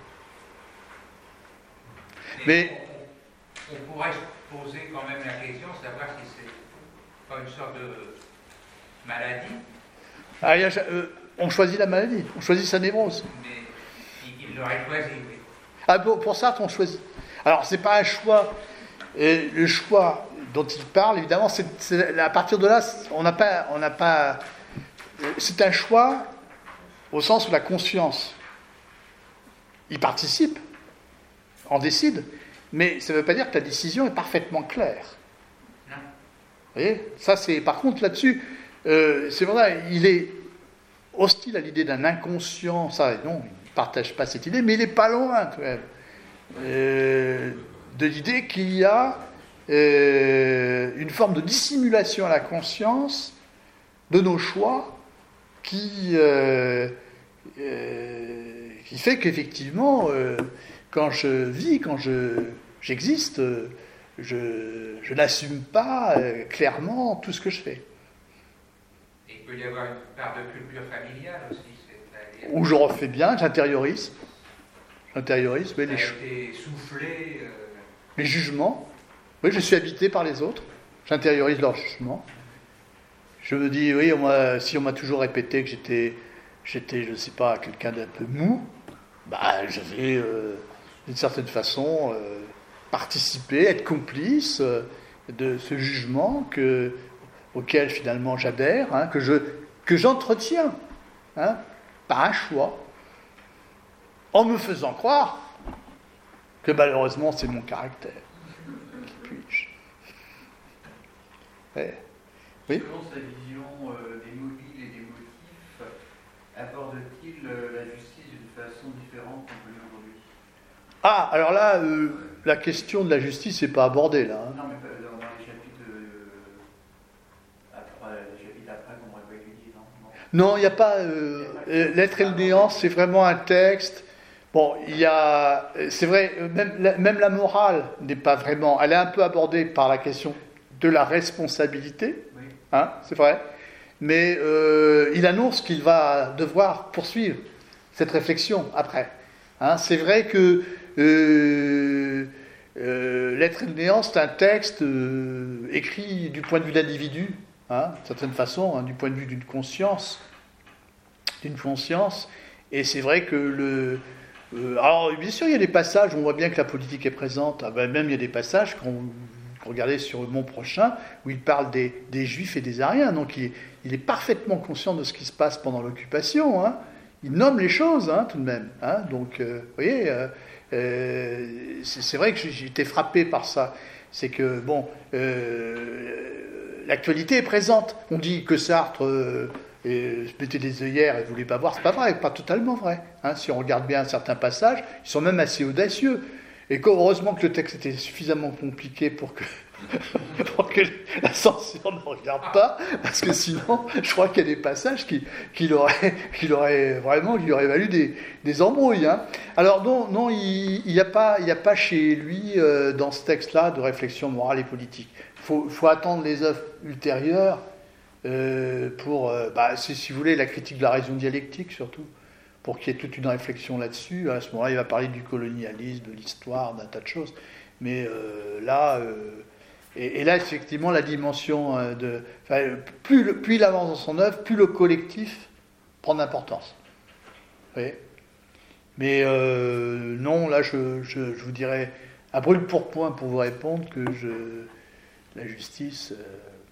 Mais on, on pourrait se poser quand même la question, savoir si c'est pas une sorte de maladie. Ah, il y a, euh, on choisit la maladie, on choisit sa névrose. Mais il, il l'aurait choisi, oui. Ah, pour, pour Sartre, on choisit. Alors, c'est pas un choix. Et le choix dont il parle, évidemment, c'est, c'est, à partir de là, on n'a pas, on n'a pas. C'est un choix au sens où la conscience y participe, en décide, mais ça ne veut pas dire que la décision est parfaitement claire. Non. Vous voyez, ça c'est. Par contre, là-dessus, euh, c'est vrai, il est hostile à l'idée d'un inconscient. Ça, non, il ne partage pas cette idée, mais il n'est pas loin quand même euh, de l'idée qu'il y a euh, une forme de dissimulation à la conscience de nos choix qui, euh, euh, qui fait qu'effectivement, euh, quand je vis, quand je, j'existe, je, je n'assume pas euh, clairement tout ce que je fais. Et il peut y avoir une part de culture familiale aussi. C'est-à-dire... Où je refais bien, j'intériorise. J'intériorise, oui, les, ça a été soufflé, euh... les jugements. Oui, je suis habité par les autres. J'intériorise leurs jugements. Je me dis, oui, on m'a, si on m'a toujours répété que j'étais, j'étais je ne sais pas, quelqu'un d'un peu mou, bah, je vais, euh, d'une certaine façon, euh, participer, être complice euh, de ce jugement que, auquel finalement j'adhère, hein, que, je, que j'entretiens, hein, par un choix, en me faisant croire que malheureusement c'est mon caractère. Qui puis-je ? Ouais. Oui. Selon sa vision euh, des mobiles et des motifs, aborde-t-il euh, la justice d'une façon différente qu'on peut aujourd'hui ? Ah, alors là, euh, la question de la justice n'est pas abordée, là. Hein. Non, mais dans, dans les chapitres, euh, après, les chapitres après, qu'on va étudier, non Non, il n'y a pas... Euh, euh, L'être et le néant, c'est vraiment un texte... Bon, il y a... C'est vrai, même la, même la morale n'est pas vraiment... Elle est un peu abordée par la question de la responsabilité, oui. Hein, c'est vrai, mais euh, il annonce qu'il va devoir poursuivre cette réflexion après. Hein, c'est vrai que euh, euh, L'être et le néant, c'est un texte euh, écrit du point de vue de l'individu, hein, d'une certaine façon, hein, du point de vue d'une conscience, d'une conscience, et c'est vrai que le... Euh, alors, bien sûr, il y a des passages où on voit bien que la politique est présente, ah ben, même il y a des passages qu'on... Regardez sur Mon Prochain, où il parle des, des Juifs et des Ariens. Donc il, il est parfaitement conscient de ce qui se passe pendant l'occupation. Hein. Il nomme les choses, hein, tout de même. Hein. Donc, euh, vous voyez, euh, euh, c'est, c'est vrai que j'ai été frappé par ça. C'est que, bon, euh, l'actualité est présente. On dit que Sartre euh, se mettait des œillères et ne voulait pas voir. C'est pas vrai, pas totalement vrai. Hein. Si on regarde bien certains passages, ils sont même assez audacieux. Et heureusement que le texte était suffisamment compliqué pour que, pour que la censure ne regarde pas, parce que sinon, je crois qu'il y a des passages qui, qui, l'auraient, qui l'auraient vraiment, qui lui auraient valu des, des embrouilles. Hein. Alors non, non, il n'y a pas, il y a pas chez lui, euh, dans ce texte-là, de réflexion morale et politique. Il faut, faut attendre les œuvres ultérieures euh, pour, euh, bah, c'est, si vous voulez, la critique de la raison dialectique surtout. Pour qu'il y ait toute une réflexion là-dessus. À ce moment-là, il va parler du colonialisme, de l'histoire, d'un tas de choses. Mais euh, là, euh, et, et là, effectivement, la dimension euh, de... Enfin, plus, le, plus il avance dans son œuvre, plus le collectif prend d'importance. Vous voyez ? Mais euh, non, là, je, je, je vous dirais, à brûle pour point pour vous répondre, que je, la justice... Euh,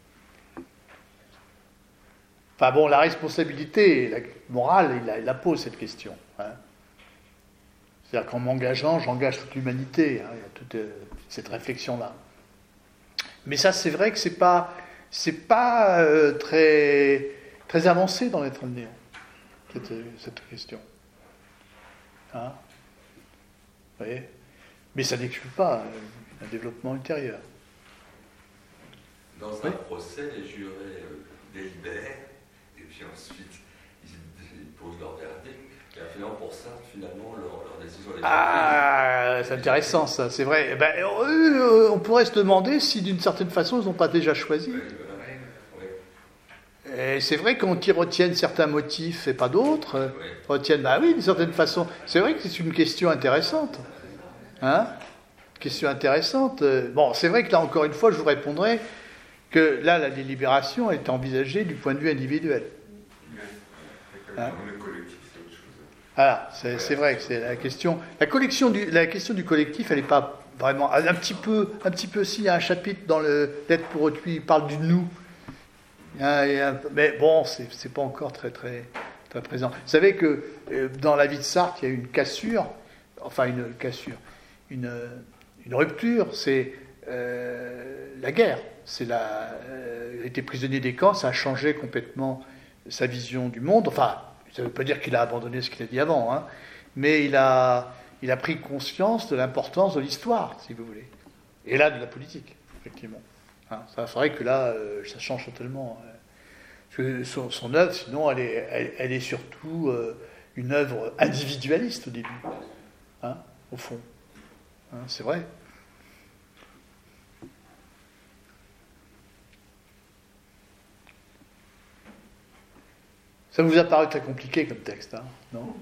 Enfin bon, la responsabilité la morale, il la, il la pose cette question. Hein. C'est-à-dire qu'en m'engageant, j'engage toute l'humanité. Hein. Il y a toute, euh, cette réflexion-là. Mais ça, c'est vrai que c'est pas, c'est pas euh, très, très avancé dans l'être de néant, cette, cette question. Hein. Vous voyez ? Mais ça n'exclut pas euh, un développement ultérieur. Dans un oui. procès, les jurés euh, délibèrent. Et puis ensuite, ils posent leur verdict. Et finalement, pour ça, finalement, leur, leur décision est Ah, c'est intéressant ça, c'est vrai. Eh ben, euh, on pourrait se demander si d'une certaine façon ils n'ont pas déjà choisi. Oui, voilà. Oui. Et c'est vrai qu'on y retienne certains motifs et pas d'autres. Oui. Retiennent, bah oui, d'une certaine façon. C'est vrai que c'est une question intéressante. Hein? Question intéressante. Bon, c'est vrai que là, encore une fois, je vous répondrai que là, la délibération est envisagée du point de vue individuel. Hein? Voilà, c'est, c'est vrai que c'est la question. La, collection du, la question du collectif, elle n'est pas vraiment. Un petit peu, un petit peu si, il y a un chapitre dans le Lettre pour autrui, il parle du nous. Hein, et un, mais bon, c'est, c'est pas encore très, très, très présent. Vous savez que euh, dans la vie de Sartre, il y a eu une cassure, enfin une cassure, une, une rupture, c'est euh, la guerre. C'est la, euh, il était prisonnier des camps, ça a changé complètement sa vision du monde. Enfin, ça ne veut pas dire qu'il a abandonné ce qu'il a dit avant, hein, mais il a, il a pris conscience de l'importance de l'histoire, si vous voulez. Et là, de la politique, effectivement. Hein, ça, c'est vrai que là, euh, ça change totalement. Euh, parce que son, son œuvre, sinon, elle est, elle, elle est surtout euh, une œuvre individualiste au début, hein, au fond. Hein, c'est vrai. Ça vous a paru très compliqué comme texte, hein, non?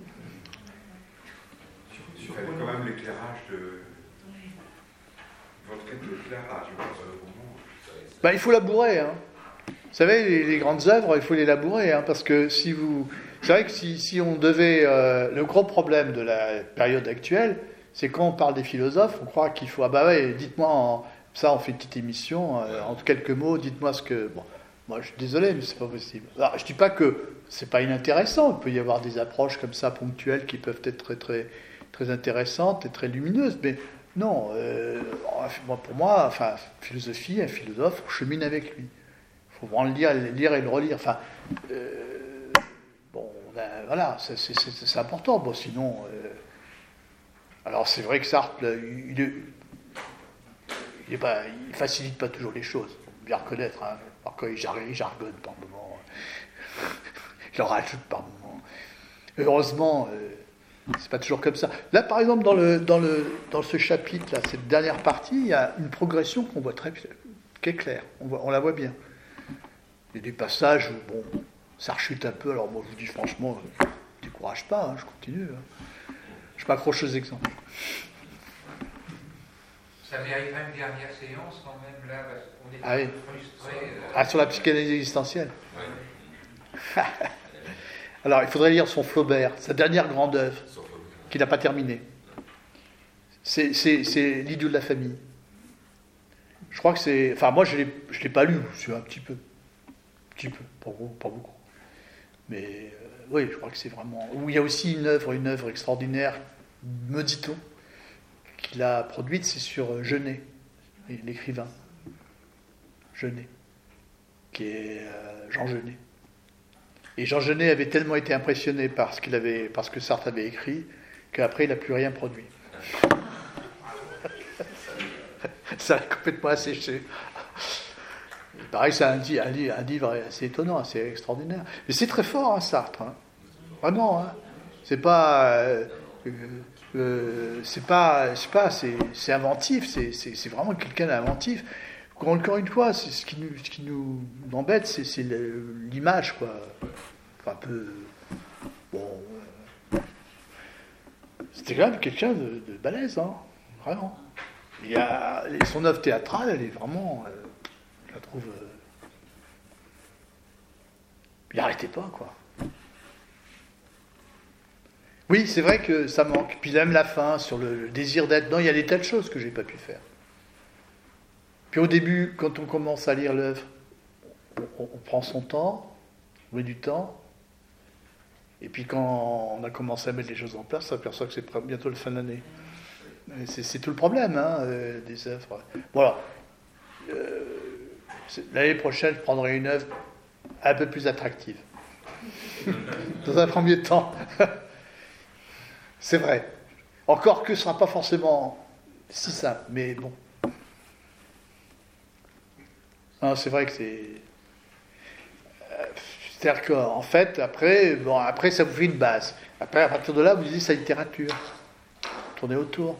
Il fallait quand même l'éclairage de... Votre quête d'éclairage, ben, il faut labourer, hein. Vous savez, les, les grandes œuvres, il faut les labourer, hein, parce que si vous... C'est vrai que si, si on devait... Euh, le gros problème de la période actuelle, c'est quand on parle des philosophes, on croit qu'il faut... Ah bah ouais, dites-moi, en, ça on fait une petite émission, euh, en quelques mots, dites-moi ce que... Bon, moi je suis désolé, mais c'est pas possible. Alors, je dis pas que c'est pas inintéressant, il peut y avoir des approches comme ça, ponctuelles, qui peuvent être très, très, très intéressantes et très lumineuses, mais non, euh, pour moi, enfin, philosophie, un philosophe, on chemine avec lui. Il faut vraiment le lire, le lire et le relire. Enfin, euh, bon, ben, voilà, c'est, c'est, c'est, c'est important. Bon, sinon, euh, alors c'est vrai que Sartre, il, il, il, est pas, il facilite pas toujours les choses, faut bien reconnaître. Hein. Alors quand il jargonne par moments, il en rajoute par moments. Heureusement, euh, c'est pas toujours comme ça. Là, par exemple, dans, le, dans, le, dans ce chapitre, là, cette dernière partie, il y a une progression qu'on voit très, qui est claire. On, voit, on la voit bien. Il y a des passages où, bon, ça rechute un peu. Alors moi, je vous dis franchement, je ne décourage pas, hein, je continue. Hein. Je m'accroche aux exemples. Ça mériterait une dernière séance quand même, là, parce qu'on est ah, oui. frustrés. Euh... Ah, sur la psychanalyse existentielle. Ouais. Alors, il faudrait lire son Flaubert, sa dernière grande œuvre, qu'il n'a pas terminée. C'est, c'est, c'est L'idiot de la famille. Je crois que c'est... Enfin, moi, je ne l'ai, je l'ai pas lu, c'est un petit peu. Un petit peu, pas beaucoup. Pas beaucoup. Mais euh, oui, je crois que c'est vraiment... Où il y a aussi une œuvre, une œuvre extraordinaire, me dit-on, qu'il a produite, c'est sur Genet, l'écrivain. Genet, qui est euh, Jean Genet. Et Jean Genet avait tellement été impressionné par ce, qu'il avait, par ce que Sartre avait écrit qu'après, il n'a plus rien produit. Ça l'a complètement asséché. Et pareil, c'est un, un, un livre assez étonnant, assez extraordinaire. Mais c'est très fort, hein, Sartre. Hein. Vraiment. Hein. C'est pas... Euh, euh, c'est pas... C'est, pas c'est, c'est inventif. C'est, c'est, c'est vraiment quelqu'un d'inventif. Encore une fois, c'est ce qui nous, ce qui nous embête, c'est, c'est le, l'image, quoi. Enfin, un peu... Bon... Euh, c'était quand même quelqu'un de, de balèze, hein. Vraiment. Il y a, son œuvre théâtrale, elle est vraiment... Euh, je la trouve... Euh, il n'arrêtait pas, quoi. Oui, c'est vrai que ça manque. Puis même la fin, sur le, le désir d'être... Non, il y a des tas de choses que je n'ai pas pu faire. Puis au début, quand on commence à lire l'œuvre, on, on prend son temps, on met du temps, et puis quand on a commencé à mettre les choses en place, on s'aperçoit que c'est bientôt la fin d'année. C'est, c'est tout le problème, hein, euh, des œuvres. Voilà. Euh, l'année prochaine, je prendrai une œuvre un peu plus attractive. Dans un premier temps. C'est vrai. Encore que ce ne sera pas forcément si simple, mais bon. Non, c'est vrai que c'est... C'est-à-dire qu'en fait, après, bon, après, ça vous fait une base. Après, à partir de là, vous dites sa littérature. Tournez autour.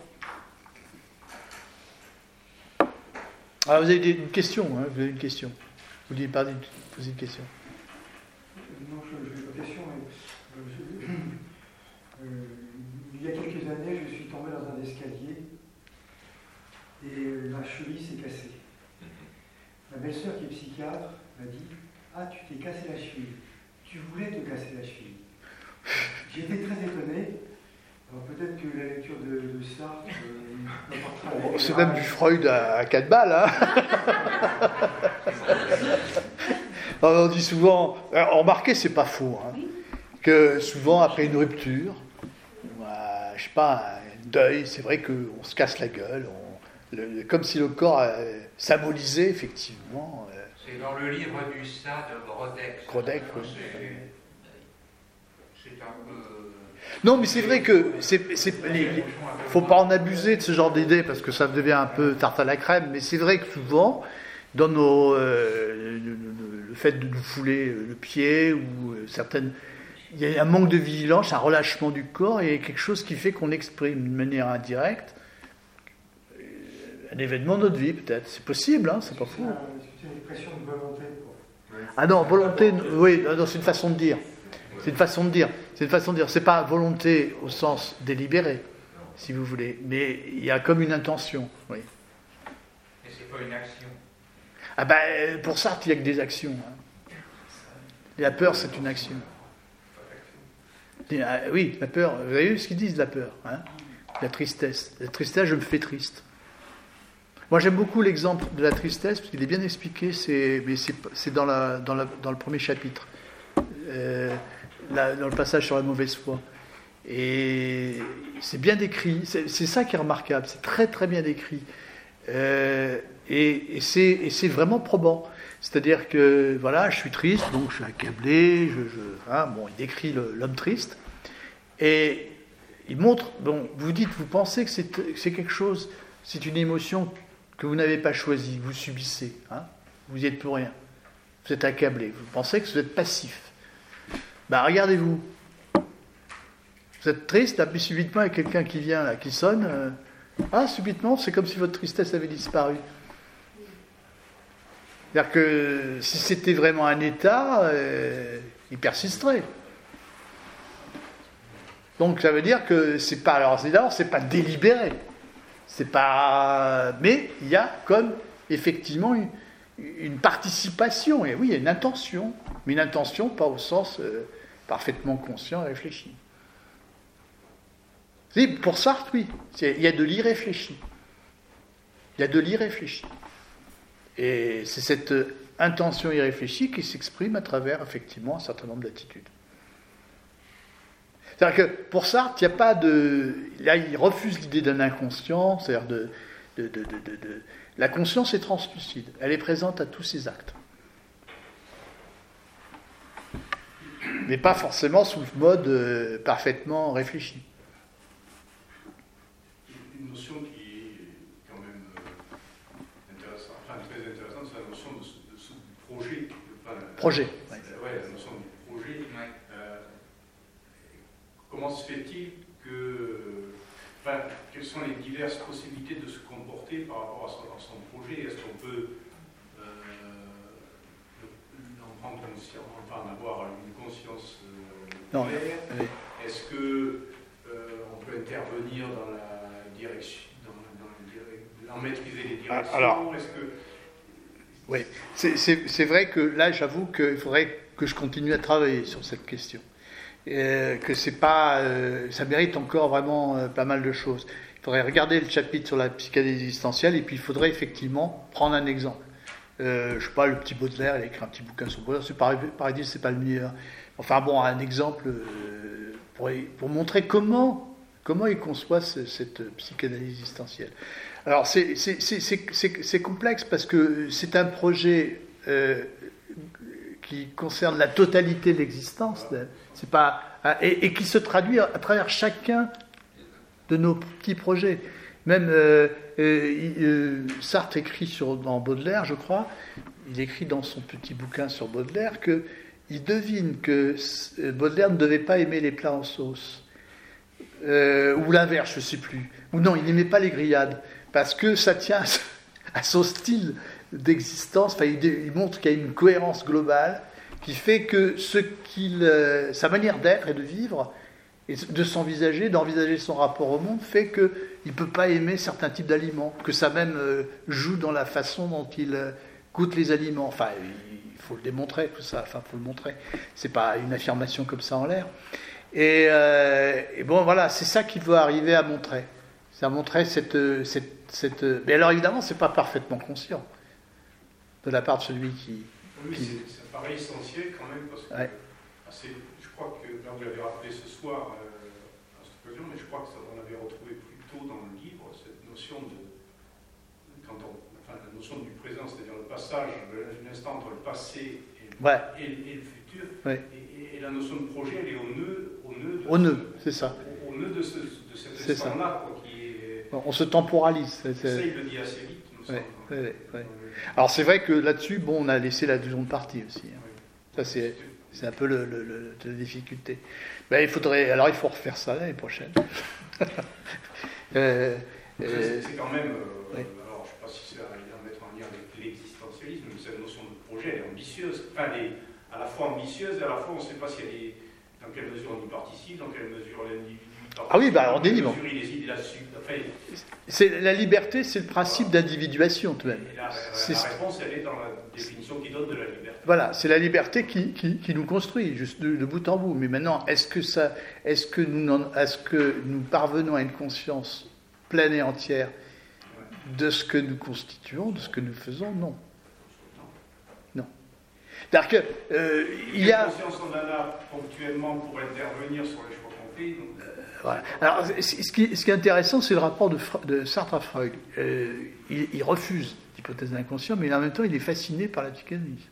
Alors, vous avez une question, hein, vous avez une question. Vous vouliez parler, poser une question. Non, je n'ai pas de question, mais euh, euh, il y a quelques années, je suis tombé dans un escalier et ma cheville s'est cassée. Ma belle-sœur qui est psychiatre m'a dit « Ah, tu t'es cassé la cheville. Tu voulais te casser la cheville. » J'étais très étonné. Alors peut-être que la lecture de, de Sartre euh, m'apportera Bon, c'est même du Freud à, à quatre balles, hein. On dit souvent, alors, remarquez, c'est pas faux, hein, que souvent après une rupture, euh, je sais pas, un deuil, c'est vrai qu'on se casse la gueule, on, le, comme si le corps euh, symbolisait effectivement. Euh, c'est dans le livre du Ça de Grodek. Grodek, oui. C'est un peu. Non, mais c'est vrai que c'est, c'est, il faut pas en abuser de ce genre d'idée parce que ça devient un peu tarte à la crème. Mais c'est vrai que souvent, dans nos, euh, le, le, le fait de nous fouler le pied ou euh, certaines, il y a un manque de vigilance, un relâchement du corps et quelque chose qui fait qu'on exprime d'une manière indirecte un événement de notre vie, peut-être. C'est possible, hein, c'est pas fou. C'est une expression de volonté, quoi. Ah non, volonté, oui, non, c'est une façon de dire. C'est une façon de dire. C'est une façon de dire. C'est pas volonté au sens délibéré, si vous voulez, mais il y a comme une intention, oui. Et c'est pas une action. Ah ben, pour Sartre, il n'y a que des actions. Hein. La peur, c'est une action. Oui, la peur. Vous avez vu ce qu'ils disent de la peur, hein? La tristesse. La tristesse, je me fais triste. Moi, j'aime beaucoup l'exemple de la tristesse parce qu'il est bien expliqué. C'est, mais c'est, c'est dans, la, dans, la, dans le premier chapitre. Euh, Là, dans le passage sur la mauvaise foi. Et c'est bien décrit, c'est, c'est ça qui est remarquable, c'est très très bien décrit. Euh, et, et, c'est, et c'est vraiment probant. C'est-à-dire que, voilà, je suis triste, donc je suis accablé, je, je, hein, bon, il décrit le, l'homme triste, et il montre, bon, vous dites, vous pensez que c'est, c'est quelque chose, c'est une émotion que vous n'avez pas choisie, vous subissez, hein, vous n'y êtes pour rien, vous êtes accablé, vous pensez que vous êtes passif. Ben, regardez-vous. Vous êtes triste, là, puis subitement, il y a quelqu'un qui vient, là, qui sonne. Euh, ah, subitement, c'est comme si votre tristesse avait disparu. C'est-à-dire que si c'était vraiment un état, euh, il persisterait. Donc, ça veut dire que c'est pas, alors, c'est, d'abord, c'est pas délibéré. C'est pas, mais il y a comme, effectivement, une, une participation. Et oui, il y a une intention. Mais une intention, pas au sens euh, parfaitement conscient et réfléchi. Si, pour Sartre, oui. C'est, il y a de l'irréfléchi. Il y a de l'irréfléchi. Et c'est cette intention irréfléchie qui s'exprime à travers, effectivement, un certain nombre d'attitudes. C'est-à-dire que pour Sartre, il n'y a pas de... Là, il refuse l'idée d'un inconscient, c'est-à-dire de... de, de, de, de, de... La conscience est translucide. Elle est présente à tous ses actes. Mais pas forcément sous le mode euh, parfaitement réfléchi. Une notion qui est quand même euh, intéressante, enfin très intéressante, c'est la notion de, de, de projet. Enfin, projet. Oui, ouais, la notion du projet. Ouais. Euh, comment se fait-il que... Enfin, quelles sont les diverses possibilités de se comporter par rapport à son, à son projet? Est-ce qu'on peut euh, en prendre conscience, enfin avoir une conscience euh, non, claire? oui. Est-ce que euh, on peut intervenir dans la direction, dans, dans, dans, dans maîtriser les directions? Alors, Est-ce que... oui, c'est, c'est, c'est vrai que là, j'avoue qu'il faudrait que je continue à travailler sur cette question. Euh, que c'est pas, euh, ça mérite encore vraiment euh, pas mal de choses. Il faudrait regarder le chapitre sur la psychanalyse existentielle et puis il faudrait effectivement prendre un exemple. Euh, je sais pas, le petit Baudelaire, il a écrit un petit bouquin sur Baudelaire, c'est pareil, pareil c'est pas le meilleur. Enfin bon, un exemple euh, pour, pour montrer comment, comment il conçoit ce, cette psychanalyse existentielle. Alors c'est, c'est, c'est, c'est, c'est, c'est complexe parce que c'est un projet euh, qui concerne la totalité de l'existence. C'est pas, et, et qui se traduit à travers chacun de nos petits projets. Même euh, euh, euh, Sartre écrit sur, dans Baudelaire, je crois, il écrit dans son petit bouquin sur Baudelaire qu'il il devine que Baudelaire ne devait pas aimer les plats en sauce, euh, ou l'inverse, je ne sais plus, ou non, il n'aimait pas les grillades, parce que ça tient à son style d'existence, enfin, il, il montre qu'il y a une cohérence globale qui fait que ce qu'il, euh, sa manière d'être et de vivre, et de s'envisager, d'envisager son rapport au monde, fait qu'il ne peut pas aimer certains types d'aliments, que ça même euh, joue dans la façon dont il euh, goûte les aliments. Enfin, il faut le démontrer, tout ça, enfin, il faut le montrer. C'est pas une affirmation comme ça en l'air. Et, euh, et bon, voilà, c'est ça qu'il veut arriver à montrer. C'est à montrer cette... cette, cette... Mais alors, évidemment, c'est pas parfaitement conscient de la part de celui qui... Oui, qui... c'est, ça paraît essentiel quand même, parce que ouais. assez, je crois que, là vous l'avez rappelé ce soir euh, à cette occasion, mais je crois que ça, on avait retrouvé plus tôt dans le livre cette notion de, quand on, enfin, la notion du présent, c'est-à-dire le passage de l'instant entre le passé et, ouais. et, et le futur, ouais. et, et, et la notion de projet, elle est au nœud, au nœud, de, au nœud, c'est ça. Au, au nœud de, ce, de cet c'est instant-là, quoi, qui est... On se temporalise. C'est, c'est... Ça, il le dit assez vite, nous ouais, sommes, ouais, ouais. Alors c'est vrai que là-dessus, bon, on a laissé la deuxième partie aussi. Hein. Ça, c'est, c'est un peu le, le, le, la difficulté. Ben, il faudrait, alors il faut refaire ça l'année prochaine. euh, c'est, euh, c'est quand même, euh, oui. alors je ne sais pas si c'est à mettre en lien avec l'existentialisme, mais cette notion de projet, elle est ambitieuse. Enfin, elle est à la fois ambitieuse et à la fois on ne sait pas si elle est, dans quelle mesure on y participe, dans quelle mesure l'individu participe. Ah oui, bah alors on est libre. Enfin, c'est, la liberté, c'est le principe voilà. d'individuation tout de même. Et la, la, la réponse, elle est dans la définition qu'il donne de la liberté. Voilà, c'est la liberté qui, qui, qui nous construit, juste de, de bout en bout. Mais maintenant, est-ce que, ça, est-ce, que nous, est-ce que nous parvenons à une conscience pleine et entière de ce que nous constituons, de ce que nous faisons? Non. Non. C'est-à-dire que, euh, il y a... La conscience, on en a ponctuellement pour intervenir sur les choix qu'on fait. Donc... Euh, voilà. Alors, ce qui, ce qui est intéressant, c'est le rapport de, de Sartre à Freud. Euh, il, il refuse l'hypothèse de l'inconscient, mais en même temps, il est fasciné par la psychanalyse.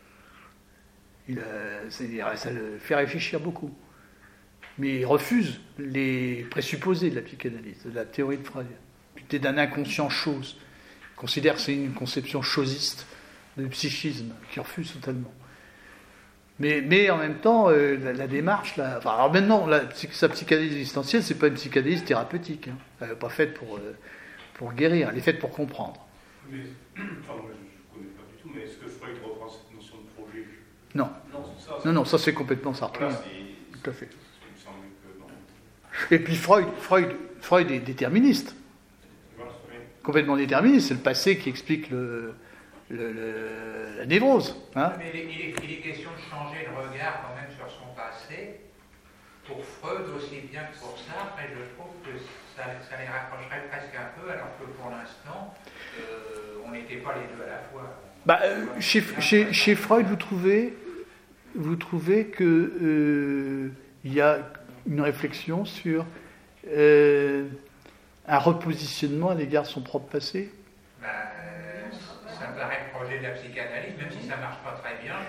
Il, euh, ça le fait réfléchir beaucoup. Mais il refuse les présupposés de la psychanalyse, de la théorie de Freud. L'idée d'un inconscient chose. Il considère que c'est une conception chosiste de psychisme, qu'il refuse totalement. Mais, mais en même temps, euh, la, la démarche, là, enfin, alors maintenant, la, sa psychanalyse existentielle, c'est pas une psychanalyse thérapeutique. Hein. Elle n'est pas faite pour, euh, pour guérir, elle est faite pour comprendre. Mais, enfin, moi, je ne connais pas du tout, mais est-ce que Freud reprend cette notion de projet? Non. Non, c'est ça, c'est non, non, ça c'est complètement sartrien. Voilà, c'est, tout à fait. Il me semble que non. Et puis Freud, Freud, Freud est déterministe. Voilà, oui. Complètement déterministe. C'est le passé qui explique le, le, le, la névrose. Hein. Mais il est, il, est, il est question de changer le regard quand même sur son passé, pour Freud aussi bien que pour Sartre, et je trouve que ça, ça les rapprocherait presque un peu, alors que pour l'instant, euh, on n'était pas les deux à la fois. Bah, euh, chez, chez, chez Freud, vous trouvez, vous trouvez que euh, il y a une réflexion sur euh, un repositionnement à l'égard de son propre passé? Bah, euh, ça me paraît le projet de la psychanalyse, même si ça ne marche pas très bien,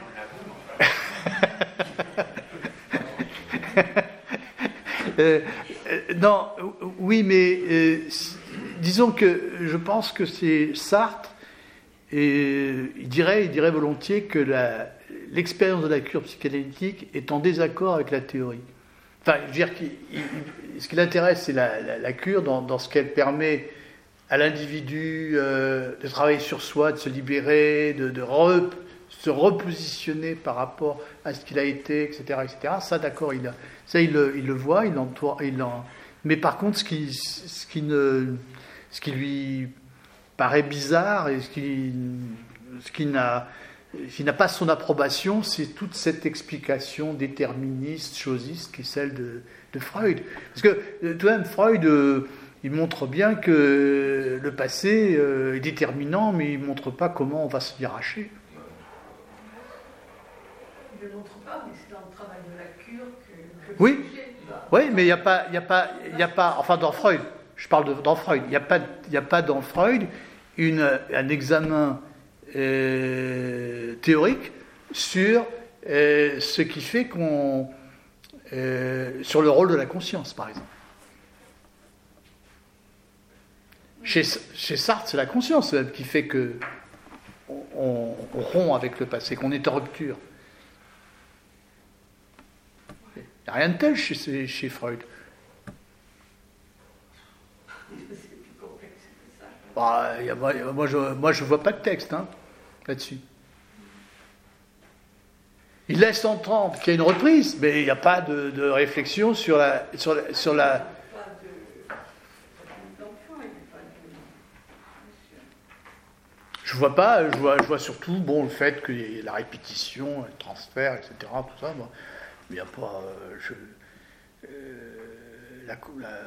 je vous l'avoue. euh, euh, non, oui, mais euh, disons que je pense que c'est Sartre. Et il dirait, il dirait volontiers que la, l'expérience de la cure psychanalytique est en désaccord avec la théorie. Enfin, je veux dire, qu'il, il, ce qui l'intéresse, c'est la, la, la cure dans, dans ce qu'elle permet à l'individu euh, de travailler sur soi, de se libérer, de, de re, se repositionner par rapport à ce qu'il a été, et cetera, et cetera. Ça, d'accord, il a, ça, il le, il le voit, il l'entoure, il en. Mais par contre, ce qui, ce qui ne, ce qui lui paraît bizarre et ce qui, ce qui n'a, ce qui n'a pas son approbation, c'est toute cette explication déterministe, chosiste, qui est celle de, de Freud. Parce que, tout de même, Freud, euh, il montre bien que le passé euh, est déterminant, mais il ne montre pas comment on va se y arracher. Il ne le montre pas, mais c'est dans le travail de la cure que... que oui, oui, mais il n'y a pas, il n'y a pas, il n'y a pas, enfin dans Freud, je parle de, dans Freud, il n'y a pas, il n'y a pas dans Freud une, un examen euh, théorique sur euh, ce qui fait qu'on, euh, sur le rôle de la conscience, par exemple. Chez, chez Sartre, c'est la conscience même qui fait que on, on rompt avec le passé, qu'on est en rupture. rien de tel chez, chez Freud. C'est plus complexe que ça. Bah, y a, moi, je moi, je vois pas de texte hein, là-dessus. Il laisse entendre qu'il y a une reprise, mais il n'y a pas de, de réflexion sur la... Sur la, sur la... Pas de... pas d'enfant, il n'y a pas de... Je vois pas, je vois, je vois surtout bon, le fait qu'il y ait la répétition, le transfert, et cetera. Tout ça, bon. Mais il n'y a pas... Euh, je, euh, la, la,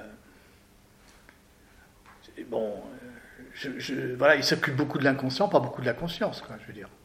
bon, euh, je, je, voilà, il s'occupe beaucoup de l'inconscient, pas beaucoup de la conscience, quoi, je veux dire.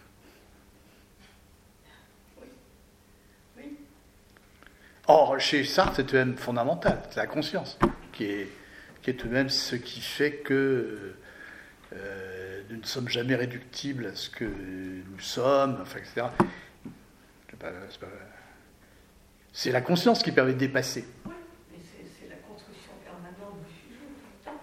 Or, chez Sartre, c'est tout de même fondamental, c'est la conscience, qui est, qui est tout de même ce qui fait que euh, nous ne sommes jamais réductibles à ce que nous sommes, enfin, et cetera. C'est, pas, c'est, pas, c'est la conscience qui permet de dépasser. Oui, mais c'est, c'est la construction permanente du sujet tout le temps.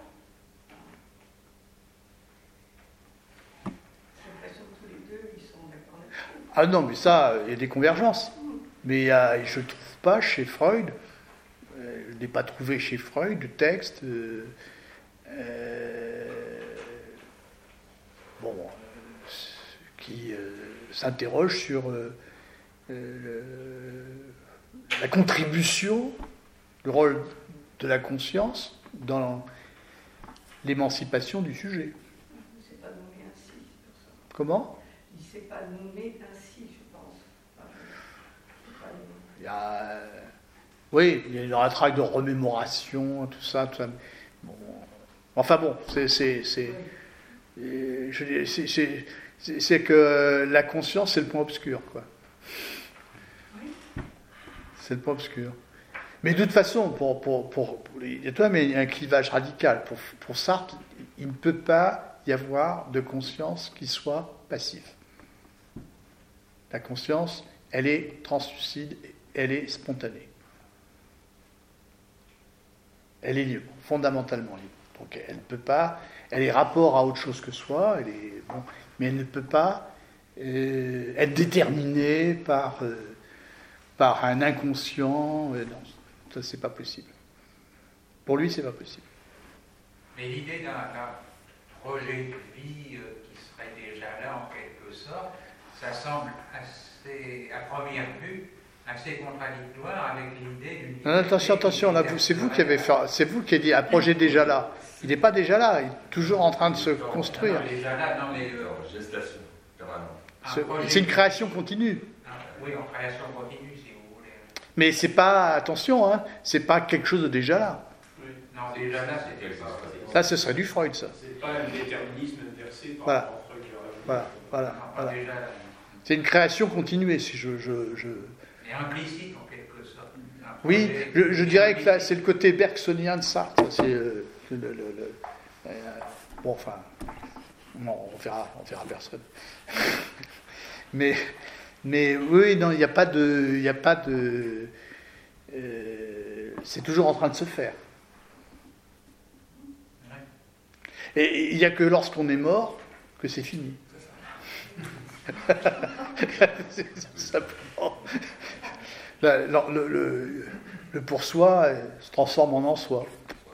J'ai l'impression que tous les deux, ils sont d'accord là-dessus. Ah non, mais ça, il y a des convergences. Mais euh, je ne trouve pas chez Freud, euh, je n'ai pas trouvé chez Freud de texte euh, euh, bon, euh, qui euh, s'interroge sur euh, euh, le, la contribution, le rôle de la conscience dans l'émancipation du sujet. Il ne s'est pas nommé ainsi, c'est pour ça. Comment ? Il ne s'est pas nommé ainsi, je pense. Enfin, Il y a, oui, il y a un travail de remémoration, tout ça, tout ça. Bon, enfin bon, c'est, c'est, c'est, je, c'est, c'est, c'est, c'est que la conscience, c'est le point obscur, quoi. C'est le point obscur. Mais de toute façon, pour, pour, pour, pour il y a tout de même un clivage radical. Pour, pour Sartre, il ne peut pas y avoir de conscience qui soit passive. La conscience, elle est translucide, elle est spontanée. Elle est libre, fondamentalement libre. Donc elle ne peut pas, elle est rapport à autre chose que soi, elle est, bon, mais elle ne peut pas euh, être déterminée par, euh, par un inconscient. Euh, non, ça c'est pas possible. Pour lui, c'est pas possible. Mais l'idée d'un, d'un projet de vie euh, qui serait déjà là en quelque sorte, ça semble assez, à première vue, assez contradictoire avec l'idée d'une... Non, attention, attention, là, vous, c'est vous qui avez fait, c'est vous qui avez dit un projet déjà là. Il n'est pas déjà là, il est toujours en train de se construire. Non, déjà là, non, mais... Euh, gestation, permanente. C'est, c'est une création continue. Ah, oui, en création continue, si vous voulez. Mais c'est pas, attention, hein, c'est pas quelque chose de déjà là. Oui. Non, déjà là, c'était pas... Ça, ce serait du Freud, ça. C'est pas un déterminisme inversé par Voilà. rapport à Freud qui aurait- Voilà, voilà, Non, pas voilà. déjà là. C'est une création continuée, si je... je, je... Mais implicite, en quelque sorte. Un Oui, projet je, je dirais que là, c'est le côté bergsonien de Sartre. C'est euh, le, le, le- euh, bon, enfin, non, on verra, on verra personne. mais, mais oui, non, il n'y a pas de, il n'y a pas de, euh, c'est toujours en train de se faire. Et il n'y a que lorsqu'on est mort que c'est fini. C'est simplement. La- la- le, le, le pour soi euh, se transforme en en soi.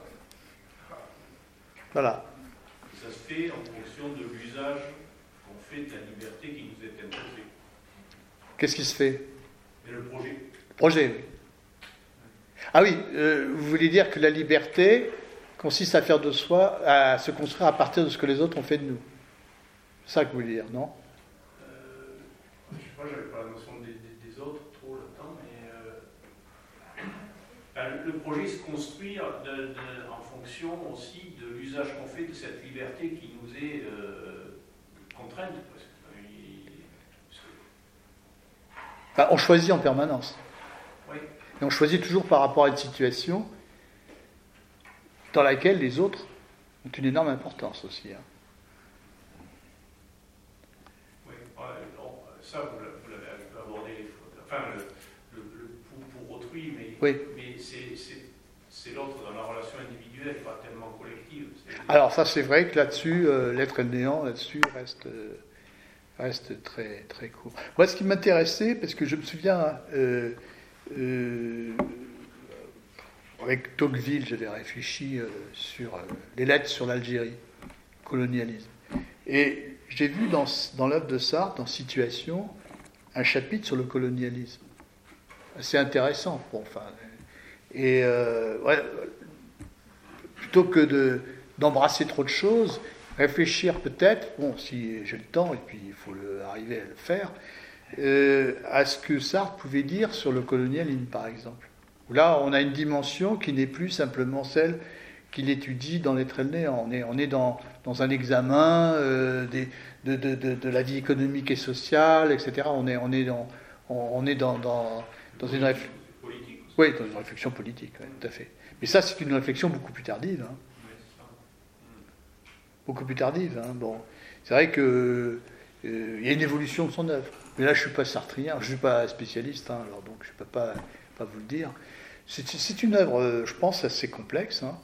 Voilà. Ça se fait en fonction de l'usage qu'on fait de la liberté qui nous est imposée. Qu'est-ce qui se fait? Et le projet. Le projet. Oui. Ah oui, euh, vous voulez dire que la liberté consiste à faire de soi, à se construire à partir de ce que les autres ont fait de nous. C'est ça que vous voulez dire, non? Euh, je ne sais pas, j'avais pas la notion des, des- des autres trop longtemps, mais euh, ben, le projet se construit de- de- en fonction aussi de l'usage qu'on fait de cette liberté qui nous est euh, contrainte. Parce que, euh, il- parce que- Enfin, on choisit en permanence. oui. Et on choisit toujours par rapport à une situation dans laquelle les autres ont une énorme importance aussi. Hein. Oui, ouais, non, ça vous l'a- vous l'avez un peu abordé, enfin le, le- le pour, pour autrui, mais, Oui. mais c'est, c'est, c'est l'autre dans la relation individuelle, pas tellement collective. C'est- Alors ça c'est vrai que là-dessus, euh, l'être et le néant, là-dessus, reste, euh, reste très, très court. Moi ce qui m'intéressait, parce que je me souviens, euh, euh, avec Tocqueville, j'avais réfléchi euh, sur euh, les lettres sur l'Algérie, colonialisme. Et j'ai vu dans, dans l'œuvre de Sartre, dans Situation, un chapitre sur le colonialisme. Assez intéressant. Bon, enfin, et euh, ouais, plutôt que de, d'embrasser trop de choses, réfléchir peut-être, bon, si j'ai le temps, et puis il faut le, arriver à le faire, euh, à ce que Sartre pouvait dire sur le colonialisme, par exemple. Où là, on a une dimension qui n'est plus simplement celle qu'il étudie dans Les Traits de néant. On est, on est dans, dans un examen euh, des, de, de, de, de la vie économique et sociale, et cetera. On est, on est dans, on est dans, dans, dans une réflexion politique. Oui, dans une réflexion politique, oui, tout à fait. Mais ça, c'est une réflexion beaucoup plus tardive. Hein. Beaucoup plus tardive. Hein. Bon, c'est vrai qu'il euh, y a une évolution de son œuvre. Mais là, je ne suis pas sartrien, je ne suis pas spécialiste, hein, alors donc je ne peux pas, pas vous le dire. C'est, c'est une œuvre, je pense, assez complexe, hein,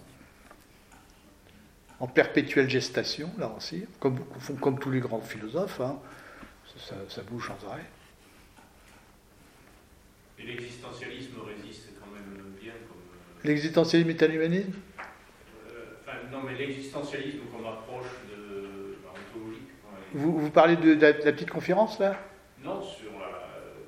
en perpétuelle gestation, là aussi, comme, comme tous les grands philosophes, hein, ça, ça bouge sans arrêt. Et l'existentialisme résiste quand même bien comme... L'existentialisme est un humanisme ? euh, Enfin, non, mais l'existentialisme comme approche de bah, ontologique. Ouais. Vous, vous parlez de, de, la, de la petite conférence, là ? Non, sur la,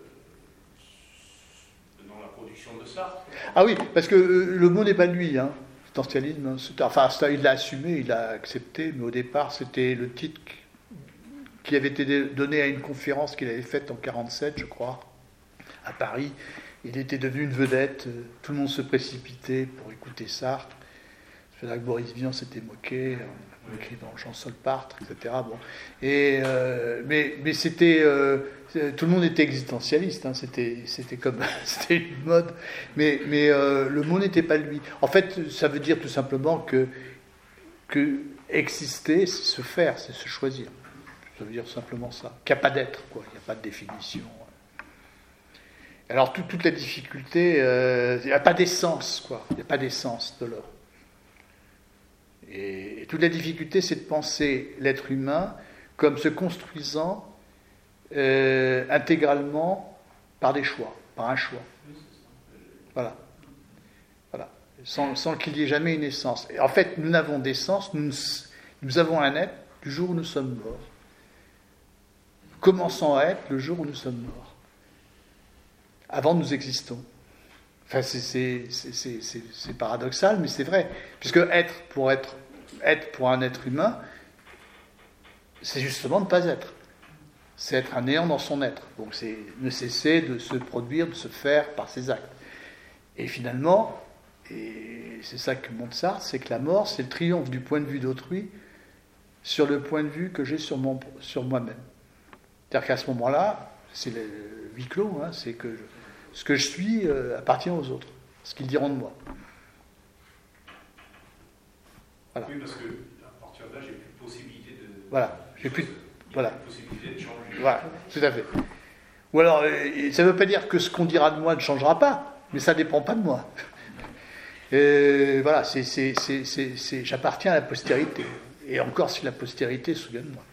dans la production de Sartre. Ah oui, parce que euh, le mot n'est pas de lui, hein. Existentialisme, hein, enfin, ça, il l'a assumé, il l'a accepté, mais au départ, c'était le titre qui avait été donné à une conférence qu'il avait faite en mille neuf cent quarante-sept, je crois, à Paris. Il était devenu une vedette, tout le monde se précipitait pour écouter Sartre. C'est là que Boris Vian s'était moqué, en écrivant Jean-Sol Partre, et cetera. Bon. Et, euh, mais, mais c'était, euh, tout le monde était existentialiste, hein, c'était, c'était comme c'était une mode, mais, mais euh, le mot n'était pas lui. En fait, ça veut dire tout simplement que, que exister, c'est se faire, c'est se choisir. Ça veut dire simplement ça. Qu'il n'y a pas d'être, quoi. Il n'y a pas de définition. Alors, tout, toute la difficulté, euh, il n'y a pas d'essence, quoi. Il n'y a pas d'essence de l'homme. Et, et toute la difficulté, c'est de penser l'être humain comme se construisant euh, intégralement par des choix, par un choix. Voilà. Voilà. Sans, sans qu'il y ait jamais une essence. Et en fait, nous n'avons d'essence, nous, nous avons un être du jour où nous sommes morts. Commençons à être le jour où nous sommes morts. Avant, nous existons. Enfin, c'est, c'est, c'est, c'est, c'est, c'est paradoxal, mais c'est vrai. Puisque être pour, être, être pour un être humain, c'est justement ne pas être. C'est être un néant dans son être. Donc c'est ne cesser de se produire, de se faire par ses actes. Et finalement, et c'est ça que montre Sartre, c'est que la mort, c'est le triomphe du point de vue d'autrui sur le point de vue que j'ai sur, mon, sur moi-même. C'est-à-dire qu'à ce moment-là, c'est le huis clos, hein, c'est que je, ce que je suis euh, appartient aux autres, ce qu'ils diront de moi. Voilà. Oui, parce que à partir de là, j'ai plus de possibilité de. Voilà, j'ai plus, voilà. Plus de possibilité de changer. Voilà, tout à fait. Ou alors, euh, ça ne veut pas dire que ce qu'on dira de moi ne changera pas, mais ça ne dépend pas de moi. Et voilà, c'est, c'est, c'est, c'est, c'est, j'appartiens à la postérité. Et encore si la postérité se souvient de moi.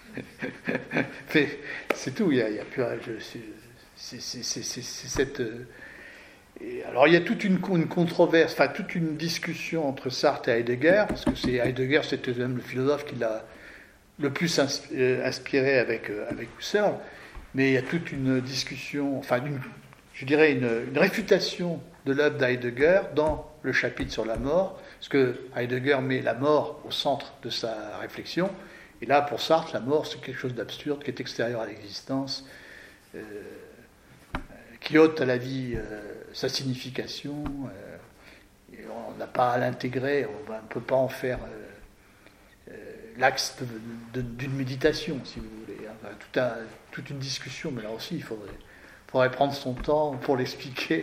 Mais c'est tout, il n'y a, a plus. Je, c'est, c'est, c'est, c'est, c'est, c'est cette. Euh, et alors il y a toute une, une controverse, enfin toute une discussion entre Sartre et Heidegger, parce que c'est Heidegger, c'était même le philosophe qui l'a le plus inspiré avec, avec Husserl, mais il y a toute une discussion, enfin une, je dirais une, une réfutation de l'œuvre d'Heidegger dans le chapitre sur la mort, parce que Heidegger met la mort au centre de sa réflexion, et là pour Sartre, la mort c'est quelque chose d'absurde, qui est extérieur à l'existence, euh, qui ôte à la vie euh, sa signification, euh, et on n'a pas à l'intégrer, on ne peut pas en faire euh, euh, l'axe de, de, d'une méditation, si vous voulez. Enfin, tout un, toute une discussion, mais là aussi, il faudrait, faudrait prendre son temps pour l'expliquer.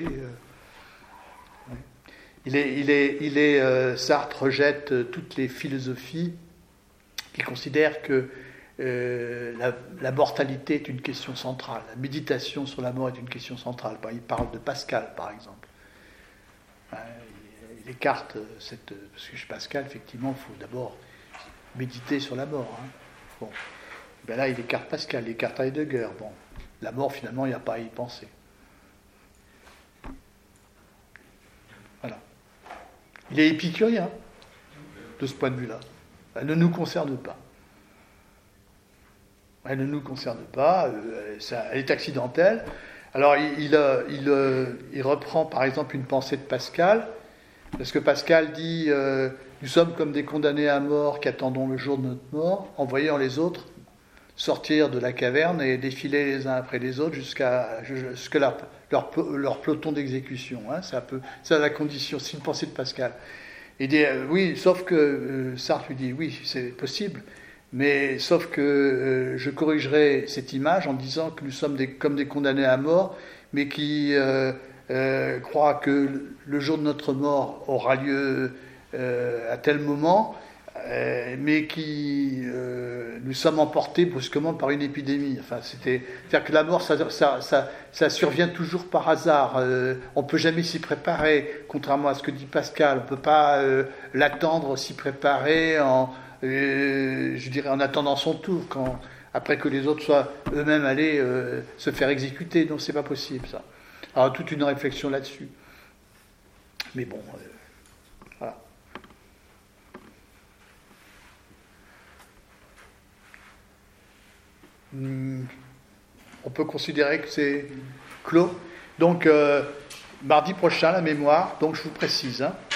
Il est, il est, il est, euh, Sartre rejette toutes les philosophies qui considèrent que Euh, la, la mortalité est une question centrale. La méditation sur la mort est une question centrale. Il parle de Pascal, par exemple. Hein, il, il écarte cette... Parce que chez Pascal, effectivement, il faut d'abord méditer sur la mort. Hein. Bon. Ben là, il écarte Pascal, il écarte Heidegger. Bon. La mort, finalement, il n'y a pas à y penser. Il est épicurien, de ce point de vue-là. Elle ne nous concerne pas. Elle ne nous concerne pas, euh, ça, elle est accidentelle. Alors, il, il, il, il reprend, par exemple, une pensée de Pascal, parce que Pascal dit euh, « Nous sommes comme des condamnés à mort qui attendons le jour de notre mort, en voyant les autres sortir de la caverne et défiler les uns après les autres jusqu'à, jusqu'à leur, leur, leur peloton d'exécution. Hein, c'est un peu ça la condition, c'est une pensée de Pascal. Il dit euh, oui, sauf que euh, Sartre lui dit oui, c'est possible, mais sauf que euh, je corrigerai cette image en disant que nous sommes des, comme des condamnés à mort, mais qui euh, euh, croient que le jour de notre mort aura lieu euh, à tel moment. Euh, mais qui euh, nous sommes emportés brusquement par une épidémie. Enfin, c'était, c'est-à-dire que la mort, ça, ça, ça, ça survient toujours par hasard. Euh, on ne peut jamais s'y préparer, contrairement à ce que dit Pascal. On ne peut pas euh, l'attendre, s'y préparer, en, euh, je dirais, en attendant son tour, quand, après que les autres soient eux-mêmes allés euh, se faire exécuter. Non, c'est pas possible, ça. Alors, toute une réflexion là-dessus. Mais bon... Euh, voilà. On peut considérer que c'est clos. Donc, euh, mardi prochain, la mémoire, donc je vous précise, hein,